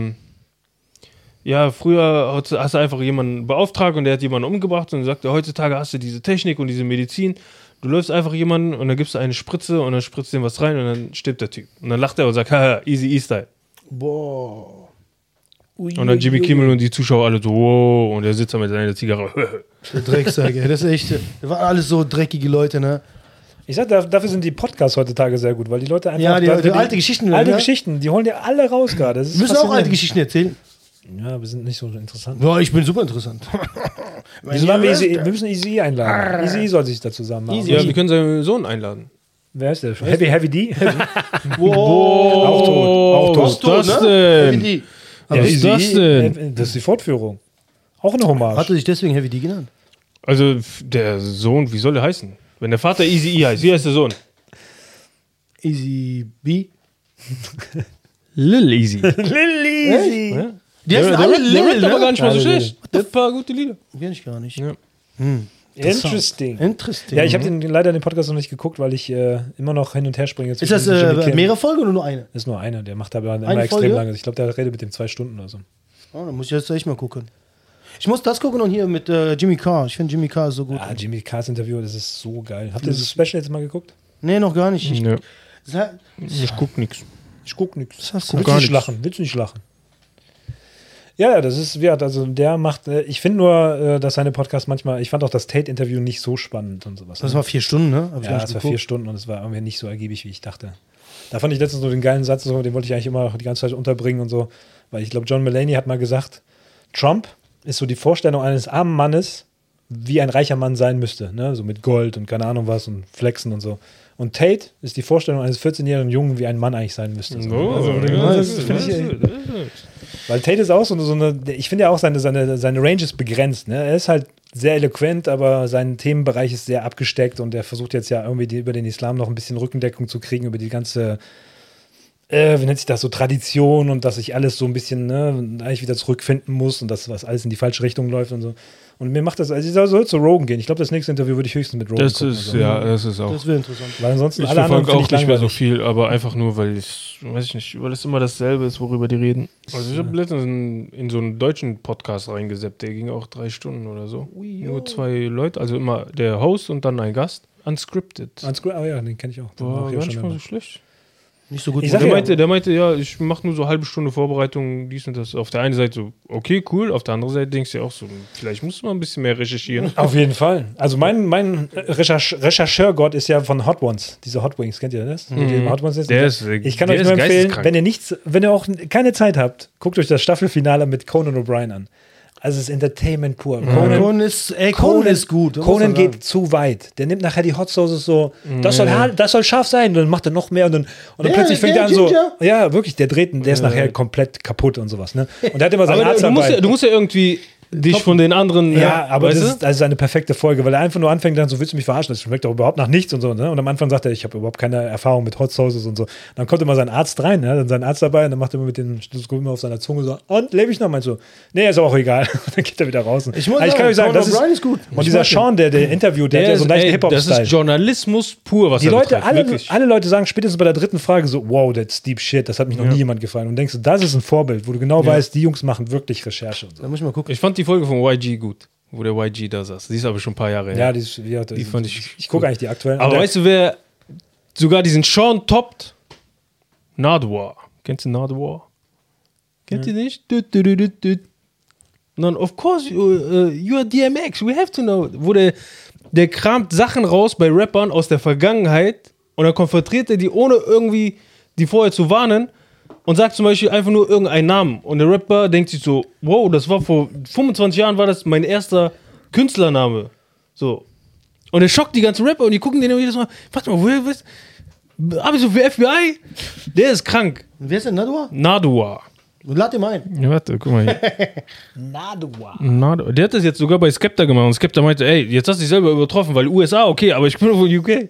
ja, früher hast du einfach jemanden beauftragt und der hat jemanden umgebracht und dann sagt er, heutzutage hast du diese Technik und diese Medizin. Du läufst einfach jemanden und dann gibst du eine Spritze und dann spritzt dem was rein und dann stirbt der Typ. Und dann lacht er und sagt, haha, Eazy-E-Style. Boah. Und dann Jimmy Kimmel und die Zuschauer alle so, wow, und er sitzt da mit seiner Zigarre. Der Drecksack, ey. Das ist echt. Das waren alles so dreckige Leute, ne? Ich sag, dafür sind die Podcasts heutzutage sehr gut, weil die Leute einfach. Ja, die alte Geschichten, Alte ne? Geschichten, die holen dir alle raus gerade. Das ist Wir müssen auch faszinierend. alte Geschichten erzählen. Ja, wir sind nicht so interessant. Ja, ich bin super interessant. Wieso laden wir Müssen Easy einladen. Easy soll sich dazu zusammen machen. Ja, wir können seinen Sohn einladen. Wer ist der? Heavy D? Wow. Auch tot. Auch Was tot. ist das denn? Heavy D. Was ist das denn? Das ist die Fortführung. Auch eine Hommage. Hat er sich deswegen Heavy D genannt? Also, der Sohn, wie soll der heißen? Wenn der Vater Eazy-E heißt, wie heißt der Sohn? Easy B. Lil Easy. Lil Easy. Ja? Die heißen alle der Lil, rappt aber gar ne? nicht mal so Alle Lil. schlecht. Der hat ein paar gute Lieder. Kenn ich gar nicht. Ja. Interesting. Interesting. Ja, ich habe leider den Podcast noch nicht geguckt, weil ich immer noch hin und her springe. Ist das mehrere Folgen oder nur eine? Das ist nur einer, der macht aber immer Eine extrem Folge? lange. Ich glaube, der redet mit dem 2 Stunden oder so. Oh, dann muss ich jetzt echt mal gucken. Ich muss das gucken und hier mit Jimmy Carr. Ich finde Jimmy Carr so gut. Ah, Jimmy Carrs Interview, das ist so geil. Habt ihr das Special jetzt mal geguckt? Nee, noch gar nicht. Nö. Das- Ich guck nix. Ich guck nichts. Was hast du? Willst gar du nicht nichts. lachen? Willst du nicht lachen? Ja, das ist wert. Also der macht, ich finde nur, dass seine Podcasts manchmal, ich fand auch das Tate-Interview nicht so spannend und sowas. Das war 4 Stunden, ne? Hab ich ja, gar das nicht war geguckt. 4 Stunden und es war irgendwie nicht so ergiebig, wie ich dachte. Da fand ich letztens so den geilen Satz, so, den wollte ich eigentlich immer die ganze Zeit unterbringen und so, weil ich glaube, John Mulaney hat mal gesagt, Trump ist so die Vorstellung eines armen Mannes, wie ein reicher Mann sein müsste, ne? So mit Gold und keine Ahnung was und Flexen und so. Und Tate ist die Vorstellung eines 14-jährigen Jungen, wie ein Mann eigentlich sein müsste. So. Das finde ich, weil Tate ist auch so eine, ich finde ja auch seine Range ist begrenzt. Ne? Er ist halt sehr eloquent, aber sein Themenbereich ist sehr abgesteckt und er versucht jetzt ja irgendwie über den Islam noch ein bisschen Rückendeckung zu kriegen, über die ganze, wie nennt sich das, so Tradition und dass sich alles so ein bisschen eigentlich wieder zurückfinden muss und dass was alles in die falsche Richtung läuft und so. Und mir macht das, also ich soll zu Rogan gehen. Ich glaube, das nächste Interview würde ich höchstens mit Rogan Das gucken. ist, also. ja, das ist auch. Das wäre interessant. Weil ansonsten Ich alle anderen verfolge finde auch ich nicht mehr so langweilig. viel, aber einfach nur, weil ich, weiß ich nicht, weil es immer dasselbe ist, worüber die reden. Also ich habe letztens in so einen deutschen Podcast reingeseppt, der ging auch 3 Stunden oder so. Nur 2 Leute, also immer der Host und dann ein Gast. Unscripted. Oh ja, den kenne ich auch. Den War mag ich gar auch nicht schon mal so immer. schlecht. Nicht so gut. Ich sag Der meinte, ja, ich mache nur so 1/2 Stunde Vorbereitung, dies und das. Auf der einen Seite so, okay, cool. Auf der anderen Seite denkst du ja auch so, vielleicht musst du mal ein bisschen mehr recherchieren. Auf jeden Fall. Also mein Rechercheurgott ist ja von Hot Ones. Diese Hot Wings, kennt ihr das? Hot Ones Der ist- ich kann der euch ist nur empfehlen, geisteskrank. wenn ihr auch keine Zeit habt, guckt euch das Staffelfinale mit Conan O'Brien an. Also es ist Entertainment pur. Conan ist gut. Conan geht zu weit. Der nimmt nachher die Hot Sauces so, das soll scharf sein. Und dann macht er noch mehr und dann plötzlich fängt er an so, ja, wirklich, der ist nachher komplett kaputt und sowas. Ne? Und der hat immer seinen Arzt dabei. Du musst ja irgendwie dich von den anderen. Ja, aber das ist eine perfekte Folge, weil er einfach nur anfängt, dann so, willst du mich verarschen? Das schmeckt doch überhaupt nach nichts und so. Ne? Und am Anfang sagt er, ich habe überhaupt keine Erfahrung mit Hot Sauces und so. Dann kommt immer sein Arzt rein, ne? Dann sein Arzt dabei und dann macht er immer mit dem Stethoskop immer auf seiner Zunge so, und lebe ich noch? Meinst du, nee, ist auch egal. Dann geht er wieder raus. Ich kann euch sagen, das ist gut. Und dieser Sean, der interviewt, der hat ja so einen leichten Hip-Hop-Style. Das ist Journalismus pur, was die Leute, alle Leute sagen spätestens bei der dritten Frage so, wow, that's deep shit, das hat mich noch nie jemand gefallen. Und denkst du, das ist ein Vorbild, wo du genau weißt, die Jungs machen wirklich Recherche und so. Da muss ich mal gucken. Ich fand die Folge von YG gut, wo der YG da saß. Die ist aber schon ein paar Jahre her. Ja, die fand ich gucke eigentlich die aktuellen. Aber weißt du, wer sogar diesen Sean toppt? Nardwuar. Kennst du Nardwuar? Kennt ihr nicht? Dann, of course, you are DMX, we have to know. Wo der kramt Sachen raus bei Rappern aus der Vergangenheit und dann konfrontiert er die, ohne irgendwie die vorher zu warnen und sagt zum Beispiel einfach nur irgendeinen Namen. Und der Rapper denkt sich so, wow, das war vor 25 Jahren, war das mein erster Künstlername. So. Und er schockt die ganzen Rapper und die gucken den immer jedes Mal, warte mal, woher bist du? Hab ich so für FBI? Der ist krank. Wer ist denn Nardwuar? Nardwuar. Lad ihn mal ein. Ja, warte, guck mal hier. Nardwuar. Der hat das jetzt sogar bei Skepta gemacht und Skepta meinte, ey, jetzt hast du dich selber übertroffen, weil USA, okay, aber ich bin von UK.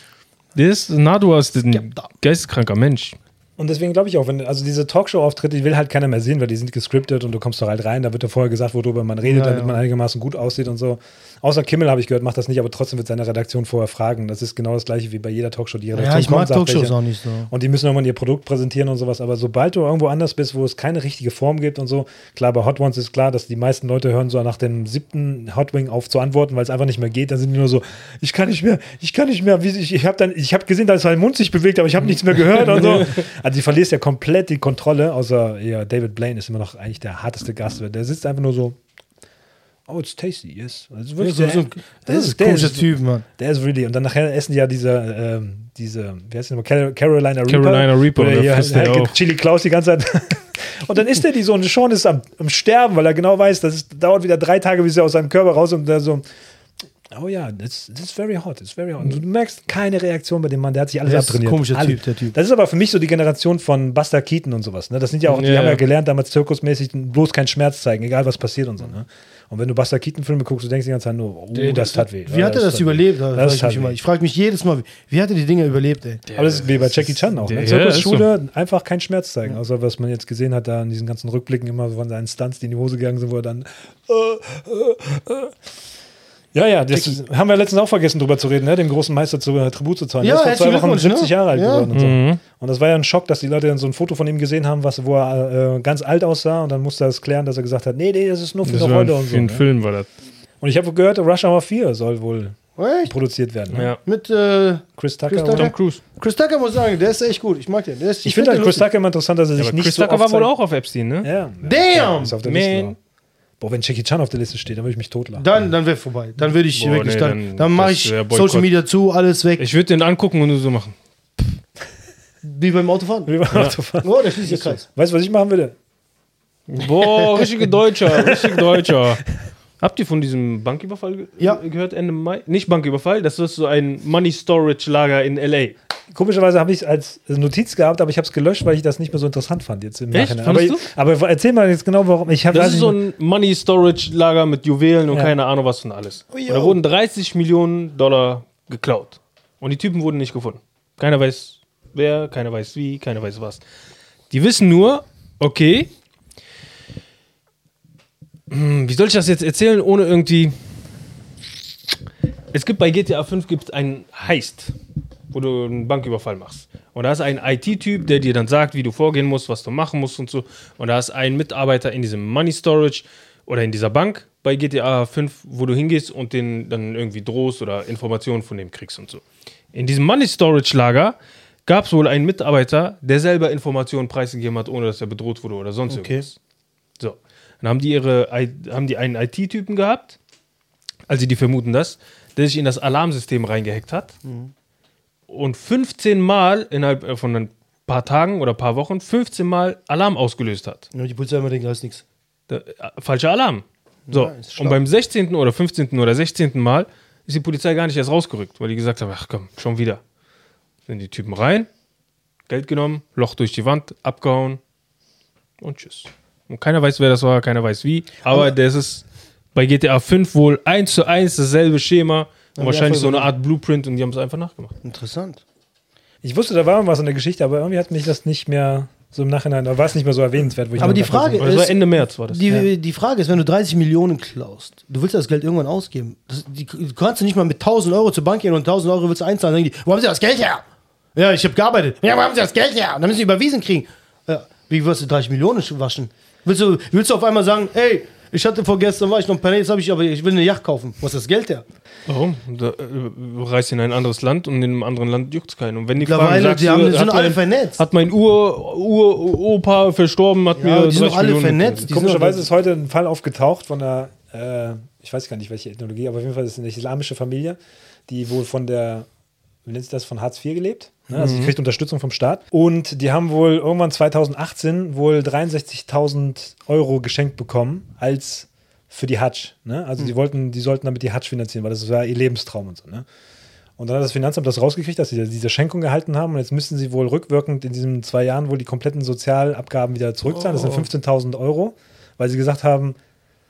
Nardwuar ist ein geisteskranker Mensch. Und deswegen glaube ich auch, also diese Talkshow-Auftritte, die will halt keiner mehr sehen, weil die sind gescriptet und du kommst da halt rein, da wird ja vorher gesagt, worüber man redet, damit man einigermaßen gut aussieht und so. Außer Kimmel, habe ich gehört, macht das nicht, aber trotzdem wird seine Redaktion vorher fragen. Das ist genau das Gleiche wie bei jeder Talkshow. Die Redaktion ich mag Talkshows auch nicht so. Und die müssen irgendwann ihr Produkt präsentieren und sowas, aber sobald du irgendwo anders bist, wo es keine richtige Form gibt und so, klar, bei Hot Ones ist klar, dass die meisten Leute hören so nach dem 7. Hot Wing auf zu antworten, weil es einfach nicht mehr geht, dann sind die nur so, ich kann nicht mehr, ich habe gesehen, dass sein Mund sich bewegt, aber ich habe nichts mehr gehört und so. Also die verlierst ja komplett die Kontrolle, außer David Blaine ist immer noch eigentlich der harteste Gast. Der sitzt einfach nur so, oh, it's tasty, yes. Also wirklich, das ist ein komischer Typ, Mann. Der ist really, und dann nachher essen die ja diese, wie heißt die nochmal, Carolina Reaper. Carolina Reaper, der Chili Klaus die ganze Zeit. Und dann isst er die so und Sean ist am Sterben, weil er genau weiß, dauert wieder 3 Tage, bis er aus seinem Körper raus und der so, oh ja, that's very hot, it's very hot. Und du merkst keine Reaktion bei dem Mann, der hat sich alles abtrainiert. Das ist ein komischer Typ, der Typ. Das ist aber für mich so die Generation von Buster Keaton und sowas. Ne? Das sind ja auch, die haben ja gelernt, damals zirkusmäßig, bloß keinen Schmerz zeigen, egal was passiert und so. Ne? Und wenn du Buster Keaton-Filme guckst, du denkst die ganze Zeit nur, das tat weh. Wie hat er das überlebt? Ich frage mich jedes Mal, wie hat er die Dinge überlebt, ey? Aber das ist wie bei Jackie Chan auch. Ne? Zirkusschule, einfach keinen Schmerz zeigen. Außer was man jetzt gesehen hat, da in diesen ganzen Rückblicken immer von seinen Stunts, die in die Hose gegangen sind, wo er dann Ja, das haben wir letztens auch vergessen, drüber zu reden, ne? Dem großen Meister Tribut zu zahlen. Ja, der ist vor 2 Wochen 70 Jahre alt geworden und so. Mhm. Und das war ja ein Schock, dass die Leute dann so ein Foto von ihm gesehen haben, wo er ganz alt aussah und dann musste er es klären, dass er gesagt hat, nee, das ist nur für noch heute und so. Für einen Film war das. Und ich habe gehört, Rush Hour 4 soll wohl produziert werden. Ne? Ja. Mit Chris Tucker. Tom Cruise. Chris Tucker muss sagen, der ist echt gut. Ich mag den. Ich finde halt Chris Tucker immer interessant, dass er sich nicht Chris so Tucker war wohl auch auf Epstein, ne? Ja. Damn! Ist auf der Liste. Boah, wenn Jackie Chan auf der Liste steht, dann würde ich mich totlachen. Dann wäre vorbei. Dann würde ich wirklich, dann mache ich Boykott. Social Media zu, alles weg. Ich würde den angucken und nur so machen. Wie beim Autofahren. Oh, der schließt der Kreis. Weißt du, was ich machen würde? Boah, richtiger Deutscher. Habt ihr von diesem Banküberfall gehört Ende Mai? Nicht Banküberfall, das ist so ein Money Storage Lager in L.A. Komischerweise habe ich es als Notiz gehabt, aber ich habe es gelöscht, weil ich das nicht mehr so interessant fand jetzt im Nachhinein. Aber erzähl mal jetzt genau, warum. Das ist so ein Money Storage Lager mit Juwelen und keine Ahnung was von alles. Und da wurden $30 Millionen geklaut. Und die Typen wurden nicht gefunden. Keiner weiß wer, keiner weiß wie, keiner weiß was. Die wissen nur, okay, wie soll ich das jetzt erzählen, ohne irgendwie. Es gibt bei GTA 5 einen Heist, wo du einen Banküberfall machst. Und da ist ein IT-Typ, der dir dann sagt, wie du vorgehen musst, was du machen musst und so. Und da ist ein Mitarbeiter in diesem Money Storage oder in dieser Bank bei GTA 5, wo du hingehst und den dann irgendwie drohst oder Informationen von dem kriegst und so. In diesem Money Storage Lager gab es wohl einen Mitarbeiter, der selber Informationen preisgegeben hat, ohne dass er bedroht wurde oder sonst irgendwas. So. Dann haben die einen IT-Typen gehabt, also die vermuten das, der sich in das Alarmsystem reingehackt hat und 15 Mal innerhalb von ein paar Tagen oder ein paar Wochen 15 Mal Alarm ausgelöst hat. Ja, die Polizei immer denkt, da ist nichts. Falscher Alarm. So, Ja, ist schlau. und beim 16. oder 15. oder 16. Mal ist die Polizei gar nicht erst rausgerückt, weil die gesagt haben, ach komm, schon wieder. Sind die Typen rein, Geld genommen, Loch durch die Wand, abgehauen und tschüss. Und keiner weiß, wer das war, keiner weiß wie, aber das ist bei GTA 5 wohl 1:1 dasselbe Schema und wahrscheinlich so eine Art Blueprint und die haben es einfach nachgemacht. Interessant. Ich wusste, da war was in der Geschichte, aber irgendwie hat mich das nicht mehr so im Nachhinein, da war es nicht mehr so erwähnenswert. Wo ich Aber mir die dachte, Frage Aber das war ist, Ende März, war das. die Frage ist, wenn du 30 Millionen klaust, du willst das Geld irgendwann ausgeben. Du kannst nicht mal mit 1.000 Euro zur Bank gehen und 1.000 Euro willst du einzahlen. Dann sagen die, wo haben sie das Geld her? Ja, ich habe gearbeitet. Ja, wo haben sie das Geld her? Und dann müssen sie überwiesen kriegen. Ja, wie wirst du 30 Millionen waschen? Willst du auf einmal sagen, ey, ich hatte vorgestern, war ich noch ein Panel, jetzt habe ich, aber ich will eine Yacht kaufen. Wo ist das Geld her? Warum? Du reist in ein anderes Land und in einem anderen Land juckt es keinen. Und wenn die Mittlerweile, fragen, die haben- sind alle vernetzt. Hat mein Uropa verstorben, hat mir die sind 30 doch alle Millionen vernetzt. gekriegt. Die Komischerweise sind ist heute ein Fall aufgetaucht von einer, ich weiß gar nicht welche Ethnologie, aber auf jeden Fall ist es eine islamische Familie, die wohl von der, wie nennt sich das, von Hartz IV gelebt. Ne? Also die kriegt Unterstützung vom Staat. Und die haben wohl irgendwann 2018 wohl 63.000 Euro geschenkt bekommen als für die Hajj. Ne? Also die sollten damit die Hajj finanzieren, weil das war ihr Lebenstraum und so. Ne? Und dann hat das Finanzamt das rausgekriegt, dass sie diese Schenkung gehalten haben und jetzt müssen sie wohl rückwirkend in diesen 2 Jahren wohl die kompletten Sozialabgaben wieder zurückzahlen. Das sind 15.000 Euro, weil sie gesagt haben,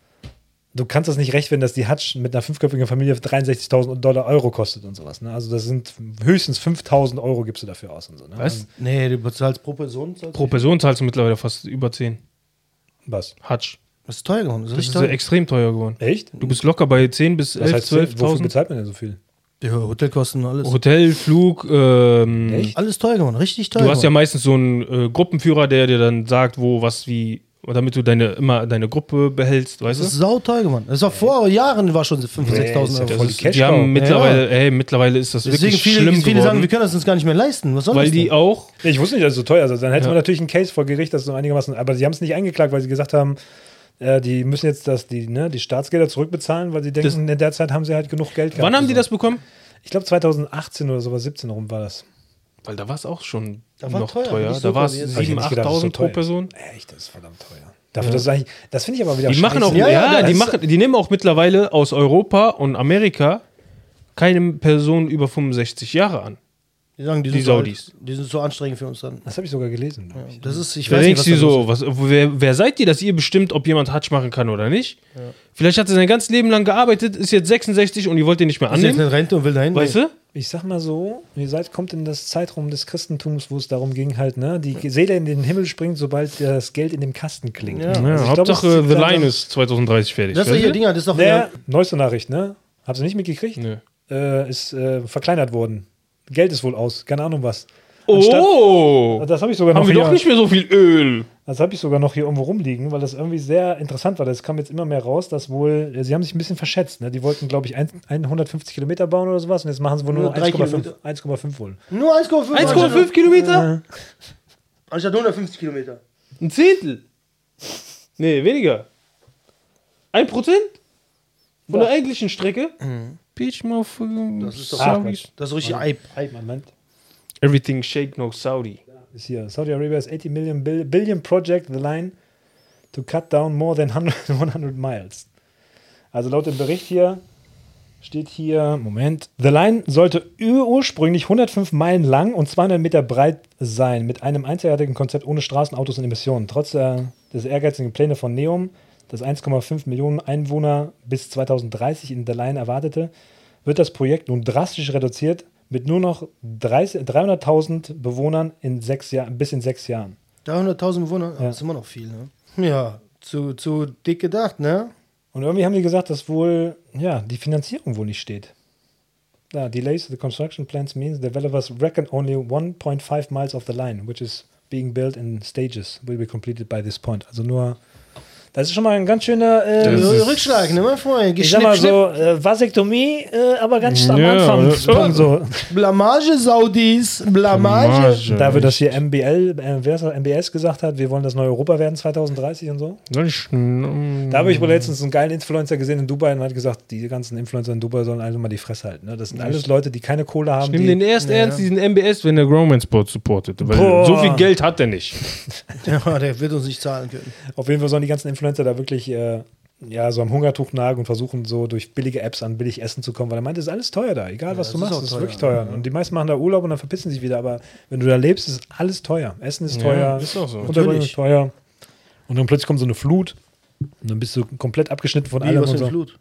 du kannst das nicht rechtfertigen, dass die Hajj mit einer 5-köpfigen Familie 63.000 Euro kostet und sowas. Ne? Also das sind höchstens 5.000 Euro gibst du dafür aus und so. Ne? Was? Nee, du bezahlst pro Person. Pro Person zahlst du mittlerweile fast über 10. Was? Hajj. Das ist teuer geworden. Das ist Das richtig ist teuer. extrem teuer geworden. Echt? Du bist locker bei 10 bis 11, heißt, wofür 12.000. bezahlt man denn so viel? Ja, Hotelkosten und alles. Hotel, Flug, Echt? Alles teuer geworden, richtig teuer du hast ja geworden. meistens so einen Gruppenführer, der dir dann sagt, wo, was, wie, damit du immer deine Gruppe behältst, weißt Das ist du? sauteuer geworden. Das war vor Jahren, war schon 5.000, Nee, 6.000 ist ja Euro. voll die Cash Die haben Ja. mittlerweile ist das Deswegen wirklich viele schlimm sagen, geworden, wir können das uns gar nicht mehr leisten. Was soll weil das die denn? auch, Ich wusste nicht, dass es so teuer ist. Also dann hätte man natürlich einen Case vor Gericht, das so einigermaßen, aber sie haben es nicht eingeklagt, weil sie gesagt haben, die müssen jetzt die Staatsgelder zurückbezahlen, weil sie denken, in der Zeit haben sie halt genug Geld gehabt. wann haben die Also, das bekommen? Ich glaube 2018 oder sowas, 17 rum war das. Weil da war es auch schon Da war noch teuer, teuer. nicht so Da war es teuer wie jetzt. 7.000, Ich hätte nicht gedacht, dass es so 8.000 pro teuer ist. Person. Echt, das ist verdammt teuer. Dafür, das finde ich aber wieder Die machen auch, scheiße. die nehmen auch mittlerweile aus Europa und Amerika keine Person über 65 Jahre an. Die sagen, die die sind so Saudis. alt, die sind so anstrengend für uns dann. Das habe ich sogar gelesen. glaub ich. Das ist, ich Da weiß nicht, denkst was du da los so, wer seid ihr, dass ihr bestimmt, ob jemand Hajj machen kann oder nicht? Vielleicht hat er sein ganzes Leben lang gearbeitet, ist jetzt 66 und ihr wollt ihn nicht mehr ist. Ist jetzt annehmen. in Rente und will dahin. Weißt du? Ich sag mal so, kommt in das Zeitraum des Christentums, wo es darum ging, halt, ne, die Seele in den Himmel springt, sobald das Geld in dem Kasten klingt. Ja. Also Ja, ich glaub, Hauptsache es- The Line ist 2030 fertig. Das ist doch weißt hier du? Dinger, das ist doch Der neueste Nachricht, ne? Habt ihr nicht mitgekriegt? Nö. Ist verkleinert worden. Geld ist wohl aus, keine Ahnung was. Oh! Das habe ich sogar noch Haben wir hier. doch nicht mehr so viel Öl. Das habe ich sogar noch hier irgendwo rumliegen, weil das irgendwie sehr interessant war. Das kam jetzt immer mehr raus, dass wohl, sie haben sich ein bisschen verschätzt. Ne? Die wollten, glaube ich, 150 Kilometer bauen oder sowas und jetzt machen sie wohl nur Nur 3 1,5 wohl. Nur 1,5 1,5 Kilometer? Anstatt 150 Kilometer. Ein Zehntel? Nee, weniger. 1% von der eigentlichen Strecke? Beach Das ist doch Saudis. Das ist richtig Hype. Moment. Everything shake, no Saudi. Ist hier. Saudi Arabia's 80 million billion project, the line to cut down more than 100 miles. Also laut dem Bericht hier steht hier, Moment, the line sollte ursprünglich 105 Meilen lang und 200 Meter breit sein, mit einem einzigartigen Konzept ohne Straßen, Autos und Emissionen. Trotz des ehrgeizigen Pläne von NEOM, das 1,5 Millionen Einwohner bis 2030 in the line erwartete, wird das Projekt nun drastisch reduziert mit nur noch 300.000 Bewohnern in 6 Jahren, bis in 6 Jahren. 300.000 Bewohner, das ist immer noch viel, ne? Ja, zu dick gedacht, ne? Und irgendwie haben die gesagt, dass wohl, ja, die Finanzierung wohl nicht steht. Ja, delays the construction plans means developers reckon only 1.5 miles of the line, which is being built in stages, will be completed by this point. Also nur, das ist schon mal ein ganz schöner Rückschlag, ne, mein Freund? ich sag mal so, Vasektomie, aber ganz am Ja, Anfang. ja. So. Blamage, Saudis, Blamage. Da wird das hier MBS gesagt hat, wir wollen das neue Europa werden 2030 und so. Da habe ich wohl letztens einen geilen Influencer gesehen in Dubai und hat gesagt, die ganzen Influencer in Dubai sollen einfach mal die Fresse halten. Ne? Das sind alles Leute, die keine Kohle haben. Nimm den erst ernst, diesen MBS, wenn der Growman Sport supportet. Weil Boah. so viel Geld hat er nicht. Ja, der wird uns nicht zahlen können. Auf jeden Fall sollen die ganzen Influencer da wirklich ja, so am Hungertuch nagen und versuchen so durch billige Apps an billig Essen zu kommen, weil er meinte, es ist alles teuer da, egal was du machst, es ist wirklich teuer. Und die meisten machen da Urlaub und dann verpissen sich wieder, aber wenn du da lebst, ist alles teuer. Essen ist teuer, ist auch so. Unterbringung ist teuer. Und dann plötzlich kommt so eine Flut und dann bist du komplett abgeschnitten von allem. Was und für so. eine Flut?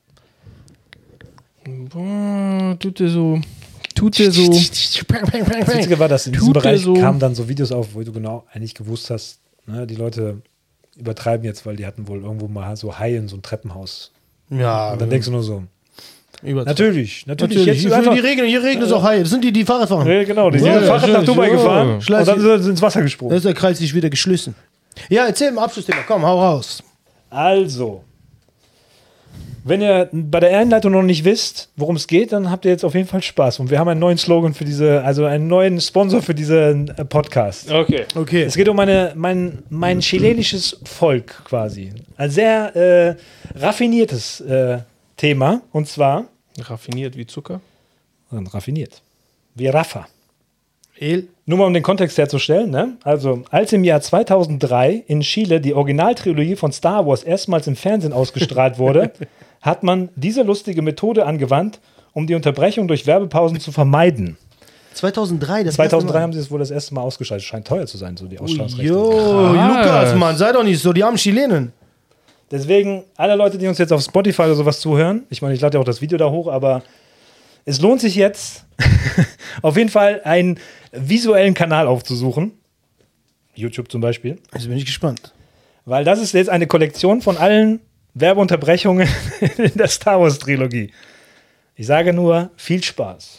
Boah, tut der so. Das Witzige war, dass in diesem Tut der Bereich so. kamen dann so Videos auf, wo du genau eigentlich gewusst hast, ne, die Leute übertreiben jetzt, weil die hatten wohl irgendwo mal so Haie in so ein Treppenhaus. Ja, Und dann denkst du nur so, übertreiben. natürlich. Natürlich. Jetzt Hier einfach, hier regnet es auch Haie. Das sind die Fahrrad fahren. ja, genau, die sind Ja, mit dem Fahrrad nach Dubai gefahren und Schleiß- dann sind sie ins Wasser Da gesprungen. ist der Kreis sich wieder geschlossen. Ja, erzähl im Abschlussthema. Komm, hau raus. Also, wenn ihr bei der Einleitung noch nicht wisst, worum es geht, dann habt ihr jetzt auf jeden Fall Spaß. Und wir haben einen neuen Slogan für also einen neuen Sponsor für diesen Podcast. Okay. Okay. Es geht um mein chilenisches Volk quasi. Ein sehr raffiniertes Thema. Und zwar Raffiniert wie Zucker. raffiniert. Wie Rafa. El. Nur mal um den Kontext herzustellen, ne? Also, als im Jahr 2003 in Chile die Originaltrilogie von Star Wars erstmals im Fernsehen ausgestrahlt wurde, hat man diese lustige Methode angewandt, um die Unterbrechung durch Werbepausen zu vermeiden. 2003, das 2003 haben sie es wohl das erste Mal ausgeschaltet. Scheint teuer zu sein, so die Ausstrahlungsrechte. Jo, Lukas, Mann, sei doch nicht so, die armen Chilenen. Deswegen, alle Leute, die uns jetzt auf Spotify oder sowas zuhören, ich meine, ich lade ja auch das Video da hoch, aber es lohnt sich jetzt, auf jeden Fall einen visuellen Kanal aufzusuchen. YouTube zum Beispiel. Also bin ich gespannt. Weil das ist jetzt eine Kollektion von allen Werbeunterbrechungen in der Star Wars Trilogie. Ich sage nur, viel Spaß.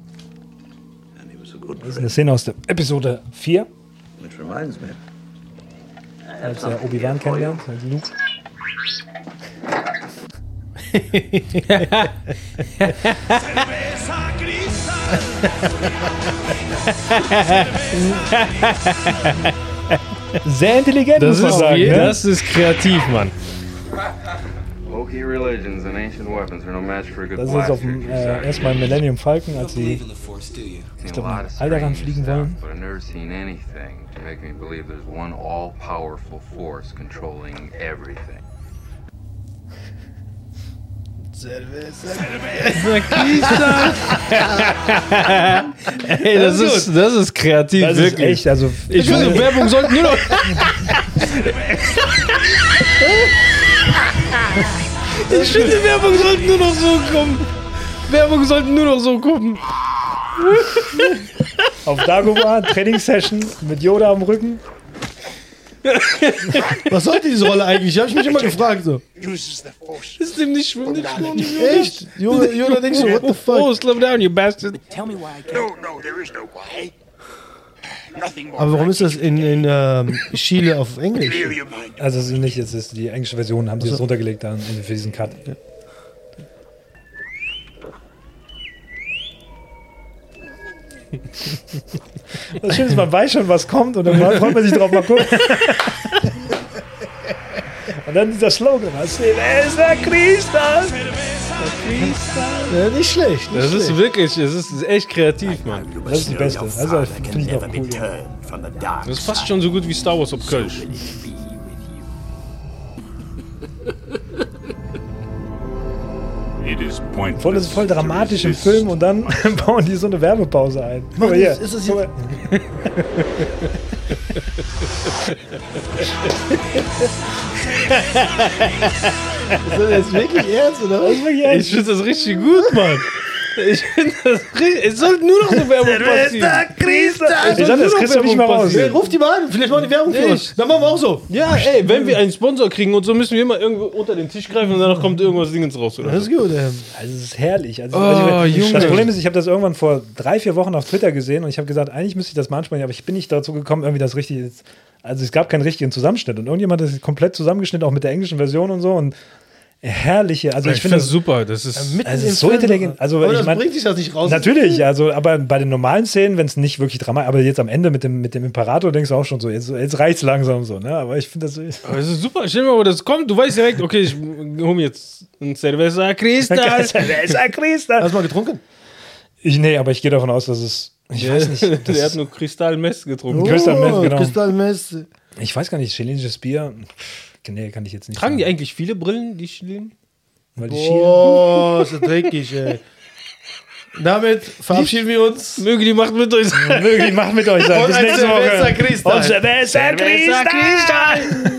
Das ist eine Szene aus der Episode 4, Which reminds me. als er Obi-Wan kennenlernt, als Luke. Sehr intelligent, muss man sagen. Ne? Das ist kreativ, Mann. Low-key religions and ancient weapons are no match for a good Das ist auf dem blaster. erstmal Millennium Falcon, als sie Ich glaub, nach Alderaan fliegen wollen. But I've never seen anything to make me believe there's one all-powerful force controlling everything. Ey, das ist kreativ, Das ist wirklich. echt, also Ich finde, Werbung sollten nur noch. Ich finde, Werbung sollten nur noch so kommen. Werbung sollten nur noch so kommen. auf Dagobah, Trainingssession mit Yoda am Rücken. Was sollte diese Rolle eigentlich? Habe ich mich immer gefragt so. Ist dem nicht schwimmen? Echt? Yoda denkt so, what the fuck? Oh, slow down, you bastard. No, there is no why. Nothing more. Aber warum ist das in Chile auf Englisch? Clear your mind. Also es ist nicht, es ist die englische Version, haben sie jetzt runtergelegt dann für diesen Cut. Das Schöne ist, man weiß schon, was kommt und dann freut man sich drauf, mal gucken. Und dann dieser Slogan, Cerveza Cristal. Ja, nicht schlecht. Das ist wirklich, es ist echt kreativ, Mann. Das ist die beste. Also finde ich noch cool. Ja. Das ist fast schon so gut wie Star Wars auf Kölsch. Voll dramatisch im Film und dann bauen die so eine Werbepause ein. Guck mal hier. Ist das Guck mal. Ist das jetzt wirklich ernst, oder was? Ich finde das richtig gut, Mann. Ich finde das richtig. Es sollte nur noch so Werbung passieren. Ich dachte, das kriegst du nicht mal raus. Ja, ruf die mal an, vielleicht machen die Werbung für uns. Dann machen wir auch so. Ja, ey, wenn wir einen Sponsor kriegen und so, müssen wir immer irgendwo unter den Tisch greifen und danach kommt irgendwas Dingens raus, oder? Das ist gut, Also es ist herrlich. Also, Junge. das Problem ist, ich habe das irgendwann vor 3-4 Wochen auf Twitter gesehen und ich habe gesagt, eigentlich müsste ich das mal ansprechen, aber ich bin nicht dazu gekommen, irgendwie das richtig. Also es gab keinen richtigen Zusammenschnitt und irgendjemand hat das komplett zusammengeschnitten, auch mit der englischen Version und so und herrliche. Also ich finde das super. Das ist. Also es ist so intelligent. Also Aber ich das meine, bringt sich das nicht raus. natürlich, also aber bei den normalen Szenen, wenn es nicht wirklich dramatisch, aber jetzt am Ende mit dem Imperator denkst du auch schon so, jetzt reicht's langsam so, ne? Aber ich finde das Aber es ist super. Stell dir mal, wo das kommt, du weißt direkt, okay, ich hole mir jetzt ein Cerveza Cristal. Hast du mal getrunken? Nee, aber ich gehe davon aus, dass es. Ich weiß nicht. Der hat nur Kristallmess getrunken. Crystal Meth, genau. Kristallmess. Ich weiß gar nicht, chilenisches Bier. Nee, kann ich jetzt nicht Tragen die sagen. eigentlich viele Brillen, die Chilen? Weil die schielen. Oh, ist das dreckig, ey. Damit verabschieden wir uns. Möge die Macht mit euch sein. Möge die Macht mit euch sein. Und Bis ein nächste Woche. Cerveza Cristal. Und Cerveza Cristal.